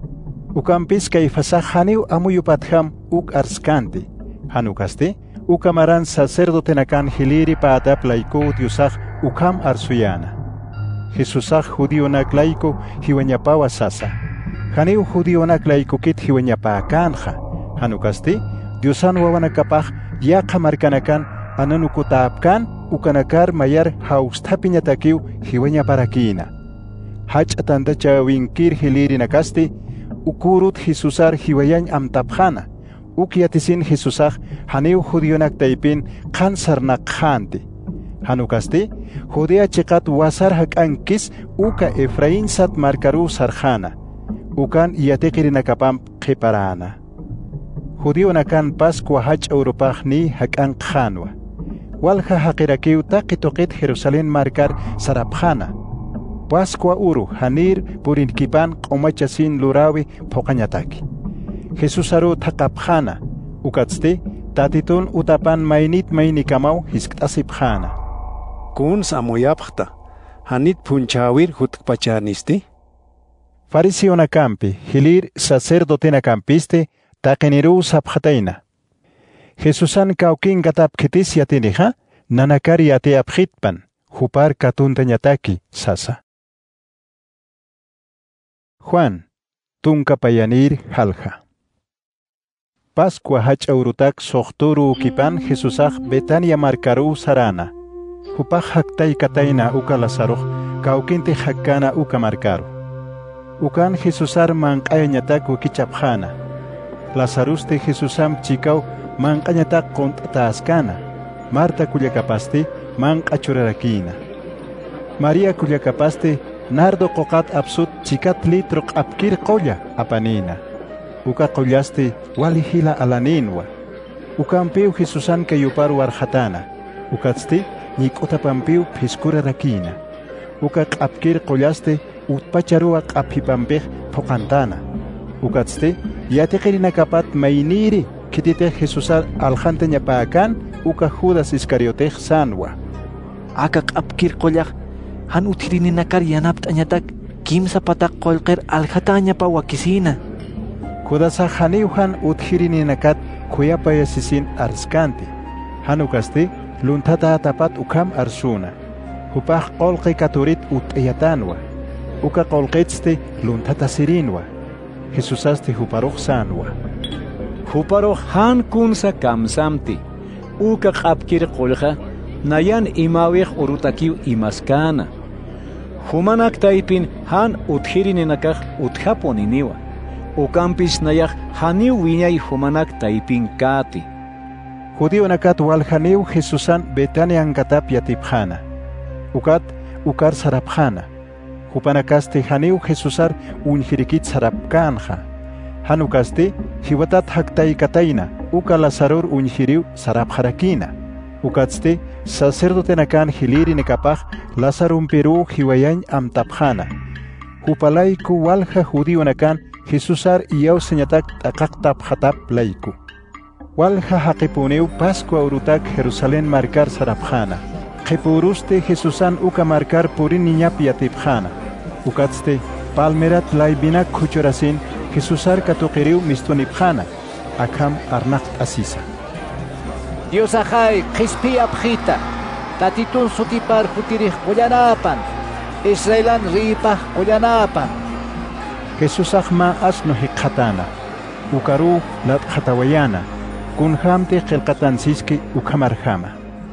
Speaker 1: Ukampis Caifásaj haneu amu yupatham uk arskanti. Hanukasti, ukamaran sacerdote nakan hiliri paatap laiku diosaj ukam arsuyana. Jesusaj judío nak laiko hiwañapawa sasa. Haneu judío nak laiko kit hiwañapa kanja. Hanukasti, diosan wawanakapaj yaqa markanakan ananukutaapkan ukanakar mayar haustapiñatakiw hiwañaparakina. Hach'atantacha winkir hiliri nakasti, ukurut Jesusar hiwayañ amtapjana. Ukyatisin Jesusaj haneu judionak taipin qansarnak janti. Hanukasti, Judea chiqat wasar hakankis uka Efraín sat markaru sarjana. Ukan iyateqirinakapam qiparana. Judío nakan Pascua hach Europaj ni hakan qhanwa. Walha haqirakiw taqitoqit Jerusalén markar sarapjana. Pascua uru hanir purinkipan qomachasin lurawi poqañataki. Jesusaru thaqapjana. Ukatsti tatitun utapan mainit mainikamaw hisktasipjana.
Speaker 7: Kuns amoyapjta, hanit punchawir hutkpachanisti.
Speaker 1: Fariseo nakampi, hilir sacerdote nakampiste, taqiniru sapjataina. Jesusan kaukin katapkitis yatinija, nanakari yateapjitpan, hupar katuntañataki sasa. Juan, tunkapayanir halja. Pascua hach'aurutak soqturu ukipan Jesusaj Betania markaru sarana. Hupaj haktay katayna uka Lazaro, kaukinte hakkana uka markaru. Ukan Jesusar manqayañatak ukichapjana. Lazaruste Jesusam chikaw manqañatak qont'ataskana. Marta kullakapaste manqa churarakina. María kullakapaste nardo qoqat absut chikat litro q'apkir qolla apanina. Uka qollaste walihila alaninwa. Ukampiu Jesusan kayuparu arhatana. Ukatste nik'uta pampiu piskura rakina. Uka q'apkir qollaste utpacharua q'aphipampej phoqantana. Ukatste yatiqirinakapat mayniri kitite Jesusar aljante ñapaakan uka Judas Iscariote sanwa.
Speaker 14: Aka q'apkir qollaq han utirininakar yanapta ñatak kimsa patak qollqer aljata ñapa wakisina.
Speaker 1: Judas haniuhan uthirininakat kuyapayasisin arskanti. Hanukaste luntata tapat ukam arsuna. Hupaj qolqi katurit ut'yatanwa. Uka qolqitste luntata sirinwa. Jesusaste huparuq sanwa.
Speaker 5: Huparuq han kunsa kamsamti. Uka q'apkir qollqa nayan imawih urutakiw imaskana. Humanak taipin han uthirininakat uthaponiniwa. Ukampis nayak haniw wiñay humanak taipin kati.
Speaker 1: Judío nakat walhaniw Jesusan Betanian katap yatipjana. Ukat ukar sarapjana. Hupanakaste haniw Jesusar unjirikit sarapkanja. Hanukaste hiwatat haktay kataina uka Lazarur unjiriw sarapjarakina. Ukatste sacerdote nakan hiliri nekapaj Lazarum Peru hiwayan amtapjana. Hupalayku walha judío nakan Jesusar iyaw señatak takaktab hatap laiku. Walha haqipuneu Pascua urutak Jerusalén marcar sarapjana. Qhipuruste Jesusan uka marcar purin niñap yatipjana. Ukatste palmerat laibinak kuchurasin Jesusar katuqiriw mistunipjana. Akam arnaqt asisa.
Speaker 8: Dios ajay qispi abjita. Tatitun sutipar jutirij qollanapan. Israelan ripaj qollanapan.
Speaker 1: Jesús ahma asno hiqhatana, ukaru lat khatawayana, kunhamte qilqatansiski ukamarjama.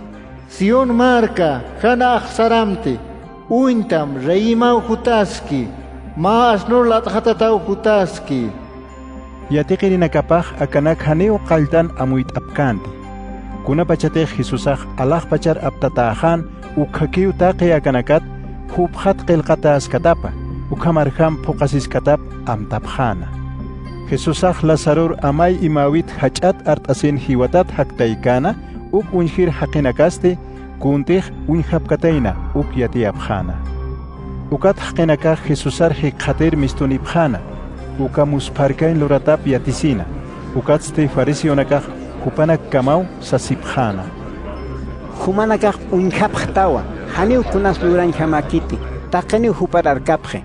Speaker 4: Sion marca, hanaj saramte, uintam reimau hutaski, ma asno lat khatatau hutaski.
Speaker 1: Yatiqirinakapaj akanak haneo qaltan amuit apkanti. Kuna pachatej Jesusaj alaj pachar aptatajan ukhakiu taqi akanakat hubhat qilqatas katapa. Ukamarjam pokasis katap amtapjana. Jesusaj Lazarur amay imawit hachat artasin hiwatat haktaykana uk unjir haqinakaste kuntij unjapkatayna uk yatiapjana. Ukat haqinakaj Jesusar hiqhatir mistunipjana. Uka musparkain luratap yatisina. Ukatste farisionakaj hupanak kamau sasipjana.
Speaker 3: Humanakaj unjapjtawa haniw kunas luran jamakiti taqeniw hupararkapje.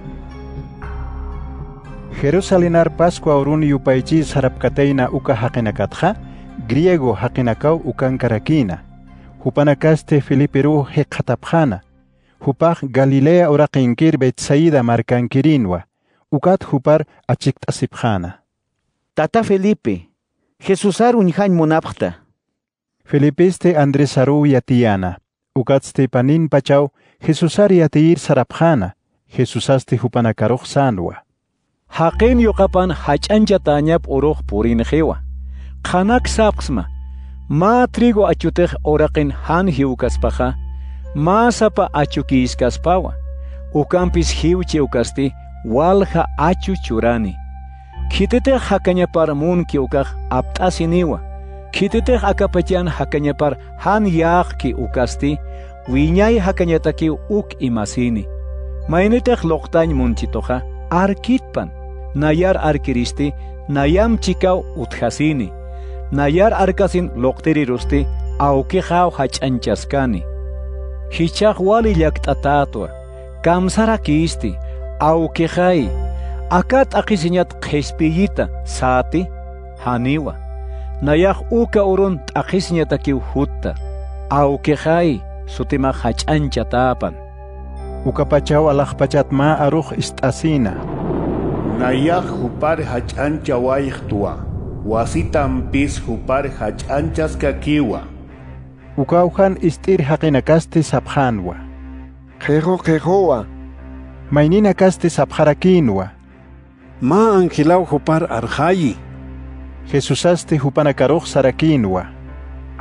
Speaker 3: Jerusalénar Pascua urun yupaychi sarapkatayna uka haqinakatja, griego haqinakaw ukan karakina. Hupanakaste Filiperu hiqhatapjana. Hupaj Galilea uraqinkir Betsaida markankirinwa. Ukat hupar achiktasipjana.
Speaker 8: Tata Felipe, Jesusar unjañ munapjta.
Speaker 1: Felipeste Andresaru yatiana. Ukatste panin pachaw Jesusar yatiir sarapjana. Jesusaste hupanakaruq sanwa.
Speaker 5: Haqin yuqapan hach'anchatañap uruq purinjewa. Qanak sapqsma. Ma trigo achutej oraqin han hiukaspaja. Ma sapa achukiskaspawa. Ukampis hiuchi ukasti walha achu churani. Kititej hakañapar munki ukaj aptasiniwa. Kititej akapachan hakañapar han yaqki ukasti. Wiñay hakañataki uk imasini. Maynitej loqtañ munchitoja arkitpan. Nayar arkiristi, nayam chikaw uthasini. Nayar arkasin loqtirirusti, aukijaw hach'anchaskani. Hichaq wali llaqt'atatwa, kamsara kisti, aukijay. Akat aqisiñat qhispiyita, sati, haniwa. Nayaq uka urun t'aqisiñatakiw hutta. Aukijay, sutima hach'anchatapan.
Speaker 1: Ukapachaw alaqpachatma aruq ist'asina.
Speaker 17: Nayak hupar hach'ancha wayqtua, wasitampis hupar hach'anchas kakiwa.
Speaker 1: Ukauhan istir haqinakaste sapjanwa.
Speaker 6: Qejoa.
Speaker 1: Mayninakaste sapjarakinwa.
Speaker 7: Ma angilaw hupar arjayi.
Speaker 1: Jesusaste hupanakaruq sarakinwa.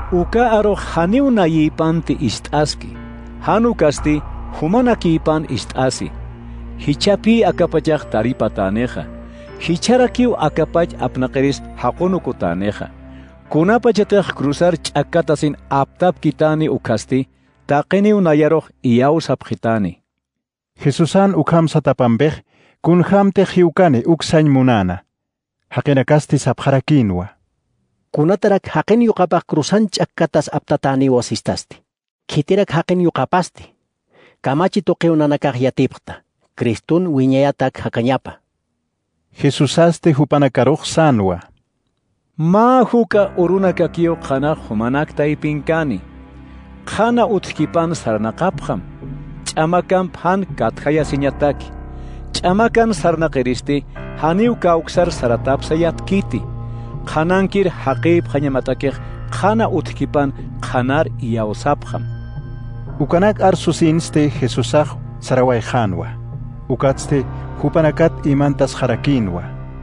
Speaker 5: Uka aro haniu nayipanti ist'aski. Hanu kasti humanakipan ist'asi. Hichapi akapachaq taripataneja. Hicharakiu akapach apnaqeris haqunukutaneja. Kunapachataq cruzar ch'akatasin aptap kitani ukasti. Taqiniu nayaroq iyaus apjitani.
Speaker 1: Jesusan ukham satapambej kun hamte hiukani uksañ munana. Haqinakasti sapjarakinwa.
Speaker 10: Kunatarak haqin yuqapaq cruzan ch'akkatas aptatani wasistasti. Kitirak haqin yuqapasti. Kamachi toqeunanakaq yatipqta. Cristun wiñayatak haqañapa.
Speaker 1: Jesusaste hupanakaruq sanwa.
Speaker 5: Ma huka urunakakiyo qana humanakta ipinkani. Qana utkipan sarnaqapqam. Ch'amakan phan kathaya siñataki. Ch'amakan sarnaqiristi haniu kawksar saratapsa yatkiti. Qanankir haqib qañamatakej qana utkipan qanar iyawsapqam.
Speaker 1: Ukanak arsusinste Jesusaj sarawayjanwa. Ukatste hupanakat imantas harakinwa.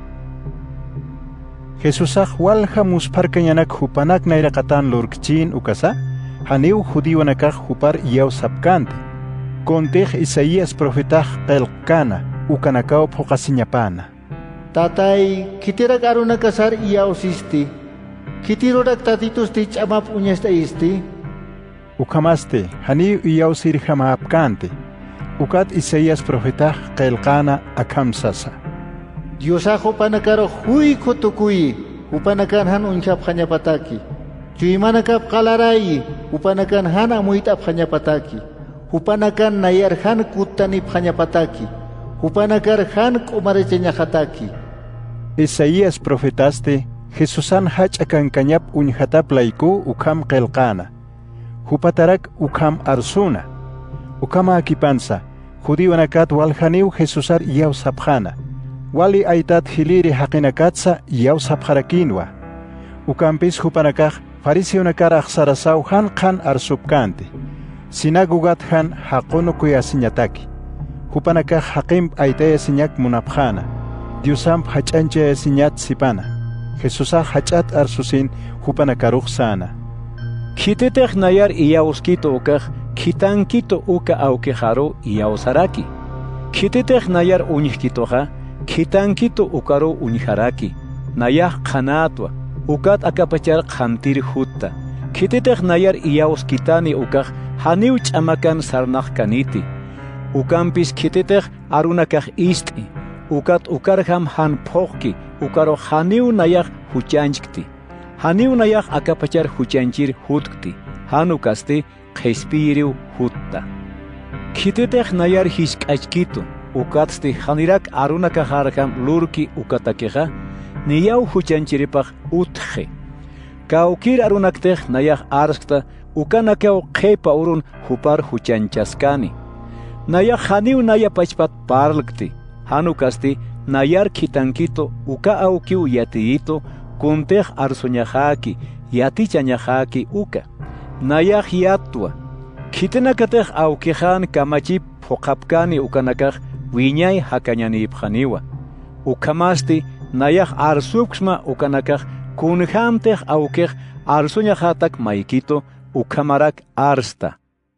Speaker 1: Jesusaj walja musparkañanak hupanak nairaqatan lurkchin ukasa haniu judiwanakaj hupar iyawsapkante. Kontej Isaías profetaj qelqana ukanakaw phuqasiñapana.
Speaker 4: Tatay, kitirak aruna kasar iyawsisti. Kitirorak tatitusti ch'amap uñasta isti.
Speaker 1: Ukamaste, haniu iyawsir hamapkante. Ukat Isaías profetaj qelqana akamsasa.
Speaker 4: Diosajo panakaro huy kutukuyi. Upanakan han unchap hañapataki. Chuymanakap qalarayi. Upanakan han amuytap hañapataki. Upanakan nayar han kutanip hañapataki. Upanakar han kumarecheñajataki.
Speaker 1: Isaías profetaste Jesusan hach'akan kañap unhatap layku ukam qelqana. Hupatarak ukam arsuna. Ukama akipansa judiwanakat waljaniw Jesusar iyawsapjana. Wali aitat hiliri haqinakatsa iyawsapjarakinwa. Ukampis hupanakaj fariseonakar aqsarasaw han qan arsupkante. Sinagugat han haqunukuyasiñataki. Hupanakaj haqim aitaya siñak munapjana. Diosamp hach'anchaya siñat sipana. Jesusaj hach'at arsusin hupanakaruq sana.
Speaker 5: Kititek nayar iyawskito ukaj kitankito uka awkijaru iyawsaraki. Kititek nayar uñijkitoja kitankito ukaru uñijaraki. Nayaj qanatwa ukat akapachar qantir hutta. Kititek nayar iyawskitani ukaj haniw ch'amakan sarnaq kaniti. Ukampis kititek arunakaj ist'i. Ukat ukarham han phoqki ukaro haniw nayaj huchanchkti. Haniw nayaj akapachar huchanchir hutkti. Hanukasti qhispiriw hutta. Kititek nayar hisk'achkito. Ukatsti hanirak arunakajarkam lurki ukatakeja. Niyaw huchanchiripaj utje. Kawkir arunaktej nayaj arskta ukanakaw qhepa urun hupar huchanchaskani. Nayaj haniw naya pachpat parlakti. Hanukasti nayar kitankito uka awkiw yatiyito kuntej arsuñajaki yatichañajaki uka. Nayaj yatwa. Kitinakatej awkijan kamachip phoqapkani ukanakaj wiñay hakañanipjaniwa. Ukamasti nayaj arsupksma ukanakaj kunhamtej awkej arsuñajatak maykito ukamarak arsta.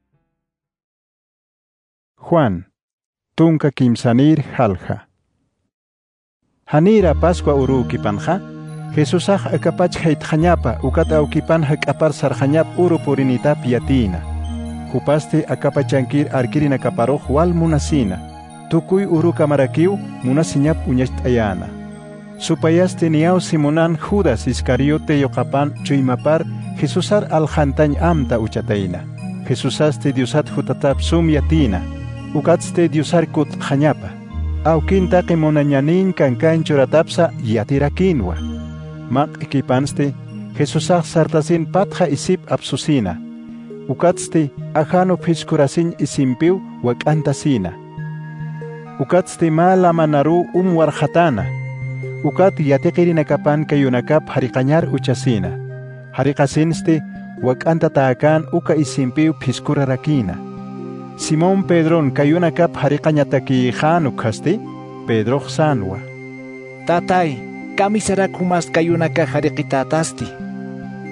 Speaker 1: Juan, tunka kimsanir halja. Hanira Pascua urukipanja, Jesusaj akapach haitjañapa ukat awkipan hakapar sarjañap uru purinitap yatina. Hupaste akapachankir arkirina kaparuj wal munasina. Tukuy uru kamarakiw munasiñap uñashtayana. Supayaste niyaw Simonan Judas Iscariote yoqapan chuymapar Jesusar aljantañ amta uchatayna. Jesusaste Diosat hutatap sum yatina. Ukatste Diosar kut jañapa. Awkinta qimunañanin kankan choratapsa yatirakinwa. Maq ekipanste Jesusaj sartasin patja isip apsusina. Ukatste ajano piskurasin isimpiw wak'antasina. Ukatste mala manaru warjatana. Ukat yatiqirinakapan kayunakap hariqañar uchasina. Hariqasinste wak'anta taakan uka isimpiw piskurarakina. Simón Pedron kayunakap hariqañataki hanukasti Pedro sanwa.
Speaker 10: Tatay, kamisarak humas kayunaka hariqitatasti.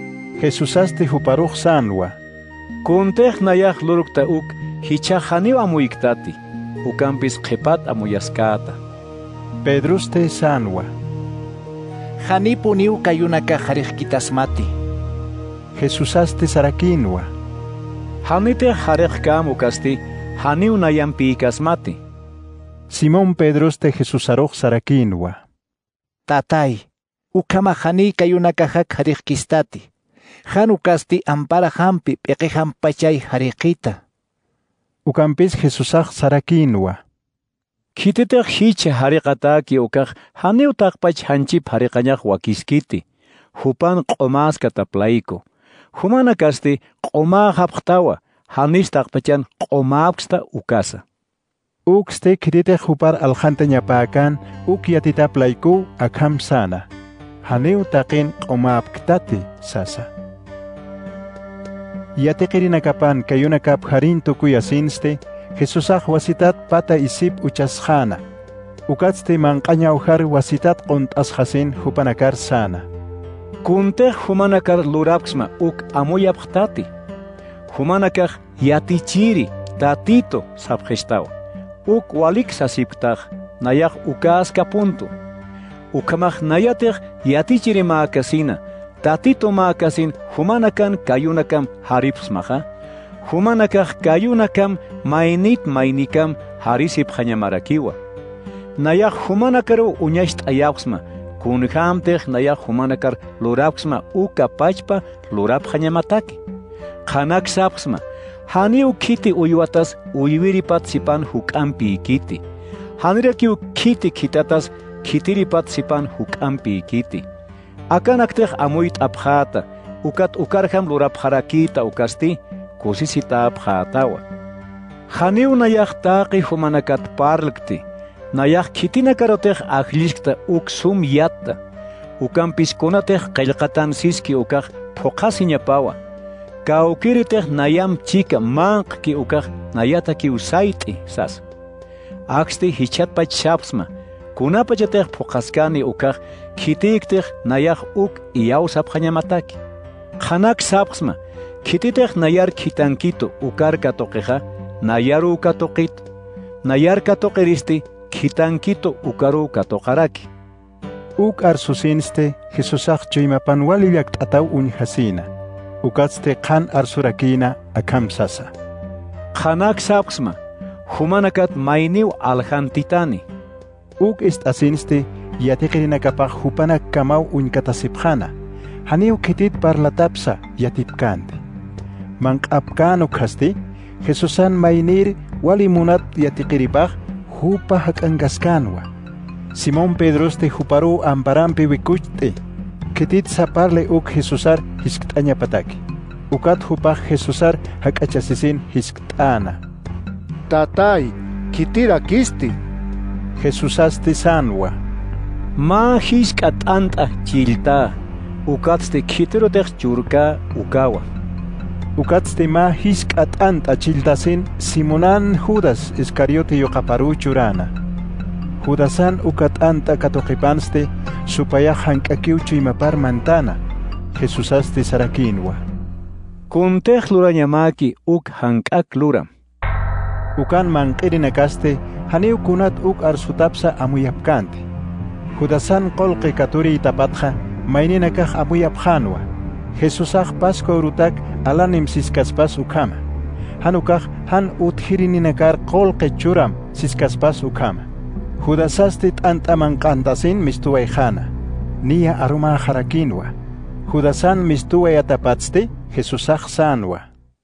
Speaker 1: Jesusaste huparuj sanwa.
Speaker 5: Kuntej nayaj lurukta uk hichajaniw amuyiktati. Ukampis qhipat amuyaskata.
Speaker 1: Pedruste sanwa.
Speaker 10: Janipu niu kayunaka jarijkitasmati.
Speaker 1: Jesusaste sarakinwa.
Speaker 5: Hanite jarijkamu kasti, haniu nayampi kasmati.
Speaker 1: Simón Pedruste Jesusaruj sarakinwa.
Speaker 10: Tatay, ukama jani kayunaka hak jarijkistati. Janu kasti ampara hampi peqe hampachay jarijkita.
Speaker 1: Ukampis Jesusaj sarakinwa.
Speaker 5: Kititej hiche hariqataki ukaj haniu taqpach hanchip hariqañaq wakiskiti. Hupan qomas kataplayko. Humana kasti qoma hapqtawa hanis taqpachan qomapsta ukasa.
Speaker 1: Ukste kititej hupar aljanta ñapakan ukyatitaplayku akham sana. Haniu taqin qomapktati sasa. Yatiqirinakapan kayunakap harin tukuyasinste Jesusaj wasitat pata isip uchasjana. Ukatste manqañawjar wasitat quntasjasin hupanakar sana.
Speaker 5: Kuntej humanakar lurapksma uk amuyapqtati. Humanakaj yatichiri tatito sapjestawa. Uk walik sasiptaj nayaj ukaska punto. Ukamaj nayatej yatichiri maakasina. Tatito maakasin humanakan kayunakam haripsmaja. Humanakaj kayunakam mainikam harisip hañamarakiwa. Nayaj humanakaru uñasht ayapsma. Kunhamtej nayaj humanakar lurapsma uka pachpa lurap hañamataki. Qanak sapsma. Haniu kiti uyuatas uyviripat sipan hukampi kiti. Hanirakiu kiti kitatas kitiripat sipan hukampi kiti. Akanaktej amuyt abjata. Ukat ukarham lurap harakita ukasti. Kusisita abjatawa. Haniu nayaj taqi humanakat parlakti. Nayaj kitina karotej ajlishkta uk sum yatta. Ukampis konatej qillqatan siski ukaj phoqasi ñapawa. Kaukiritej nayam chika manqki ukaj nayata ki usayti sas. Aksti hichatpach shapsma. Kunapachatej phoqaskani ukaj kitiktej nayaj uk iyaw sapjañamataki. Qanak sapsma. Kititej nayar kitankito ukar katoqeja nayaru katoqit. Nayar katoqeristi kitankito ukaru katoqaraki.
Speaker 1: Uk arsusinste Jesusaj chaymapan walillak t'ataw uñhasina. Ukatste qan arsurakina akam sasa.
Speaker 5: Qanak sapsma. Humanakat mayniw aljantitani.
Speaker 1: Uk asinste yatiqirinakapaj hupanak kamaw uñkatasipjana. Haniw kitit parlatapsa yatipkante. Manqapkanu kasti Jesusan maynir walimunat yatiqiripaj hupa hakangaskanwa. Simón Pedroste huparu amparampi wikuchte. Kitit saparle uk Jesusar hisktaña pataki. Ukat hupaj Jesusar hakachasisin hisktana.
Speaker 7: Tatay, kitira kisti.
Speaker 1: Jesusaste sanwa.
Speaker 5: Ma hiskatanta chilta. Ukatste kitirotej churka ukawa. Ukatste
Speaker 1: ma hiskatanta chiltasin Simonan Judas Iscariote yoqaparu churana. Judasan ukatanta katoqipanste supaya hankakiu chuimapar mantana. Jesusaste sarakinwa.
Speaker 5: Kuntej lurañamaki uk hankak luram.
Speaker 1: Ukan manqirinakaste haniu kunat uk arsutapsa amuyapkante. Judasan qolqi katuri tapatja mayninakaj amuyapjanwa. Jesusaj Pascua urutak alanim siskaspas ukama. Hanukaj han utjirininakar qolqi churam siskaspas ukama. Judasasti t'antamanqantasin mistuwayjana. Nia aruma jarakinwa. Judasan mistuwayatapatste Jesusaj sanwa.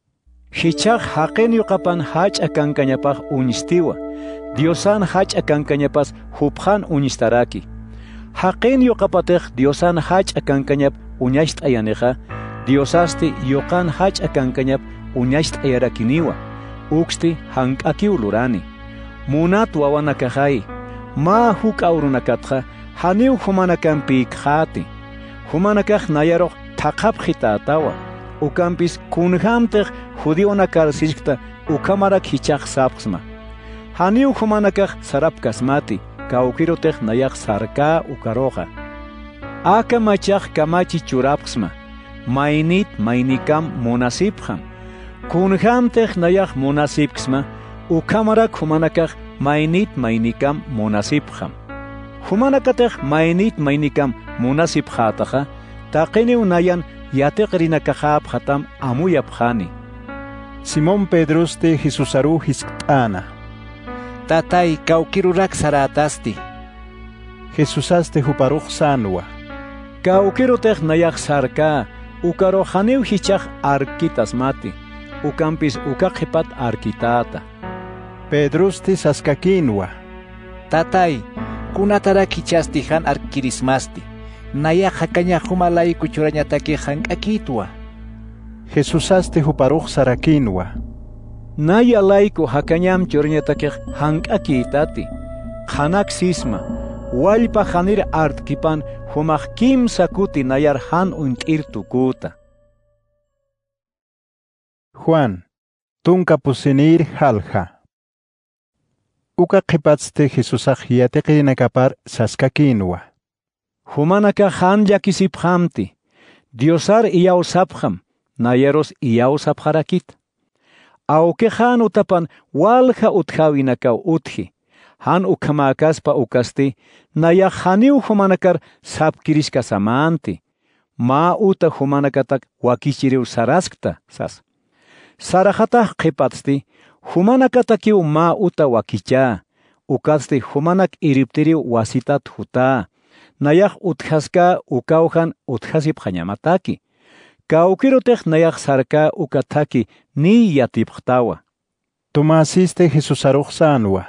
Speaker 5: Hichaj haqen yuqapan hach akankañapaj uñistiwa. Diosan hach akankañapas hupjan uñistaraki. Haqen yuqapatej Diosan hach akankañap uñasht ayaneja. Diosasti yoqan hach akankañap uñasht ayarakiniwa. Uxti hankakiu lurani. Munat wawanakajai. Ma huk aurunakatja haniu humanakampi ikjati. Humanakaj nayaroj taqapjita atawa. Ukampis kunhamtej judionakar siskta ukamarak hichaj sapsma. Haniu humanakaj sarapkasmati. Kaukirotej nayaj sarka ukaroja. Aka machaj kamachi churapsma. mainit mainikam munasibham. Kunhamtech nayach munasibksma, ukamarak humanakach mainit mainikam munasibham. Humanakatech mainit mainikam munasibhatacha, taqini unayan yateqrinakahab hatam amuyabhani.
Speaker 1: Simón Pedros de Jesusaru hisk'ana.
Speaker 8: Tatay kawkirurak saratasti.
Speaker 1: Jesusaste huparuch sanwa.
Speaker 5: Kawkirutech nayak sarka, ukaro haniw hichach arkitas mati, ukampis ukakhipat arkitata.
Speaker 1: Pedros de saskakinwa.
Speaker 8: Tatay, kunatara kichasti han arkirismasti. Naya hakanya humalay kuchuranyataki hankakitwa.
Speaker 1: Jesusaste huparuch sarakinwa.
Speaker 5: Naya laiko hakanyam churanyataki hankakitati. Hanak sisma. Walpa hanir artkipan humach kim sakuti nayar han untir tukuta.
Speaker 1: Juan, tunka pusinir halja. Uka qipatste Jesusach yateqinakapar saskakinwa.
Speaker 5: Humanaka han yakisiphamti. Diosar iyausapkham, nayeros iyausapharakit. Auke han utapan walha uthawinakaw uthi. Han ukhamakaspa ukasti, naya haniu humanakar sapkirishka samanti. Ma uta humanakatak wakichiriu saraskta sas. Sarajatah qipatsti, humanakatakiu ma uta wakicha. Ukasti humanak iriptiriu wasitat huta. Nayah uthaska ukauhan uthasip hanyamataki. Kaukirotech nayah sarka ukataki ni yatipchtawa.
Speaker 1: Tomasiste Jesusaruch sanwa.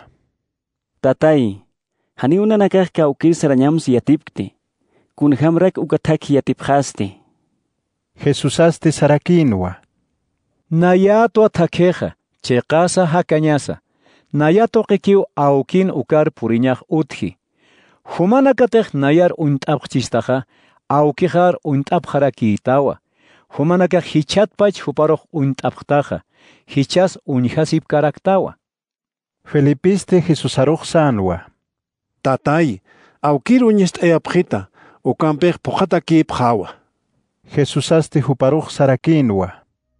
Speaker 16: Tatay, haniuna nakah kaukir saranyams yatipkti. Kun hamrak ukataki yatiphaste.
Speaker 1: Jesusaste sarakinwa.
Speaker 5: Nayato atakeja, chekasa hakanyasa. Nayato kikiu aukin ukar puriñach uthi. Humanakatech nayar untapchistaja, aukihar untapharakitawa. Humanakach hichatpach huparoch untapchtaja. Hichas unhasip karaktawa.
Speaker 1: Felipiste Jesusaruch sanwa.
Speaker 7: Tatay, aukir uñest eapjita, ukampech pojataki pjawa.
Speaker 1: Jesusaste huparuch sarakinwa.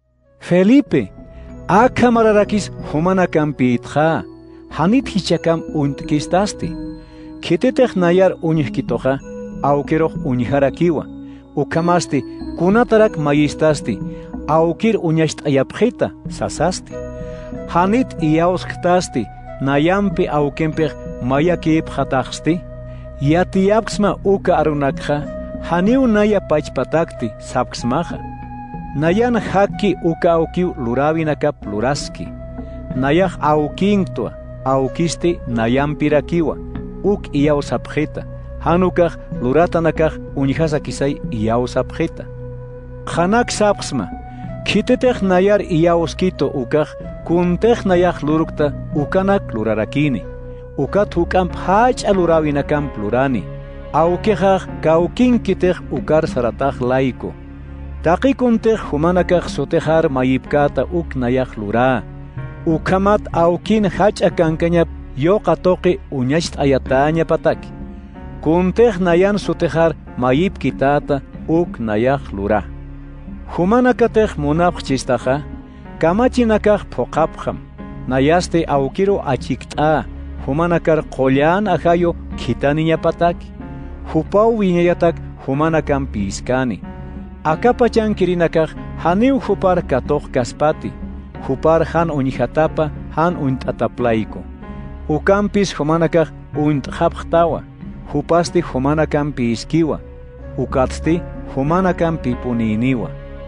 Speaker 5: Felipe, akamararakis humanakampiitja, hanit hichakam untkistasti. Kitetech nayar uñihkitoja, aukiroch uñiharakiwa. Ukamasti, kunatarak mayistasti, aukir uñasht ayapjita, sasasti. Hanit iauskhtasti, nayampi aukempech mayakip hatajsti. Yatiapksma uka arunakha, haniu naya pachpatakti, sapksmaha. Nayan haki uka aukiu lurawinakap luraski. Nayah aukinktua, aukisti nayampirakiwa, uk iausapjita. Hanukach luratanakach unihasakisay iausapjita. Hanak sapksma, kitetech nayar iauskito ukach, kuntech nayah lurukta ukanak lurarakini. Ukat hukamp hach alurawinakamp lurani. Aukejach kaukinkitech ukar saratach laiko. Taqikuntech humanakach sotehar mayipkata uk nayah lura. Ukamat aukin hach akankanyap yoqatoqi uñasht ayataña pataki. Kuntech nayan sotehar mayipkitata uk nayah lura. Humanakatech munapchistaja, kamachinakach pokapham. Nayaste aukiro achikta. Humanakar qollan ahayo kitaniña pataki. Hupau wiñayatak humanakan piskani. Akapachan kirinakaj haniu hupar katoq kaspati. Hupar han uñijatapa han untataplaiko. Ukampis humanakaj untjapjtawa. Hupasti humanakan piskiwa. Ukatsti humanakan pipuniniwa.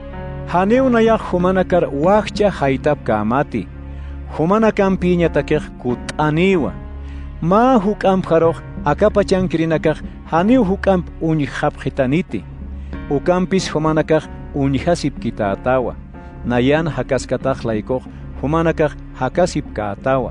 Speaker 5: Haniu nayaj humanakar wajcha haitap kamati. Humanakan piñatakej kutaniwa. Ma hukamp haroch akapachan kirinakaj haniu hukamp uñijapjitaniti. Ukampis humanakaj uñijasip kitatawa. Nayan hakaskataj laikoch humanakaj hakasip kaatawa.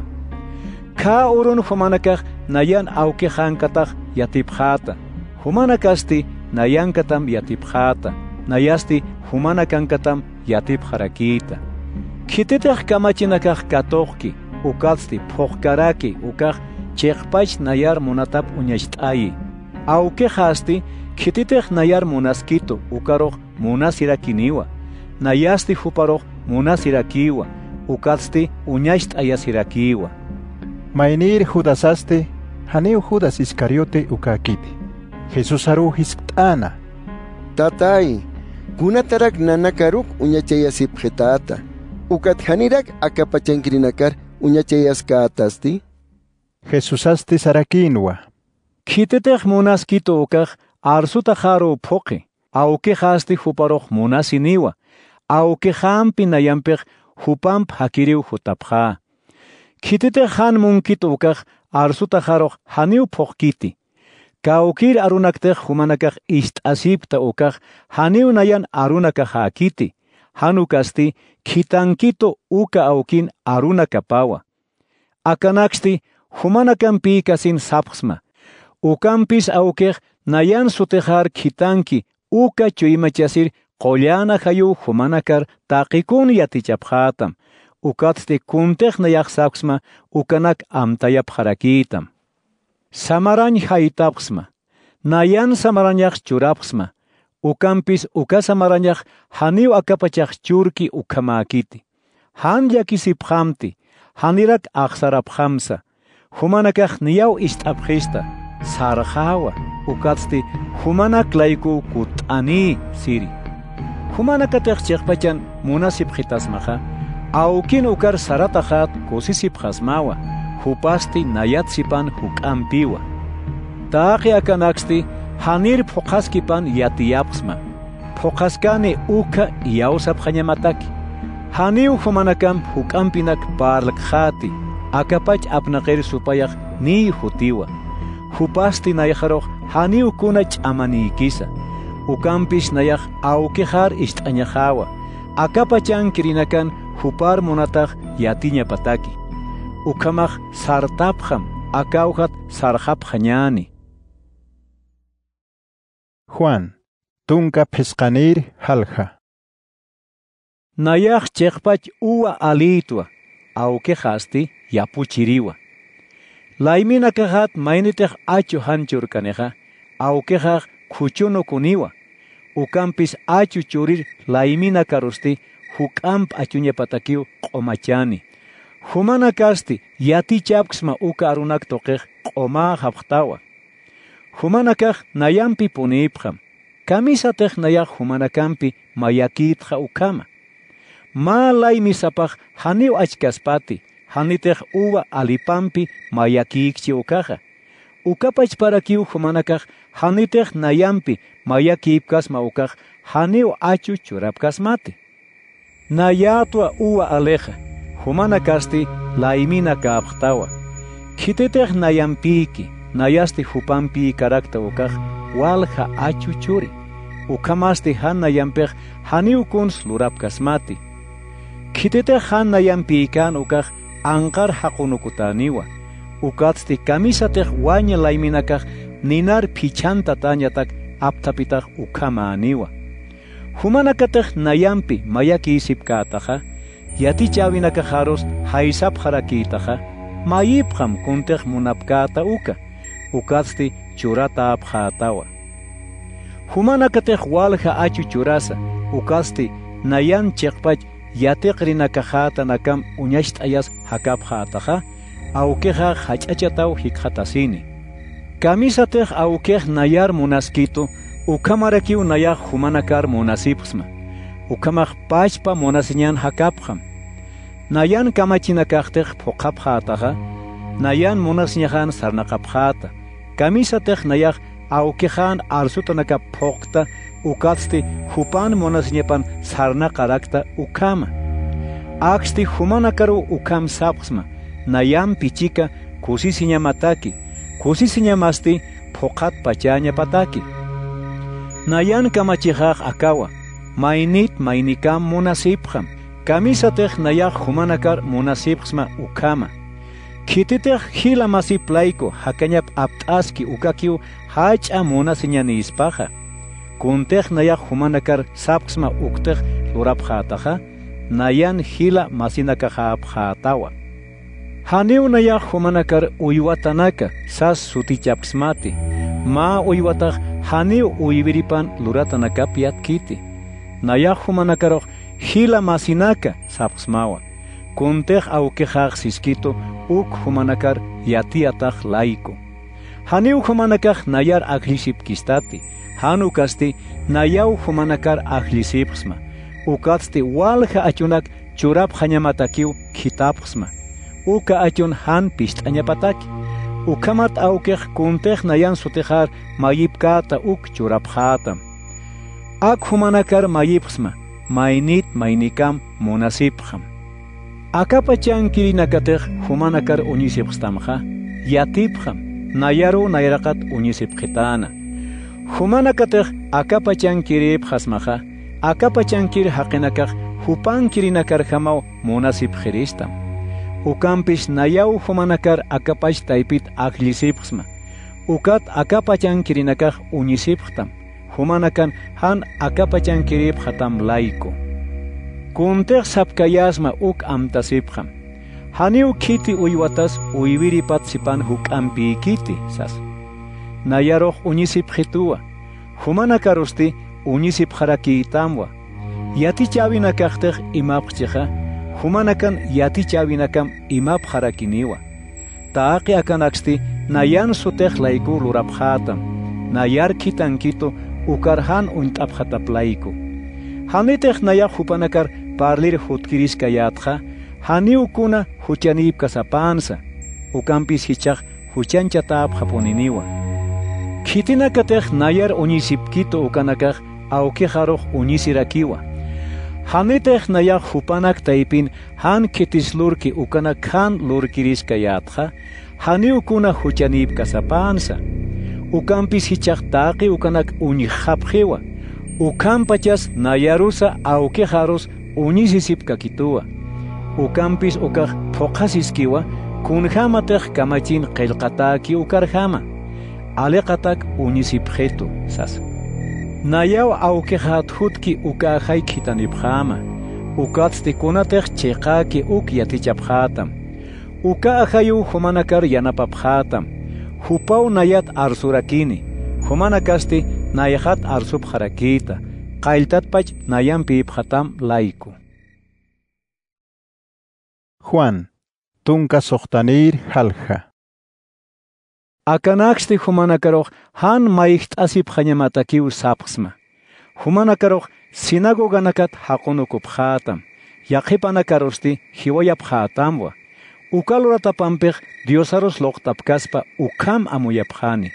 Speaker 5: Ka urun humanakaj nayan aukejankataj yatipjata. Humanakasti nayankatam yatipjata. Nayasti humanakankatam yatipjarakita. Kitetech kamachinakaj katoqki. Ukatsti phokkaraki ukaj chekpach nayar munatap uñasht'ayi. Aukejasti Kititej nayar munaskito ukaroj munasirakiniwa. Nayasti huparoj munasirakiwa. Ukatsti uñaist ayasirakiwa.
Speaker 1: Mainir Judasaste, haneu Judas Iscariote ukakiti. Jesús aru hisk'ana.
Speaker 6: Tatay, kunatarak nanakaruk uñachayasipjetata. Ukat hanirak akapachankirinakar uñachayaskatasti.
Speaker 1: Jesús aste sarakinwa.
Speaker 5: Kititej munaskito ukaj arsuta jaro phoqi. Auke hasti huparoj munasiniwa. Auke hampi nayampej hupamp hakiriu hutapja. Kititej han munkito ukaj arsuta jaroj haniu phoqkiti. Kaukir arunaktej humanakaj ist'asipta ukaj haniu nayan arunaka hakiti. Hanukasti kitankito uka aukin arunakapawa. Akanaksti humanakan pikasin sapsma. Ukampis aukej nayan sutejar kitanki uka chuimachasir qollana hayu humanakar taqikun yatichaphatam. Ukatsti kuntej nayak sapsma ukanak amtayap harakitam. Samaran haitapsma. Nayan samaranyak churapsma. Ukampis uka samaranyak haniu akapachak churki ukamakiti. Han yakisiphamti. Hanirak aksaraphamsa. Humanakaj niyau istapjista. Sarjawa. Ukatsti humanak laiku kutani siri. Humanakatej chekpachan munasipjitasmaja. Aukin ukar saratajat kusisipjasmawa. Hupasti nayatsipan hukampiwa. Taqi akanaksti hanir phoqaskipan yatiyapsma. Phoqaskani uka yausapjañamataki. Haniu humanakam hukampinak parlakjati. Akapach apnaqer supayak ni hutiwa. Hupasti nayajaroj haniu kunach amanikisa. Ukampis nayaj aukejar ist'añajawa. Akapachan kirinakan hupar monataj yatiña pataki. Ukamaj sartapjam akaujat sarjapjañani.
Speaker 1: Juan, tunka pescanir halja.
Speaker 5: Nayaj chekpach uwa alitua, aukejasti yapuchiriwa. Laimina kajat mainitej achu hanchur kaneja, aukejaj kuchuno kuniwa. Ukampis achu churir laimina karusti hukamp achuña patakiu qomachani. Humana kasti yati chapksma uka arunak toqej qoma haptawa. Humana kaj nayampi punipjam. Kamisatej nayaj humana kampi mayakitja ukama. Ma laimi sapaj haniu achkaspati, hanitej uva alipampi mayakikchi ukaja. Ukapach parakiu humanakaj hanitej nayampi mayakipkasma ukaj haniu achu churapkasmati. Nayatua uva aleja, humanakasti laimina kaapjtawa. Kititej nayampiki, nayasti hupampi karakta ukaj walja achu churi. Ukamasti han nayampej haniu kuns lurapkasmati. Kititej han nayampikan ukaj ankar haqunukutaniwa. Ukatsti kamisatej waña laiminakaj ninar pichanta tañatak aptapitaj ukamaniwa. Humanakatej nayampi mayaki isipkataja, yati chawinakajaros haisap harakitaja, mayipjam kuntej munapkata uka, ukatsti churata apjatawa. Humanakatej walja achu churasa, ukatsti nayan chekpach yateqrinakajata nakam uñasht'ayas hakapjataja, aukejaj hach'achataw hikjatasini. Kamisatej aukej nayar munaskito, ukamarakiu nayaj humanakar munasipsma. Ukamaj pachpa munasiñan hakapjam. Nayan kamachinakajtej phoqapjataja, nayan munasñajan sarnaqapjata. Kamisatej nayaj aukejan arsutanaka phokta ukatsti hupan monasñepan sarnaqarakta ukama. Aksti humanakaru ukam sapsma, nayam pichika kusisiñamataki, kusisiñamasti phoqat pachaña pataki. Nayan kamachijaj akawa, mainit mainikam munasipjam, kamisatej nayaj humanakar munasipsma ukama. Kititej hila masiplaiko hakanyap aptaski ukakiu hacha munasiñani ispaja. Kuntej nayaj humanakar sapsma uktej lurapjataja, nayan hila masinakajapjatawa. Haniu nayaj humanakar uywatanaka sas sutichapsmati, ma uywataj haniu uibiripan luratanakap yatkiti. Naya humanakaroq hila masinaka sapsmawa. Kuntej aukejaq siskito uk humanakar yatiataq laiko. Haniu humanakaq nayar akliship kistati. Hanu kasti nayau humanakar aklisipsma. Ukatsti walja achunak churap hanyamatakiu kitapsma. Uka achun han pist anyapataki. Ukamat aukej kuntej nayan sutejar mayipkata uk churap hatam. Ak humanakar mayipsma. Mainit mainikam monasipjam. Akapachan kirinakatej humanakar unisipstamja. Yatipjam. Nayaru nayarakat unisipjetana. Humanakatej akapachan kiripjasmaja. Akapachan kir haqinakaj hupan kirinakar jamau monasipjeristam. Ukampish nayau humanakar akapash taipit aklisipjsma. Ukat akapachan kirinakaj unisipjtam. Humanakan han akapachan kiripjatam laiko. Kuntej sapkayasma uk amtasipjam. Haniu kiti uywatas uywiripat sipan hukampi kiti sas. Nayaroq unisipjitua. Humanakarusti unisipjarakitamwa. Yati chabinakaqtej imapjeja. Humanakan yati chabinakam imapjarakiniwa. Taaqi akanaksti nayan sutej laiku lurapjatam. Nayar kitankito ukarhan untapjataplaiko. Hanitej naya hupanakar parlir hutkiriskayatja. Haniukuna huchanip kasapansa. Ukampis hichaj huchanchatap japoniniwa. Kitinakatej nayar unisipkito ukanakaj aukejaroj unisirakiwa. Hanitej naya hupanak taipin han kitislurki ukanak han lurkiriskayatja. Haniukuna huchanip kasapansa. Ukampis hichaj taqi ukanak unijapjewa. Ukampachas nayarusa aukejaros unisisipkakitua. Ukampis ukaj phoqasiskiwa kunjamatej kamachin qillqataki ukarjama. Aleqatak unisipjetu sas. Nayaw aukejat hutki ukajay kitanipjama. Ukatstikunatej cheqaki uk yatichapjatam. Ukajayu humanakar yanapapjatam. Hupau nayat arsurakini. Humanakasti nayajat arsupjarakita. Qailtatpach nayanpipjatam laiku.
Speaker 1: Juan, tunka sohtanir halja.
Speaker 5: Akanaxti humanakaroq han maicht asip hanyamatakiu sapsma. Humanakaroq sinagoganakat haqunukup-hatam. Yaqipanakarosti hiwayap-hatamwa. Ukaluratapampej diosaros loqtapkaspa ukam amuyapjani.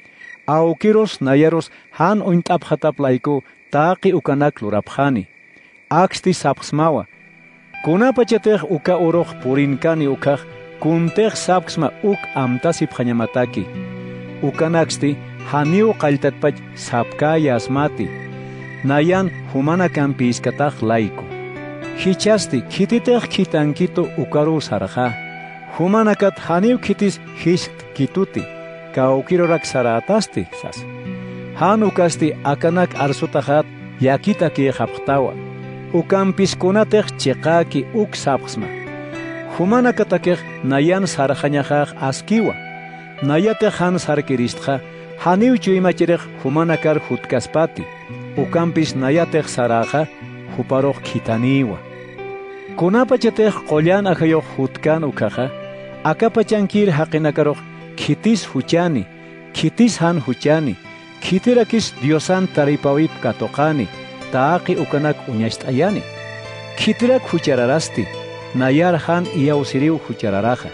Speaker 5: Aukiros nayaros han uintapjataplaiku taqi ukanak lurapjani. Axti sapsmawa. Kunapachatej uka uroq purinkani ukaj kuntej sapsma uk amtasip hanyamataki. Ukanaxti haniu qaltatpach sapkaya asmati. Nayan humanakampi iskataj laiko. Hichasti kititej kitankito ukaru sarja. Humanakat haniu kitis hisht kituti. Kaukirorak saratasti sas. Han ukasti akanak arsutajat yakitaki haptawa. Ukampis kunatej cheqaki uk sapsma. Humanakatakej nayan sarjañajaj askiwa. Nayatej han sarkiristja haniu chuimachirej humanakar hutkaspati. Ukampis nayatej saraja huparoj kitaniwa. Kunapachatej qollan ajayoj hutkan ukaja. Akapachankir haqinakaroj kitis huchani. Kitis han huchani. Kitirakis diosan taripawip katokani. Taaqi ukanak uñashtayani. Kitirak huchararasti. Nayar han iyausiriu huchararaja.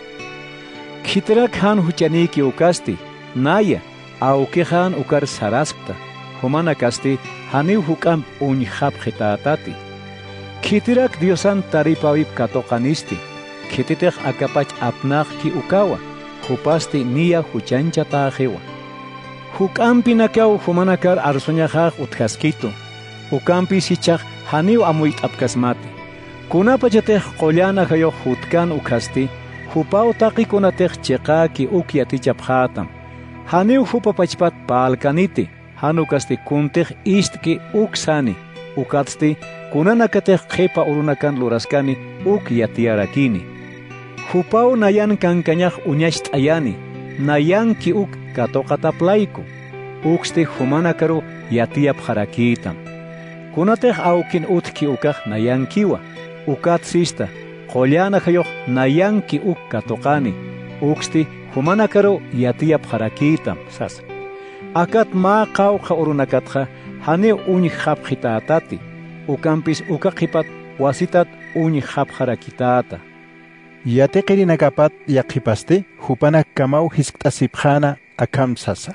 Speaker 5: Kitirak han huchaniki ukasti. Naya aukejan ukar saraspta. Humanakasti haniu hukam uñjapjetatati. Kitirak diosan taripawip katokanisti. Kititej akapach apnaqki ukawa. Hupasti niya huchanchatajewa. Hukampi nakau humanakar arsuñajaj utkaskito. Ukampi sichaj haniu amuit apkasmati. Kunapachatej qollana hayoq hutkan ukasti. Hupau taqikunatej cheqaki uk yatichapjatam. Haniu hupapachpat palkaniti. Hanukasti kuntej istki uksani. Ukatsti kunanakatej qhipa urunakan luraskani uk yatiarakini. Hupau nayan kankañaj uñashtayani. Nayanki uk katoqataplaiku. uxti humanakaru yatiyap harakitam. Kunatej aukin utki ukaj nayankiwa, ukatsista, qollana hayoq nayanki ukkatokani, uxti humanakaru yatiyap harakitam sas. Akat ma qawqa urunakatja hani uñi hapqitatati, ukampis ukaqipat wasitat uñi hapharakitata.
Speaker 1: Yate qirinakapat yaqipaste hupana kamau hisktasipjana akam sasa.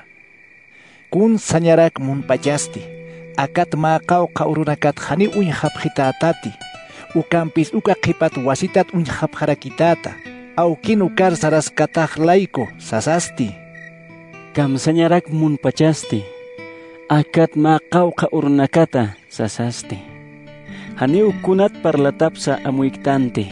Speaker 8: Kun sañarak munpachasti, akat maqawqa urunakat hani uñi hapqitatati, ukampis ukaqipat wasitat uñi hapharakitata, aukin ukar saraskataj laiko sasasti.
Speaker 16: Kam sañarak munpachasti, akat maqawqa urnakata sasasti. Hani ukunat parlatapsa amuiktante.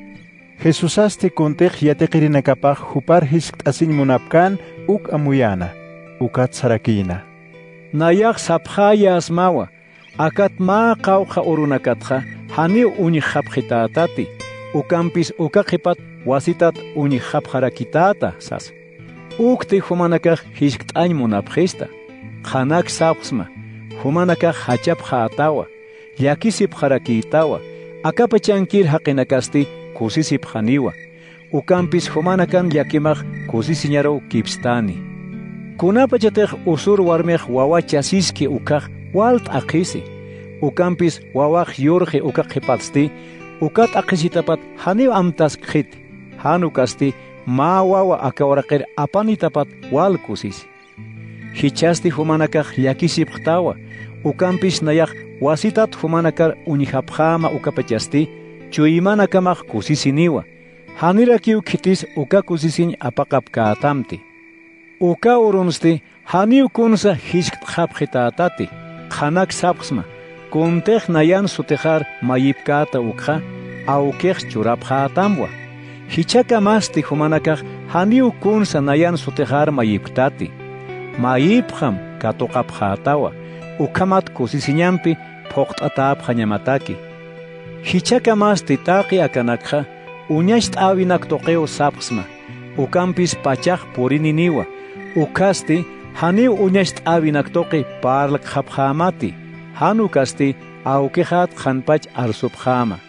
Speaker 1: Jesusaste kontej yate qirinakapaj hupar hisktasin munapkan uk amuyana, ukat sarakina.
Speaker 5: Nayak sapjaya asmawa, akat maqawqa urunakatja hani uñi hapqitatati, ukampis ukaqipat wasitat uñi hapharakitata sas. Ukti humanakaj hisktañ munapjista, qanak sapsma, humanakaj hachapja atawa, yakisip harakitawa, akapachankir haqinakasti kusisip haniwa, ukampis humanakan yakimaj kusisiñaro kipstani. Kunapachatej usur warmej wawa chasiski ukaj walt aqisi, ukampis wawaj yurji ukaqipatsti, ukat aqisitapat haniw amtas qhit, hanukasti ma wawa akawaraqir apanitapat wal kusisi. Hichasti humanakaj yakisip qtawa, ukampis nayaj wasitat humanakar uñihapjama ukapachasti, chuyimanakamaj kusisiniwa, hanirakiw kitis uka kusisin apaqapkaatamti. Uka urunsti haniw kunsa hiskthapqitatati, qanak sapsma, kuntej nayan sutejar mayipkata ukja, aukej churapjaatamwa. Hichaka masti humanakaj haniw kunsa nayan sutejar mayiptati. Mayipjam katoqapjaatawa, ukamat kusisiñampi phoqt'atapjañamataki. Hichaka masti taqi akanakja, uñash t'awinak toqeo sapsma, ukampis pachaj purininiwa, ukasti haniw uñash t'awinak toqi parlak hapjamati, hanukasti aukejat qhanpach arsupjama.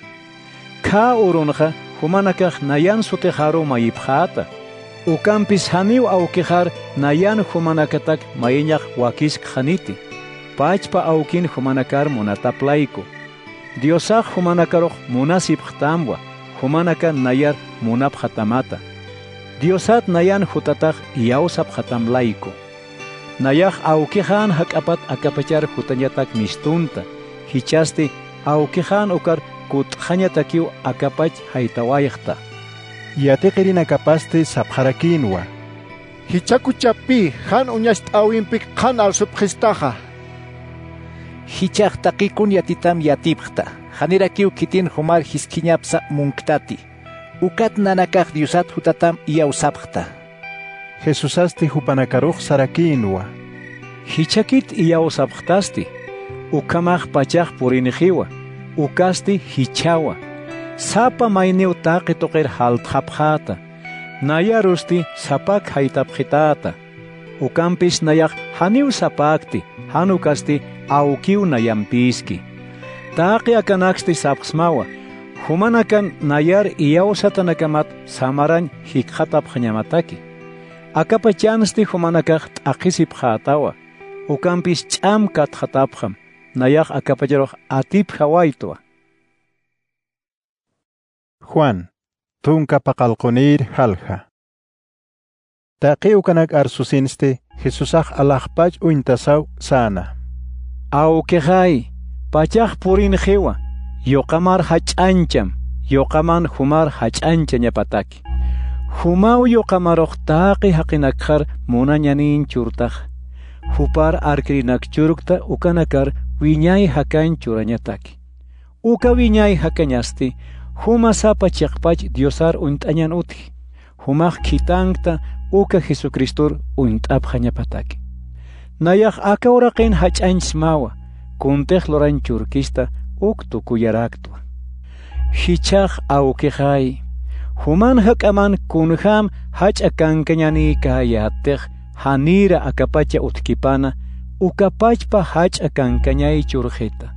Speaker 5: Ka urunja humanakaj nayan sutejaro mayipjata, ukampis haniw aukejar nayan humanakatak mayiñaj wakisk janiti, pachpa aukin humanakar munataplaiko. Diosaj humanakaroq munasipqtamwa, humanaka nayar munapjatamata. Diosat nayan hutataj iyausapjatamlaiko. Nayaj aukejan hakapat akapachar hutañatak mistunta, hichasti aukejan ukar kutjañatakiw akapach haytawayaqta.
Speaker 1: Yate qirinakapaste sapjarakinwa.
Speaker 7: Hichakuchapi han uñash t'awimpik qhan alsupqistaja.
Speaker 8: Hichaq taqikun yatitam yatipqta, hanirakiw kitin humar hiskiñapsa munktati. Ukat nanakaj Diosat hutatam iyausapqta.
Speaker 1: Jesusaste hupanakaruq sarakinwa.
Speaker 5: Hichakit iyausapqtasti, ukamaj pachaj purinijiwa, ukasti hichawa. Sapa mayniw taqi toqir haltqapqata, nayarusti sapak haytapqitata, ukampis nayaq haniw sapakti, hanukasti aukiw nayampiski. Taqi akanaksti sapqsmawa, humanakan nayar iyawsatanakamat samaran hikqatapqñamataki. Akapachansti humanakaq t'aqisipqatawa, ukampis ch'am katqatapqam, nayaq akapacharoq atipqawaytwa.
Speaker 1: Juan, tunka paqalqunir halja. Taqi ukanak arsusinste, Jesusaj alaqpach uintasaw sana.
Speaker 5: Aukejay, pachaj purin jewa, yoqamar hach'ancham, yoqaman humar hach'ancha ñapataki. Humaw yoqamaroq taqi haqinakjar munañanin churtaj. Hupar arkrinak churukta ukanakar wiñay hakan churañataki. Uka wiñay hakañasti, huma sapa chiqpach Diosar unt'añan uti. Humaj kitangta uka Jesucristur unt'apjañapataki. Nayaq akawraqin hach'anchmawa, kuntej loran churkista uktu kuyaraktwa. Hichaq aukejay, human hakaman kunjam hach'akankañani kayatej hanira akapacha utkipana ukapachpa hacha kankañay churjeta.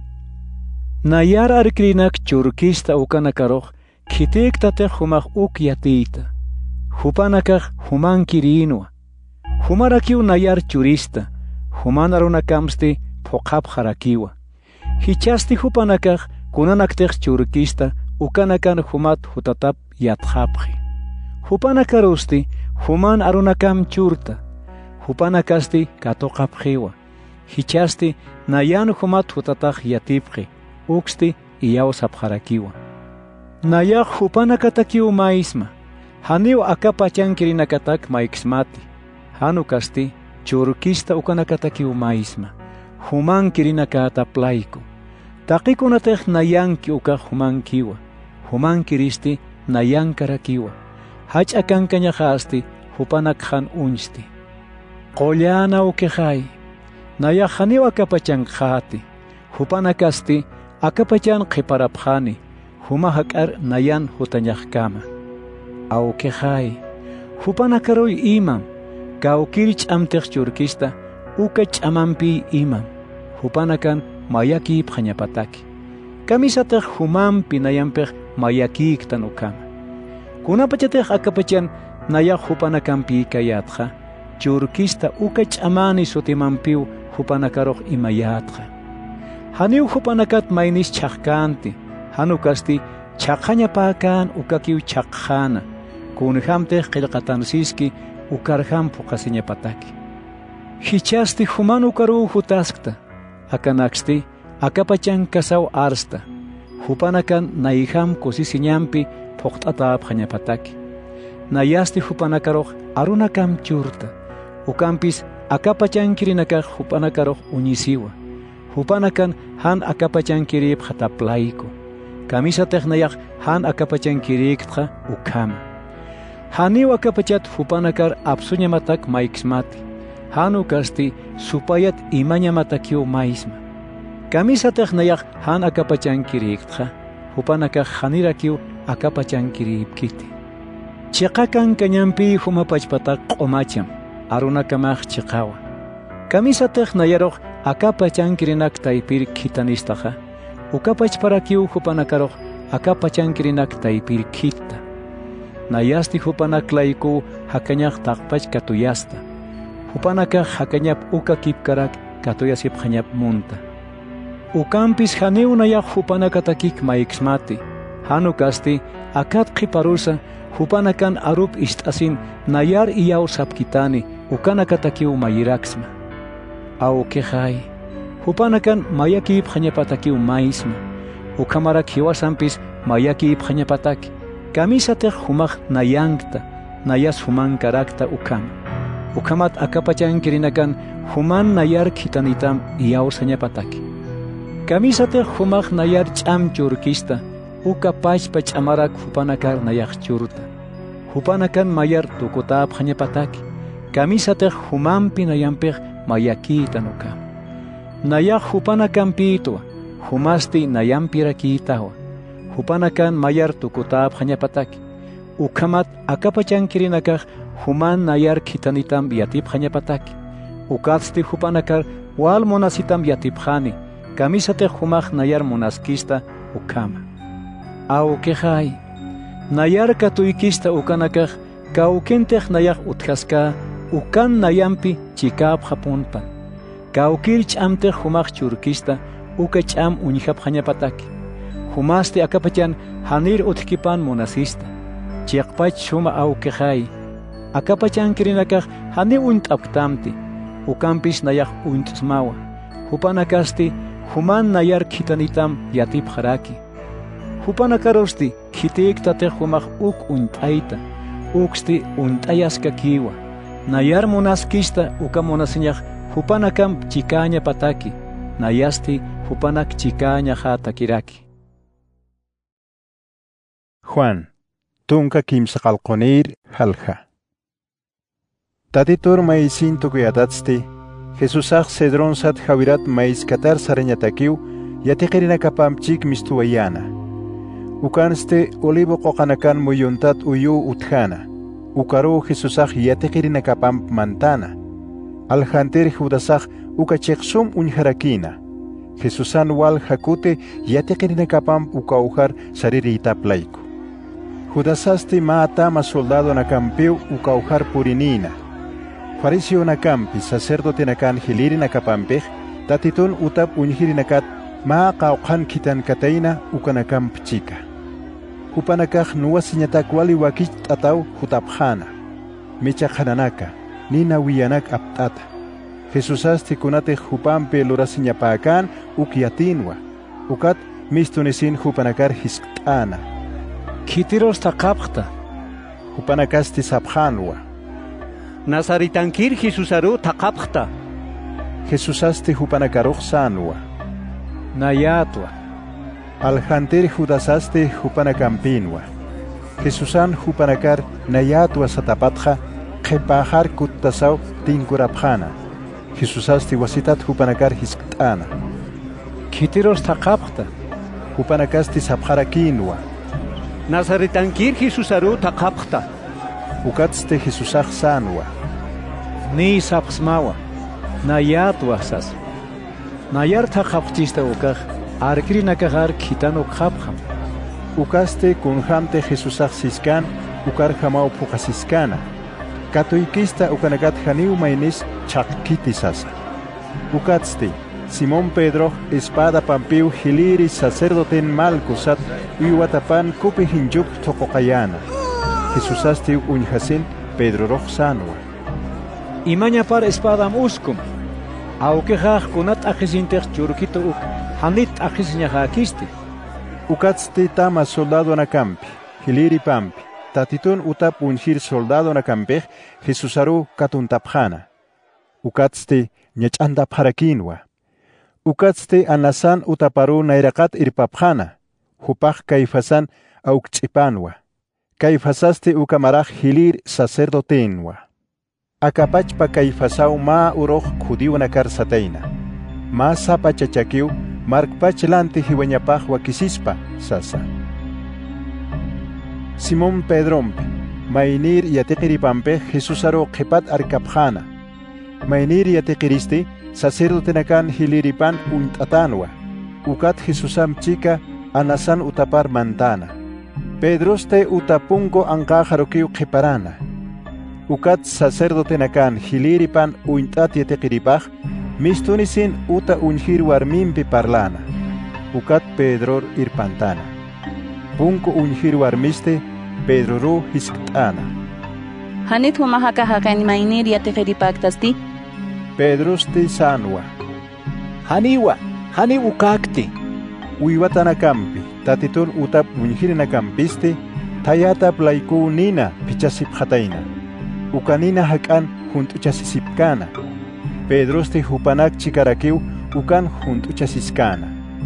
Speaker 5: Nayar arkrinak churkista ukanakaroq kitiktate humaq yatita. Hupanakaq human kirinwa. Humarakiw nayar churista. Humanarunakamsti phoqap harakiwa. Hichasti hupanakaq kunanakteq churkista ukanakan humat hutatap yatqapqi. Hupanakarusti human arunakam churta. Hupanakasti katoqapqiwa. Hichasti nayan humat hutataq yatipqi. Uxti iyawsapqarakiwa. Nayak hupanakatakiw maisma. Haniw akapachankirinakatak maiksmati. Hanukasti churkista ukanakatakiw maisma. Human kirinakata playku. Taqikunataq nayanki uka human kiwa. Human kiristi nayankarakiwa. Hach'akankañaqasti hupanakhan unchti. Qollana ukehay. Nayakhaniw akapachanqati. Hupanakasti akapachan qiparapkhani. Huma hak'ar nayan hutañaqkama. Aukehay. Hupanakaroy imam. Kawkiri ch'amtiq churkista uka ch'amanpi imam. Hupanakan mayaki phañapataki. Kamisataq humanpi nayanpiq mayakiktan ukama. Kunapachataq akapachan nayak hupanakanpi kayatqa. Churkista uka ch'amani sutimanpiw hupanakaroq imayatqa. Haniw hupanakat maynis chaqkanti. Hanukasti chaqañapakan ukakiw chaqjana. Kunhamtaq qillqatansiski ukarham puqasiñapataki. Hichasti human ukaru hutaskta. Akanaksti akapachan kasaw arsta. Hupanakan naiham kusisiñampi puqt'ata phañapataki. Nayasti hupanakaroq arunakam churta. Ukampis akapachankirinakaq hupanakaroq uñisiwa. Hupanakan han akapachankirip hataplayku. Kamisataq nayaq han akapachankiriktqa ukama. Haniw akapachat hupanakar apsuñamatak maiksmati. Hanu kasti supayat imañamatakiw maisma. Kamisataq nayaq han akapachankiriktqa. Hupanakaq hanirakiw akapachankiripkiti. Chiqakan kañampi humapachpatak q'umacham. Arunakamaq chiqawa. Kamisataq nayaroq akapachankirinak taypir khitanistaqa. Ukapachparakiw hupanakaroq akapachankirinak taypir khitta. Nayasti hupanaklayku hakañaq taqpach katuyasta. Hupanakaq hakañap uka kipkarak katuyasip hañap munta. Ukampis haniw nayaq hupanakatakik maiksmati. Hanukasti akat qiparusa hupanakan arup ist'asin nayar iyaw sapkitani ukanakatakiw mayiraksma. Aukehay. Hupanakan mayakip hañapatakiw maisma. Ukamarak hiwasampis mayakip hañapataki. Kamisataq humaq nayankta, nayas human karakta ukam. Ukamat akapachankirinakan human nayar khitanitam iyawsañapataki. Kamisataq humaq nayar ch'am churkista, uka pachpa ch'amarak hupanakar nayaq churta. Hupanakan mayar tukutap hañapataki. Kamisataq humanpi nayanpiq mayakitan ukam. Nayaq hupanakanpitwa, humasti nayanpirakitawa. Hupanakan mayar tukutap hañapataki. Ukamat akapachankirinakaq human nayar khitanitam yatip hañapataki. Ukatsti hupanakar wal monasitam yatipjani. Kamisataq humaq nayar monaskista ukama. Aukehay. Nayar katuykista ukanakaq kawkintaq nayaq utkaska ukan nayanpi chikap hapunpan. Kawkir ch'amtaq humaq churkista uka ch'am uñhap hañapataki. Humasti akapachan hanir utkipan monasista. Chiqpach shuma aukehay. Akapachankirinakaq hani unt'apktamti. Ukampis nayaq untzmawa. Hupanakasti human nayar khitanitam yatip haraki. Hupanakarosti khitiktataq humaq uk unt'ayta. Uksti unt'ayaska kiwa. Nayar monaskista uka monasiñaq hupanakam chikaña pataki. Nayasti hupanak chikaña hatakiraki.
Speaker 1: Juan, tunka kimsaqalqunir halja. Tatitur maisintu kuyatatsti, Jesusaq cedron sat javirat maiskatar sarañatakiw, yatiqirinakapamchik mistuwayana. Ukanste olivo qoqanakan muyuntat uyu utjana. Ukaru Jesusaq yatiqirinakapam mantana. Aljanter Judasaj uka cheksum unjarakina. Jesusan wal jakute yatekirinakapam uka ujar sariri itaplaiku. Judasasti maatama soldado nakampeu uka ujar purinina. Farisio nakampi sacerdote nakan hiliri nakapampej tatitun utap unjiri nakat ma qauqan kitan kataina uka nakamp chika. Hupanakaj nuwasiñatak wali wakich tatau hutapjana. Mecha hananaka, nina wiyanak aptata. Jesusasti kunate hupampe lorasiñapakan ukiatinwa. Ukat mistunisin hupanakar hisktana.
Speaker 5: Kitiros taqapqta.
Speaker 1: Hupanakasti sapjanwa.
Speaker 2: Nazaritankir Jesusaru taqapqta.
Speaker 1: Jesusasti hupanakaruj sanwa.
Speaker 5: Nayatwa.
Speaker 1: Aljanter Judasasti hupanakampinwa. Jesusan hupanakar nayatwa satapatja qepajar kuttasaw tinkurapjana. Jesusasti wasitat hupanakar hisktana.
Speaker 5: Kitiros taqapqta.
Speaker 1: Hupanakasti sapjarakinwa.
Speaker 2: Nazaritankir Jesusaru taqapqta.
Speaker 1: Ukatste Jesusaj sanwa.
Speaker 5: Ni sapsmawa. Nayatwa sas. Nayar taqaptista ukaj. Arkrinakajar kitano qapjam.
Speaker 1: Ukaste kunjamte Jesusaj siskan ukar jamao pukasiskana. Katoikista ukanakat janiu mainis chakkitisasa. Ukatste Simón Pedro espada pampiu hiliri sacerdoten malkusat uiwatapan kupi hinjuk tokoqayana. Jesusasti unjasin Pedro roxanwa.
Speaker 5: Imaña par espadam uskum. Aukejaj kunat ajisintej churukito uk. Hanit ajisñajakiste.
Speaker 1: Ukatste tama soldado nakampi, hiliri pampi. Tatitun utap unjir soldado nakampej Jesusaru katuntapjana. Ukatste ñach'antapjarakinwa. Ukatste anasan utaparu nairakat irpapjana. Hupaj Caifasan aukch'ipanwa. Caifasaste ukamaraj hilir sacerdotenwa. Akapachpa Caifasaw ma uroj judío nakar sataina. Ma sapa chachakiw markpach lante hiwañapaj wakisispa sasa. Simón Pedrompe, mainir yateqiripampe Jesusaro qepat arkapjana. Mainir yateqiristi sacerdote nakan hiliripan unt'atanwa. Ukat Jesusam chica anasan utapar mantana. Pedroste utapunko anqajarokiw qeparana. Ukat sacerdote nakan hiliripan unt'at yateqiripaj mistunisin uta unjir warmimpi parlana. Ukat Pedror irpantana. Punko unjir warmiste Pedro ru hisktana.
Speaker 9: Hanit humahaka hakan mainir yateqiripaqtasti.
Speaker 1: Pedroste sanwa.
Speaker 5: Haniwa, hani ukakti.
Speaker 1: Uiwatana kampi, tatitun utap unjirina kampiste, tayata plaiku nina pichasipjataina. Ukanina hakan juntuchasisipkana. Pedroste hupanak chikarakiw ukan juntuchasiskana.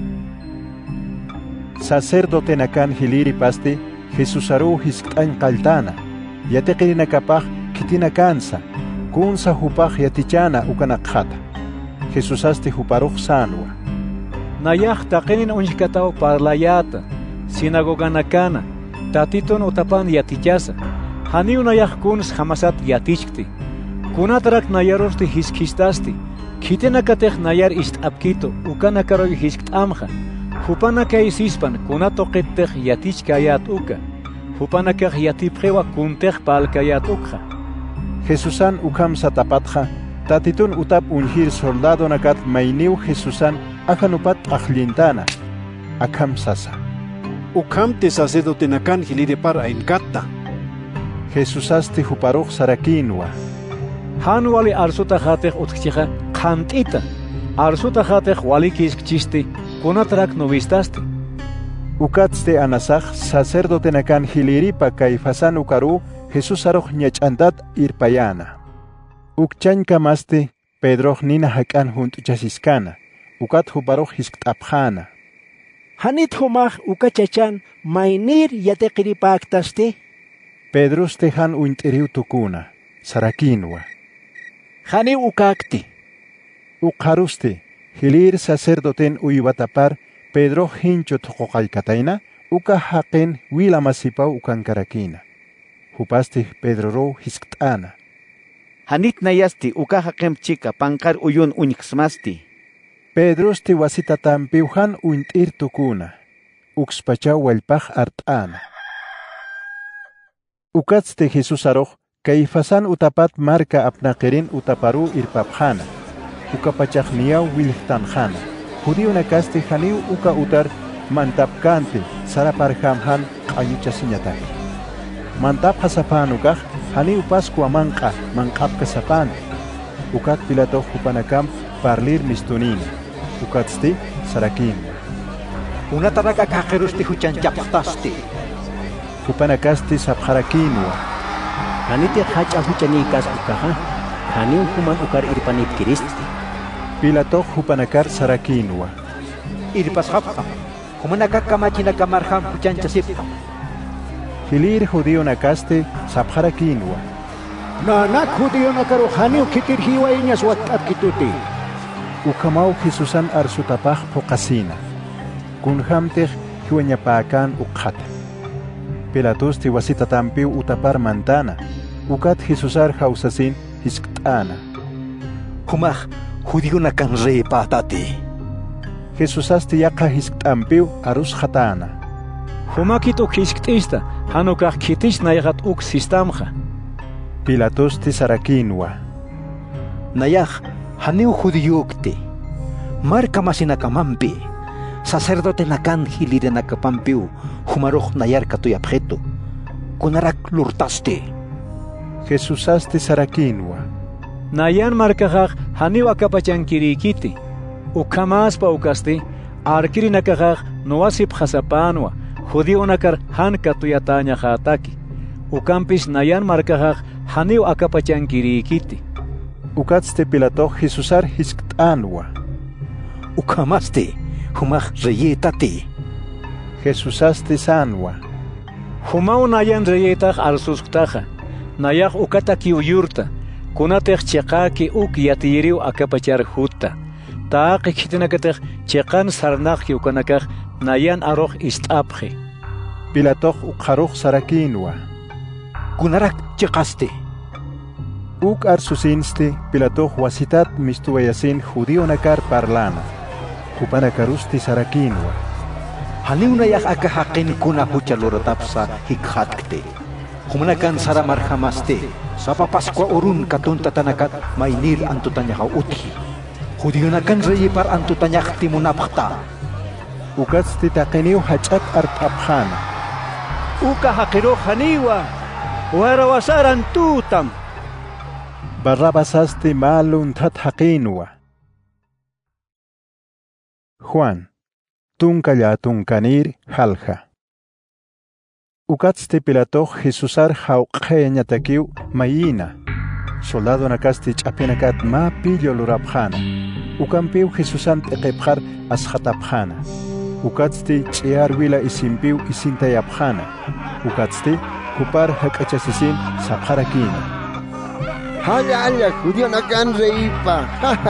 Speaker 1: Sacerdote nakan hiliri paste, Jesusaru hisktan kaltana. Yateqirinakapaj kitina kansa. Kunsa hupaj yatichana ukanakjata. Jesusasti huparuj sanwa.
Speaker 5: Nayaj taqinin unjkataw parlayata. Sinagoganakana. Tatitun utapan yatichasa. Haniu nayaj kuns hamasat yatichkti. Kunatrak nayarosti hiskistasti. Kitinakatej nayar istapkito. Ukanakaroy hisktamja. Hupanakay sispan kunatoqettej yatichkayat uka. Hupanakaj yatipjewa kuntej palkayat ukja.
Speaker 1: Jesusan ukam satapatja, tatitun utap unjir soldado nakat mainiu Jesusan akanupat ajlintana. Akam sasa.
Speaker 7: Ukam te sacerdote nakan hiliripar ainkata.
Speaker 1: Jesusasti huparuj sarakinwa.
Speaker 5: Hanwali arsuta jatej utkchija qamt'ita. Arsuta jatej wali kiskchisti. Kunatrak novistaste.
Speaker 1: Ukatste anasaj sacerdote nakan hiliripa Caifasan ukaru Jesusaroj ñach'antat irpayana. Ukchankamaste Pedroj nina hakan juntuchasiskana. Ukat huparoj hisktapjana.
Speaker 10: Hanit humaj ukachachan mainir yateqiripaqtaste.
Speaker 1: Pedroste han uint'iriw tukuna. Sarakinwa.
Speaker 5: Hani ukakti.
Speaker 1: Uqaruste. Hilir sacerdoten uiwatapar Pedro hincho toqoqaykataina uka haqen wilamasipaw ukankarakina. Hupasti Pedro ro hisktana.
Speaker 11: Hanit nayasti ukaja kemchika pankar uyun uñiksmasti.
Speaker 1: Pedrosti wasita tampiuhan uintir tukuna. Uxpacha walpaj artana. Ukatzte Jesús aroj, Caifasan utapat marca apnakerin utaparu irpapjana. Ukapachaj niau wilhtanjana. Judío nakasti janiu uka utar mantapkante saraparhamhan ayucha siñataki. Mantap hasapanukaj haniu Pascua manqapka sapan. Ukat Pilato hupanakam parlir mistunina. Ukatsti sarakin.
Speaker 13: Unataraka kakerusti huchanchaptasti.
Speaker 1: Hupanakasti sabharakinwa.
Speaker 3: Haniti hacha huchanikas ukaha. Haniu human ukar irpanit kiristi.
Speaker 1: Pilato hupanakar sarakinwa.
Speaker 13: Irpas hapha. Humanaka kamachina kamarham huchanchasipha.
Speaker 1: Hilir judío nakaste sabharakinwa.
Speaker 10: Nanak judío nakaro haniu kitirhiwa iñas watkituti.
Speaker 1: Ukamau Jesusan arsutapaj pokasina. Kunhamtej hueñapakan ukhata. Pilatosti wasita tampiu utapar mantana. Ukat Jesusar hausasin hisktana.
Speaker 13: Humaj judío nakan rey patati.
Speaker 1: Jesusasti yaka hisktampiu arus hatana.
Speaker 5: Humakit uk hisktista hanukaj kitish nayagat uk sistamja.
Speaker 1: Pilatosti sarakinwa.
Speaker 13: Nayaj haniu judíokte. Marca masinakamampi. Sacerdote nakan hilire nakapampiu. Humaroj nayar katuyapjeto. Kunarak lurtaste.
Speaker 1: Jesusasti sarakinwa.
Speaker 5: Nayan markajaj haniu akapachankirikiti. Ukamaspa ukasti arkiri nakajaj noasip hasapanwa. Judío nakar han katuyataña hataki. Ukampis nayan markajaj haniu akapachankirikiti.
Speaker 1: Ukatste Pilato Jesusar hisktanwa.
Speaker 13: Ukamaste humaj reyetati.
Speaker 1: Jesusaste sanwa.
Speaker 5: Humau nayan reyetaj arsusktaja. Nayaj ukataki uyurta. Kunatej chekaki uk yatiriu akapachar hutta. Taaqi kitinakatej chekan sarnaqki ukanakaj nayan aroj istapje.
Speaker 1: Pilato ukharuj sarakinwa.
Speaker 13: Kunarak chekaste.
Speaker 1: Uk arsusinste Pilato wasitat mistuwayasin judío nakar parlana. Hupanakarusti sarakinwa.
Speaker 13: Haniu nayaj akahaqin kuna huchalurotapsa hikhatkte. Humanakan saramarhamaste. Sapa Pascua urun katunta tanakat mainir antutanyaha uthi. Judío nakan reyipar antutanyah timunapkhta.
Speaker 1: Ukatsti taqiniu hachat artapjana.
Speaker 2: Uka haqiro haniwa. Warawasaran tutam.
Speaker 1: Barrabasasti malun tat haqinwa. Juan. Tunkalla tunkanir halja. Ukatsti Pilato Jesusar hauqeñatakiu mayina. Soldado nakasti chapinakat ma pillo lurabjana. Ukampiu Jesusan teqepjar ashatapjana. Ukatsti chiar wila isimpiu isintayapjana. Ukatsti kupar hakachasisin sabharakina.
Speaker 6: Haya, judío nakan reipa.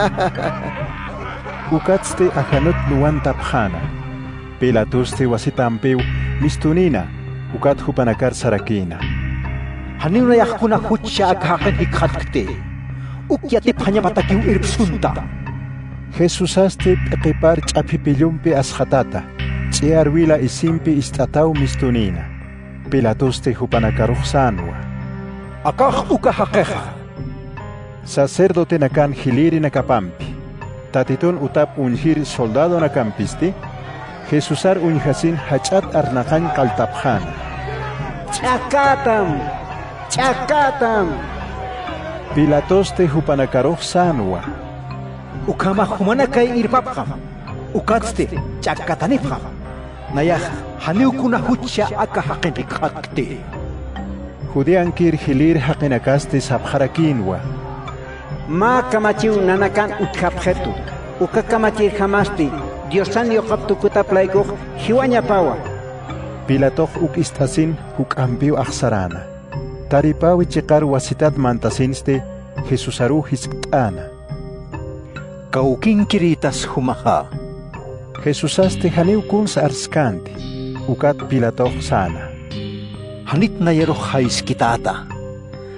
Speaker 1: Ukatsti ajanut nuantapjana. Pilatusti wasitampiu mistunina. Ukat hupanakar sarakina.
Speaker 13: Haniu nayaj kuna hucha akhakan hikhatkte. Ukyati phanyapatakiu irpsunta.
Speaker 1: Jesusasti teqipar chapipillumpi ashatata. Chiar wila isimpi istatau mistunina. Pilatusti hupanakaruj sanwa.
Speaker 13: Akaj ukahakeja.
Speaker 1: Sacerdote nakan hiliri nakapampi. Tatitun utap unhir soldado nakampisti. Jesusar unhasin hachat arnakan kaltapjana.
Speaker 3: Chakatam. Chakatam.
Speaker 1: Pilatoste hupanakaruj sanwa.
Speaker 13: Ukama humanakay irpapjam. Ukatste chakatanipjam. Nayaj haniu kuna hucha akahaqin hikhatkte.
Speaker 1: Judiankir hilir haqinakaste sabharakinwa.
Speaker 3: Ma kamachiu nanakan utkapjetu. Uka kamachir jamasti. Diosan yoqaptukutaplaikuj hiwañapawa.
Speaker 1: Pilato uk istasin hukampiu aksarana. Taripawi chiqar wasitat mantasinste Jesusaru hisktana.
Speaker 13: Kaukinkiritas humaha.
Speaker 1: Jesusaste haniu kuns arskanti. Ukat Pilato sana.
Speaker 13: Hanit nayero haiskitata.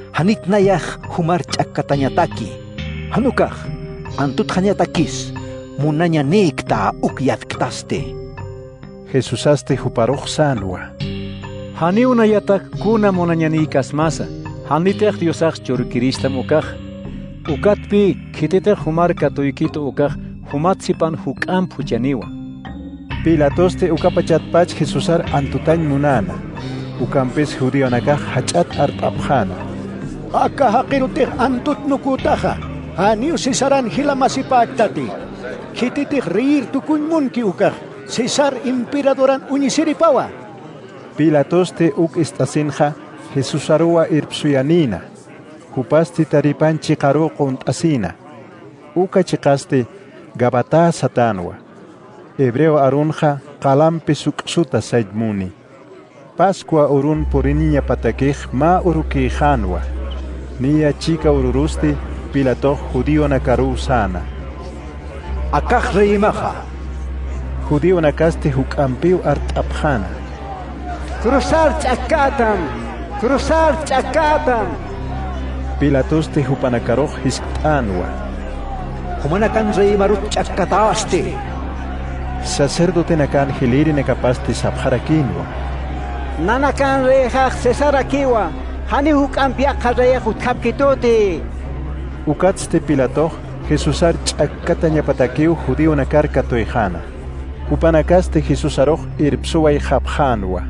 Speaker 13: hanitnayaj humar ch'akatañataki. Hanukaj, antut hañatakis, munaña nikta ukyatkaste.
Speaker 1: Jesús aste juparoch sanwa.
Speaker 5: Hani unayatak kuna monañanikas masa. Hanitej diosaj churukirista mukaj. Ukatpi kitete humar katoykito ukaj humatsipan hukam puchaniwa.
Speaker 1: Pilatoste ukapachatpach Jesusar antutañ munana. Ukampes judío nakaj hachat artapjana.
Speaker 10: Aka haqirutej antut nukutaja. Haniu Cesaran hilamasipactati. Kititej riir tukuñmunki ukaj. Cesar imperadoran uñisiripawa.
Speaker 1: Pilatoste uk istasinja Jesusarua irpsuyanina. Hupasti taripan chikaro asina. Uka chikaste gabata satanwa. Hebreo arunja kalampe suksuta saidmuni. Pascua urun poriniña patakej ma urukijanwa. Nia chica ururusti Pilato judío nakaru sana.
Speaker 13: Akaj reimaja.
Speaker 1: Judío nakaste hukampiu artapjana.
Speaker 3: Cruzar chakatam. Cruzar chakatam.
Speaker 1: Pilatoste hupanakaroh hisktanwa.
Speaker 13: Humanakan reimarut chakataste.
Speaker 1: Sacerdote nakan hiliri nekapaste sabharakinwa.
Speaker 3: Nanakan rejaj Cesarakiwa. Hani hukampiaqa reyajut kapkitote.
Speaker 1: Ukatste Pilato Jesusar chakatañapatakiu judío nakar katoijana. Upanakaste Jesusaroh irpsuay japjanwa.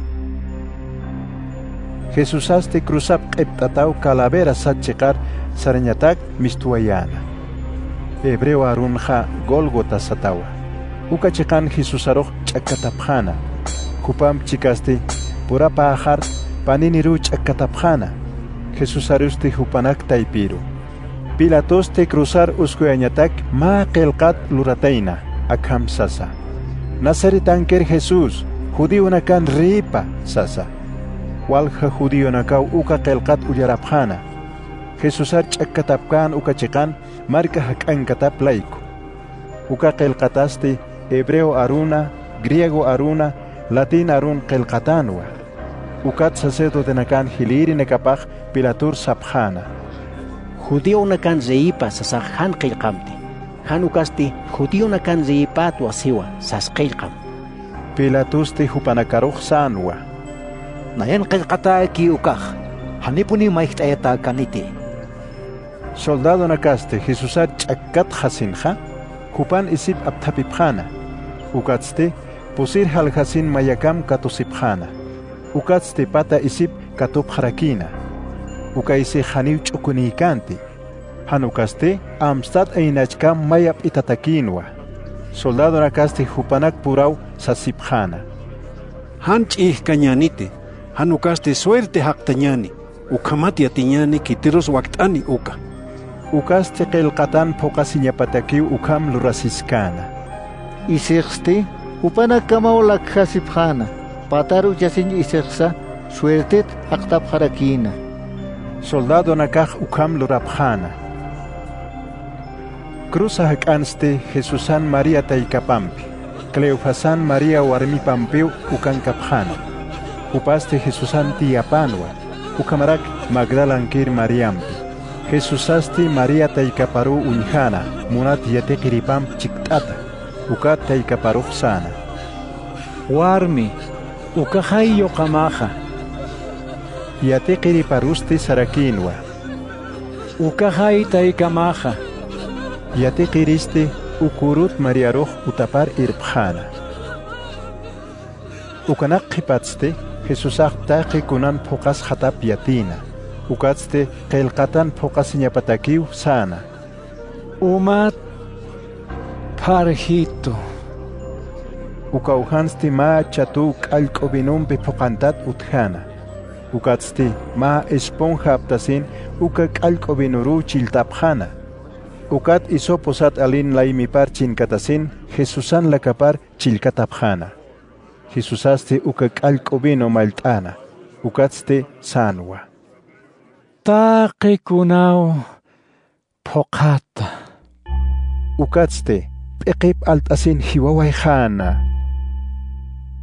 Speaker 1: Jesusaste cruzap qeptatau calavera satchekar sarañatak mistuayana. Hebreo arunja Golgota satawa. Ukachekan Jesusaroh chakatapjana. Kupam chikaste purapa ajar paniniru chakatapjana. Jesusaruste hupanak taipiru. Pilatoste cruzar uskuyañatak ma qelqat lurataina akham sasa. Nazaritanker Jesús, judío nakan ripa sasa. Walja judío nakau uka qelqat uyarapjana. Jesusar chakatapkan ukachikan marka hakankatap laiku. Uka qelqataste hebreo aruna, griego aruna, latin arun qelqatanwa. Ukat sacerdote nakan hiliri nekapaj Pilatur sapjana.
Speaker 3: Judío nakan reipa sasa han qilqamti. Hanukasti judío nakan reipa tuasiwa sas qilqam.
Speaker 1: Pilatuste hupanakaroh sanwa.
Speaker 13: Nayan qilqataki ukaj. Hanipuni maihtayata kaniti.
Speaker 1: Soldado nakaste Jesusar chakat hasinja. Hupan isip aptapipjana. Ukatste pusir halhasin mayakam katosipjana. Ukatste pata isip katopharakina. Ukaise haniw ch'ukunikanti. Hanukaste amstad einachkam mayap itatakinwa. Soldado nakaste hupanak puraw sasipjana.
Speaker 7: Hanch'ih kañanite. Hanukaste suerte haqtañani. Ukamati atiñani kitiros waktani uka.
Speaker 1: Ukaste qelqatan pokasiñapatakiw ukam lurasiskana.
Speaker 4: Isexte hupanak kamawlak hasipjana. Pataru yasin isexsa suertet haqtapharakina.
Speaker 1: Soldado nakaj ukam lurapjana. Cruza hakanste Jesusan María taikapampi. Cleofasan María warmi pampiu ukankapjana. Upaste Jesusan tiapanwa. Ukamarak Magdalankir Mariampi. Jesusasti María taikaparu unjana. Munat yatekiripam chiktata. Ukat taikaparu sana.
Speaker 5: Warmi, ukahayo kamaja.
Speaker 1: Yatekiriparuste sarakinwa.
Speaker 5: Ukahay taikamaja.
Speaker 1: Yatekiriste ukurut Mariaroh utapar irpjana. Ukanak qipatste Jesusaj taqi kunan phoqas hatap yatina. Ukatste qelqatan phoqasiñapatakiw sana.
Speaker 5: Umat parjito.
Speaker 1: Ukauhanste ma chatu k'allk'ubinumpi phoqantat utjana. Ukatste ma esponja aptasin uka k'allk'ubinuru chiltapjana. Ukat isoposat alin laimipar chinkatasin Jesusan lakapar chilkatapjana. Jesusaste uka k'allk'ubino malt'ana. Ukatste sanwa.
Speaker 5: Taqi kunaw phoqata.
Speaker 1: Ukatste p'iqip alt'asin hiwawayjana.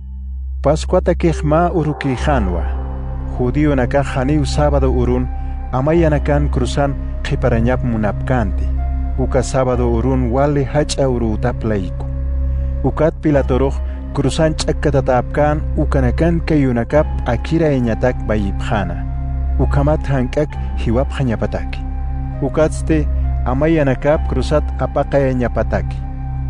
Speaker 1: Pascuata kejma urukijanwa. Judío nakaj haniw sábado urun amayanakan cruzan qiparañap munapkanti. Uka sábado urun wale hacha urutaplayku. Ukat Pilatoroq cruzan ch'akkatatapkan ukanakan kayunakap akira eñatak bayipjana. Ukamat hank'ak hiwap hañapataki. Ukatste amayanakap cruzat apaqaya ñapataki.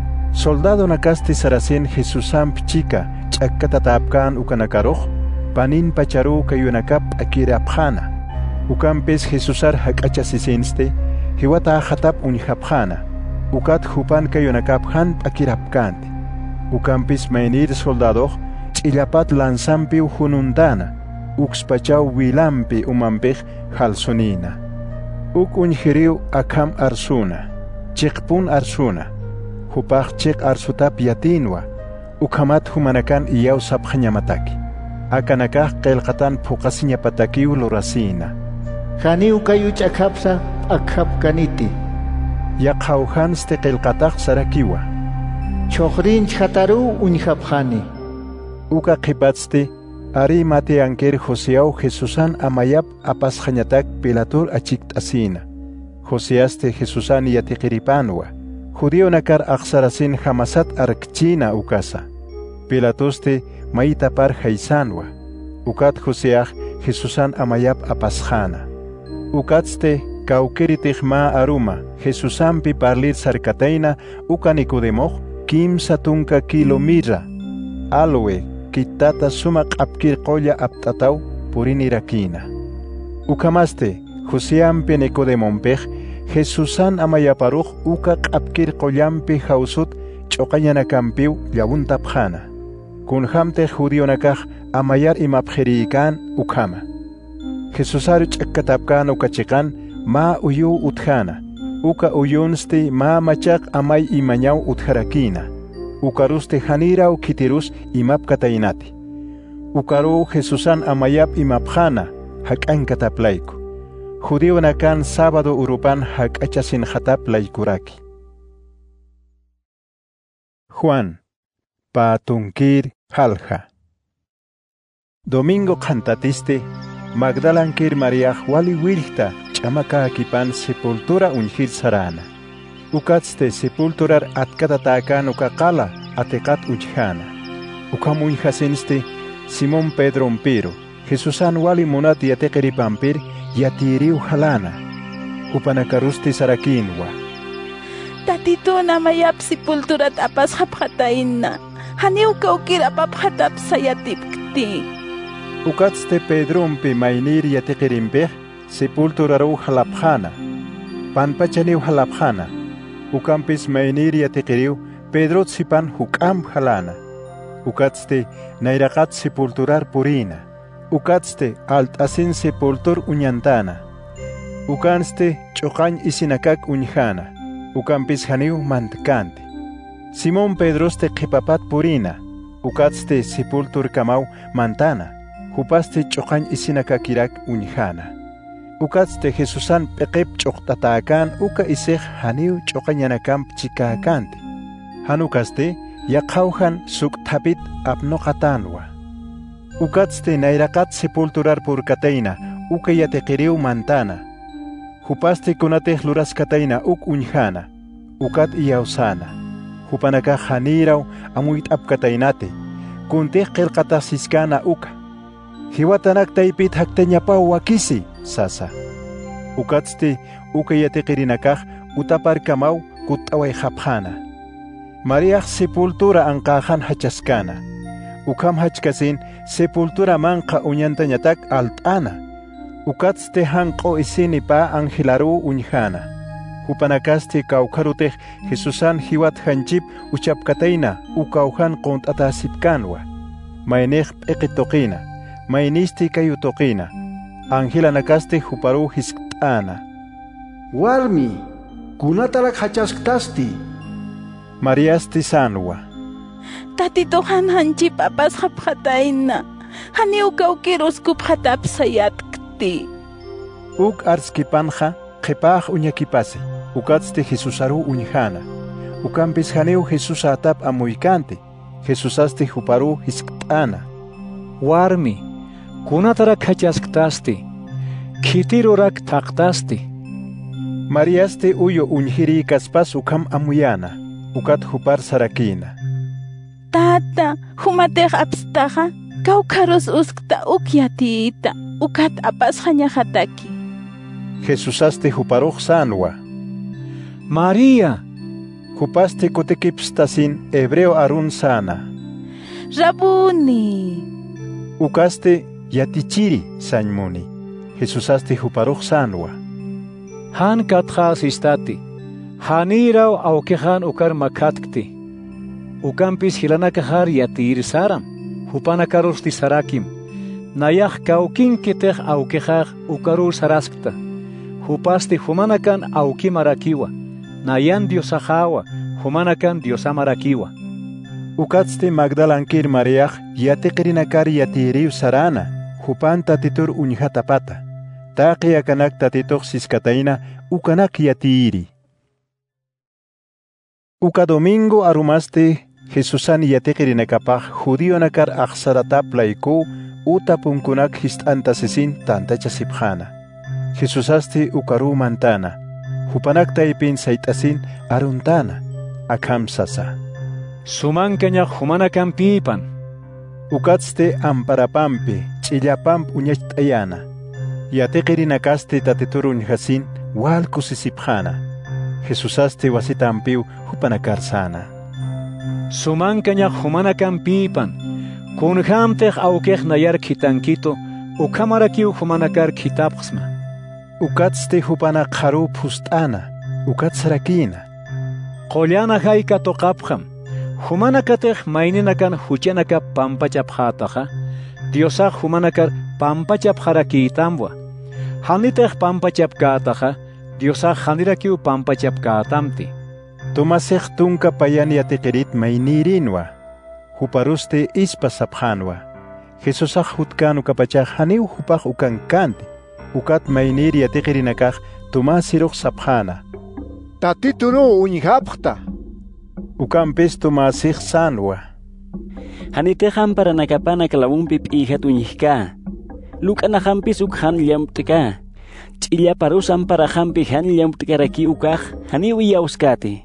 Speaker 1: Soldado nakasti saracen Jesusan pichika ch'akkatatapkan ukanakaroq panin pacharu kayunakap akira pjana. Ukampes Jesusar hak'acha sisenste hiwata hatap unhapjana. Ukat hupan kayunakap han akirapkanti. Ukampis mainir soldado ch'illapat lanzampi hunundana. Ukspachaw wilampi umampej halsonina. Uk unjiriw akam arsuna. Chiqpun arsuna. Hupaq chiq arsutap yatinwa. Ukamat humanakan iyaw sapjañamataki. Akanakaj qelqatan puqasiñapatakiw lorasina.
Speaker 4: Janiw kayu ch'akapsa akapkaniti.
Speaker 1: Yaqhawhanste qelqataj sarakiwa.
Speaker 4: Choqrin chhataru unhapjani.
Speaker 1: Uka qhipatste ari mate anker Joseaw Jesusan amayap apasjañatak Pilator achiktasina. Joseaste Jesusan yatiqiripanwa. Judío nakar aqsarasin hamasat arkchina ukasa. Pilatoste maitapar jaisanwa. Ukat Joseaj Jesusan amayap apasjana. Ukatste kaukeritig ma aruma Jesusanpi parlir sarkataina uka Nicodemoj kimsa tunka kilo mirra. Aloe kitata sumaq apkir qolla aptataw purinirakina. Ukamaste Joseampi Nicodemompej Jesusan amayaparuj uka apkir qollampi hausut ch'oqañanakampiw llavuntapjana. Kunhamte judionakaj amayar imapjerikan ukama. Jesusar ch'akkatapkan ukachiqan ma uyu utjana. Uka uyunsti ma machaq amay imañaw utjarakina. Ukaruste haniraw kitirus imapkataynati. Ukaru Jesusan amayap imapjana hak'ankataplayku. Judío nakan sábado urupan hak'achasin hataplaykuraki. Juan Patunkir Halja Domingo cantatiste Magdalankir Maria wali wilta chamaka akipan sepultura unjir sarana. Ukatste sepulturar atkatatakan ukaqala atekat ujhana. Ukamunjasenste Simón Pedro Mpiro Jesusan wali munat yateqeripampir yatiriw halana. Upanakarusti sarakinwa.
Speaker 18: Tatito na mayap sepulturat apas hapjatainna. Haniw kaukir apaphatap sayatipkti.
Speaker 1: Ukatste Pedrompi mainir yateqerimpej sepulturaru halapjana. Panpachaniw halapjana. Ukampis mainir yateqeriw Pedro tsipan hukam halana. Ukatste nairaqat sepulturar purina. Ukatste altasin sepultur uñantana. Ukanste ch'uqañ isinakak uñjana. Ukampis haniw mantkante. Simón Pedroste qhipapat purina. Ukatste sepultur kamaw mantana. Hupaste ch'uqañ isinakakirak uñjana. Ukatste Jesusan peqep ch'uqtatakan uka isej haniw ch'uqañanakamp chikakante. Hanukaste yaqhawhan suktapit apnoqatanwa. Ukatste nairaqat sepulturar purkataina uka yateqiriw mantana. Hupaste kunatej luraskataina uk uñjana. Ukat iyawsana. Hupanaka haniraw amuyt apkatainate. Kuntej qelqatasiskana uka. Hiwatanak taypit haktañapaw wakisi sasa. Ukatste uka yateqirinakaj utapar kamaw kut'away hapjana. Mariaj sepultura anqajan hachaskana. Ukam hachkasin sepultura manqa uñantañatak alt'ana. Ukatste hanqo isinipa angilaru uñjana. Hupanakaste kawkarutej Jesusan hiwat hanchip uchapkataina ukawhan quntatasipkanwa. Mainej p'eqitoqina. Mainisti kayutoqina. Angilanakaste huparu hisk't'ana.
Speaker 12: Warmi, kunatalak hachask'tasti.
Speaker 1: Mariasti sanwa.
Speaker 18: Tatito hanchip apas hapjataina. Haniw kawkirus kuphatap sayatkti.
Speaker 1: Uk arskipanja qhipaj uñakipasi. Ukatste Jesusaru uñjana. Ukampis haniw Jesus atap amuykante. Jesusaste huparu hisk't'ana.
Speaker 5: Warmi, kunatarak hachask'tasti. Kitirurak taqtasti.
Speaker 1: Mariaste uyo unjiri kaspas ukam amuyana. Ukat hupar sarakina.
Speaker 18: Tata, humatej abstaja. Kaukaros uskta ukyatita. Ukat apas hataki.
Speaker 1: Jesusaste huparuj sanwa.
Speaker 5: María.
Speaker 1: Hupaste kotekipstasin hebreo arun sana.
Speaker 18: Rabuni.
Speaker 1: Ukaste yatichiri sanmuni. Jesusaste huparuj sanwa.
Speaker 5: Han katjas istati. Haniraw aukehan ukar makatkti. Ukampis hilanakahar yatir saram. Hupanakarusti sarakim. Nayah kaukin kitej aukejaj ukarur saraskta. Hupaste humanakan aukimarakiwa. Nayan diosajawa. Humanakan diosamarakiwa.
Speaker 1: Ukatste Magdalankir Mariaj yateqrinakar yatiriw sarana. Hupan tatitur unjatapata. Taqi akanak tatitoq siskataina ukanak yatiri. Uka domingo arumaste Jesusan yateqrinakapaj judío nakar aqsarataplayku utapunkunak histantasesin tantachasipjana. Jesusaste ukaru mantana. Hupanak taipin saitasin aruntana. Akamsasa.
Speaker 5: Sumankaña humanakan pipan.
Speaker 1: Ukatste amparapampi, chillapamp uñachtayana. Yateqirinakaste tateturun hasin walkusisipjana. Jesusaste wasitampiu hupanakarsana.
Speaker 5: Sumankaña humanakan pipan. Kunhamtej aukej nayar kitankito, ukamarakiu humanakar kitapsma.
Speaker 1: Ukatste hupanak haru pustana, ukatsarakina.
Speaker 5: Qollana hayka toqapjam. Humanakatej maininakan huchanaka pampachapjataja. Diosaj humanakar pampachapjarakitamwa. Hanitej pampachapkataja. Diosaj hanirakiu pampachapkatamti.
Speaker 1: Tomasej tunka payan yateqirit mainirinwa. Huparuste ispasapjanwa. Jesusaj hutkanu kapachaj haniu hupaj ukankanti. Ukat mainir yateqirinakaj tomasiruj sapjana.
Speaker 6: Tatituru unjapjta.
Speaker 1: Ukampis tomasij sanwa.
Speaker 16: Hanitejan para nakapana kalawumpip ihat unjika. Lukanajampis ukhan llamtka. Chilla parusan para jampi han llamtkaraki ukaj haniu yauskati.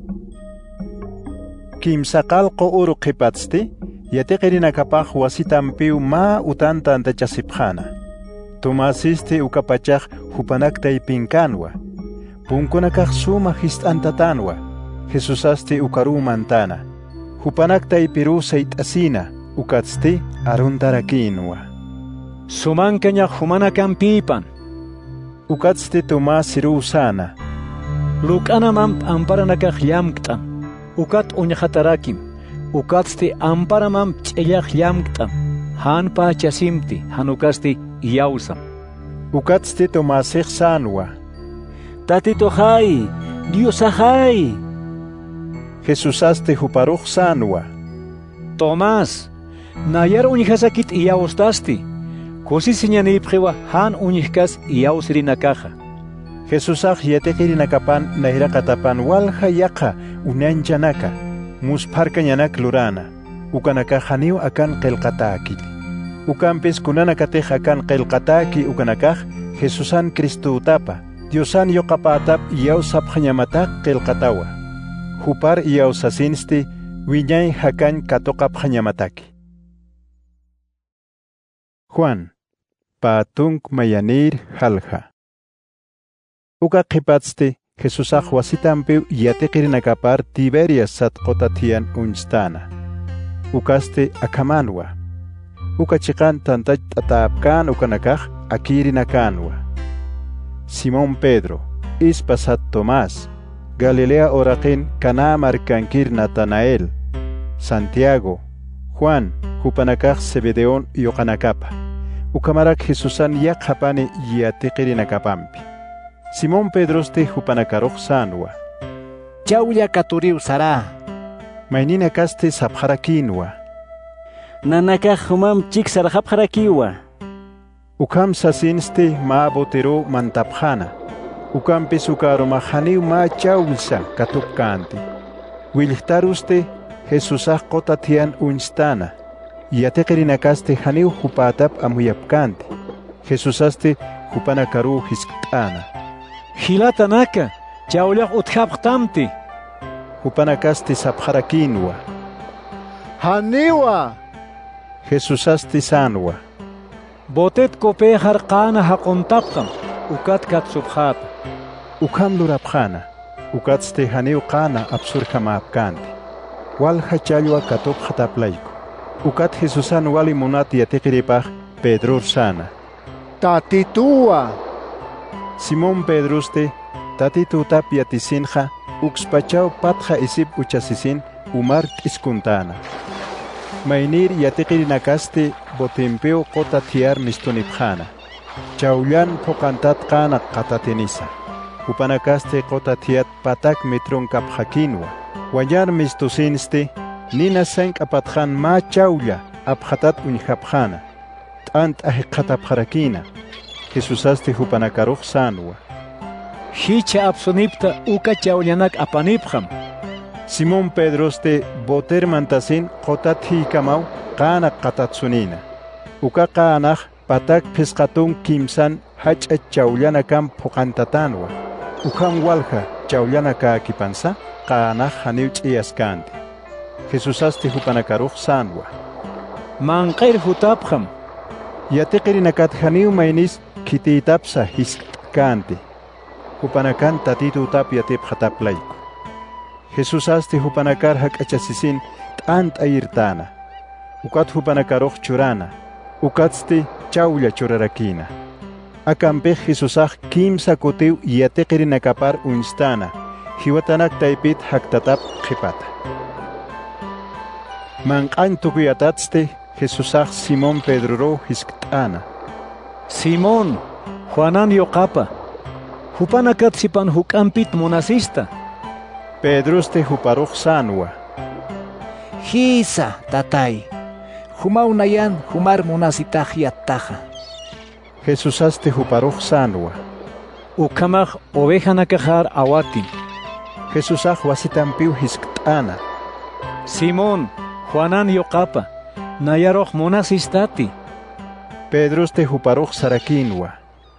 Speaker 1: Kimsaqalqo uru qipatste yateqirinakapaj wasitampiu ma utanta antachasipjana. Tomasiste ukapachaj hupanaktai pinkanwa. Punkunakaj suma histantatanwa. Jesusaste ukaru mantana. Hupanaktai piru saitasina. Ukatste aruntarakinwa.
Speaker 5: Sumankaña humanakan pipan.
Speaker 1: Ukatste tomasiru sana.
Speaker 5: Lukanamam amparanakaj llamktam. Ukat uñajatarakim. Ukatste amparamam ch'illaj llamktam. Hanpa chasimti hanukasti yausam.
Speaker 1: Ukatste tomasej sanwa.
Speaker 16: Tatito hay, Diosajay.
Speaker 1: Jesusaste huparuj sanwa.
Speaker 5: Tomás, nayar uñijasakit yaustasti. Kosi siñanipjewa han uñijkas yausrinakaja.
Speaker 1: Jesusaj yateqirinakapan nairakatapan walja yaqa unanchanaka. Musparkañanak lurana. Ukanaka haniu akan qelqatakil. Ukampis kunanakatej akan qelqataki ukanakaj Jesusan Cristo utapa. Diosan yoqapatap yausapjañamatak qelqatawa. Hupar yausasinsti wiñay hakan katoqapjañamataki. Juan patung mayanir halja. Uka qipatste Jesusaj wasitampiu yateqirinakapar Tiberias satqotatian unstana. Ukaste akamanwa. Uka chiqan tantach tatapkan ukanakaj akirinakanwa. Simón Pedro, Ispasat Tomás, Galilea oraqin Caná markankir Natanael, Santiago, Juan, hupanakaj Zebedeón yoqanakapa. Ukamarak Jesusan yaqapani yateqirinakapampi. Simón Pedroste hupanakaruj sanwa.
Speaker 8: Chawlla katuriw sara.
Speaker 1: Maynina kaste sapjarakinwa.
Speaker 16: Nanakaj humam chik sarjapjarakiwa.
Speaker 1: Ukam sasinste ma botero mantapjana. Ukampis ukaromajaniw ma chawlsa katupkanti. Wilhtaruste Jesusaj qotatian unstana. Yateqirinakaste haniw hupatap amuyapkanti. Jesusaste hupana karu hisk'ana.
Speaker 5: Hilatanaka, chawlaq utjapqtamti.
Speaker 1: Hupana kasti sapjarakinwa.
Speaker 6: Haniwa.
Speaker 1: Jesusasti sanwa.
Speaker 5: Botet kope harqana haquntapqam, ukat katsubhat.
Speaker 1: Ukam lurapjana, ukatste haniu qana absurjamapkanti. Wal hachalwa katop hataplaiko. Ukat Jesusan wali munati yatikiripaj Pedro sana.
Speaker 6: Tatitua.
Speaker 1: Simón Pedruste, tatitu tapia tisinja, uxpachao patja isip uchasisin, umar iskuntana. Mainir yatikirinacaste botempeo kota tiar mistunipjana. Chaullan pokantat kana katatenisa. Upanacaste kota tiat patak metron kapjakinwa. Wayar mistusinste, nina senk apatjan ma chaulla, abjatat unjapjana. Tant ahikatapjarakina. Jesusaste hupanakaruj sanwa.
Speaker 5: Hicha absunipta uka chaullanak apanipjam.
Speaker 1: Simón Pedroste boter mantasin qotat hikamau qana qatatsunina. Uka qanaj patak pisqatun kimsan hach'a chaullana kam poqantatanwa. Ukam walja chaullana kaakipansa qanaj haniw ch'iyaskanti. Jesusaste hupanakaruj sanwa.
Speaker 5: Manqir hutapjam.
Speaker 1: Yatiqirinakat haniw maynis kititapsa hiskkanti. Hupanakan tatitu tap yatipjataplayku. Jesusaste hupanakar hak'achasisin t'ant ayirtana. Ukat hupanakaruj churana. Ukatste chawlla churarakina. Akampej Jesusaj kimsa kutiu yatiqirinakapar unstana. Hiwatanak taipit haktatap qhipata. Manqan tukuyatatste Jesusaj Simón Pedroro hisk'tana.
Speaker 5: Simón, Juanan yoqapa. Hupanakat sipan hukampit monasista.
Speaker 1: Pedroste huparuj sanwa.
Speaker 8: Hisa, tatay. Humaunayan humar monasitaj yattaja.
Speaker 1: Jesusaste huparuj sanwa.
Speaker 5: Ukamaj ovejanakajar awatin.
Speaker 1: Jesusaj wasitampiu hisk'tana.
Speaker 5: Simón, Juanan yoqapa. Nayaroj monasistati.
Speaker 1: Pedroste huparuj sarakinwa.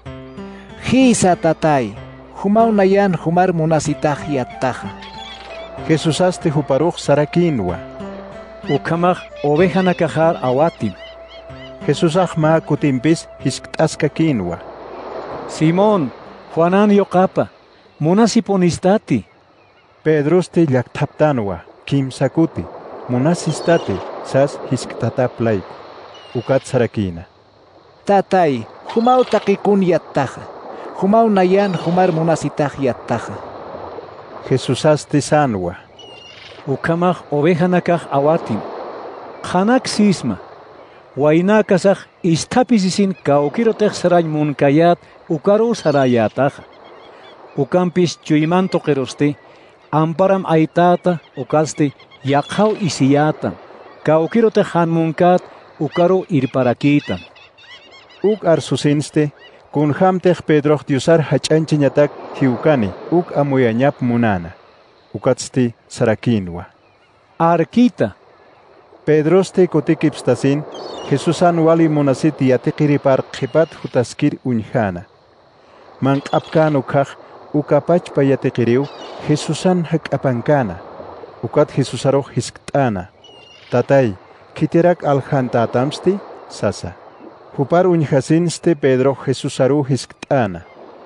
Speaker 8: Hisa, tatay. Humaunayan humar monasitaj yattaja.
Speaker 1: Jesusaste huparuj sarakinwa.
Speaker 5: Ukamaj ovejanakajar awatin.
Speaker 1: Jesusaj ma kutimpis hisk'taskakinwa.
Speaker 5: Simón, Juanan yoqapa. Monasiponistati.
Speaker 1: Pedroste llaktaptanwa. Kimsakuti. Monasistati. Sas hisk'tataplayku. Ukat sarakina.
Speaker 8: Tatay, humau taqikun yattaja. Humau nayan humar monasitaj yattaja.
Speaker 1: Jesusaste sanwa.
Speaker 5: Ukamaj ovejanakaj awatin. Qanak sisma. Wainakasaj istapisisin kaukirotej saray munkayat ukaru sarayataja. Ukampis chuymanto qeroste. Amparam aitata ukaste yaqhaw isiyatan. Kaukirotej hanmunkat ukaru irparakitan.
Speaker 1: Uk arsusinste. Kun hamtej Pedroj diosar hach'anchiñatak hiukani uk amuyañap munana. Ukatsti sarakinwa.
Speaker 5: Arkita.
Speaker 1: Pedroste kotikipstasin Jesusan wali monasit yatiqiripar qhipat hutaskir unjana. Manq'apkan ukaj ukapachpa yatiqiriw Jesusan hak'apankana. Ukat Jesusaroj hisk't'ana. Tatay, kitirak aljantatamsti sasa. Hupar unjasinste Pedro Jesusaru hisk't'ana.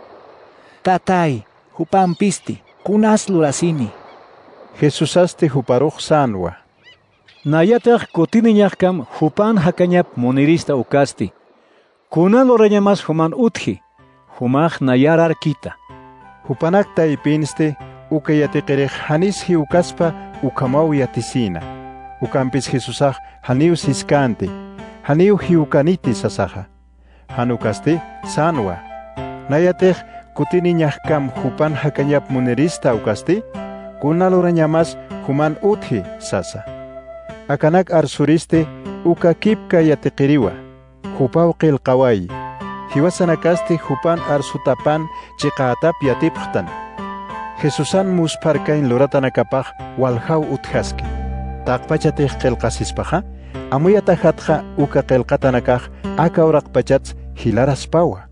Speaker 8: Tatay, hupampisti, kunas lurasini.
Speaker 1: Jesusaste huparuj sanwa.
Speaker 5: Nayataj kotiniñajkam hupan hakanyap monirista ukasti. Kunal orañamas human utji, humaj nayarar kita.
Speaker 1: Hupanak taipinste ukayatiqirej hanis hiukaspa ukamau yatisina. Ukampis Jesusaj haniu siskante. Haniu hiukaniti sasaja. Hanukaste sanwa. Nayatej kutiniñajkam hupan hakanyap monirista ukasti. Kunal orañamas human utji sasa. Akanak arsuriste uka kipka yatiqiriwa. Hupau qilqawai. Hiwasanakaste hupan arsutapan chiqatap yatipqtan. Jesusan musparkain loratanakapaj walhaw utjaski. Taqpachatej qilqasispaja. Amuyatajatja uka qilqatanakaj akauraqpachats hilaraspawa.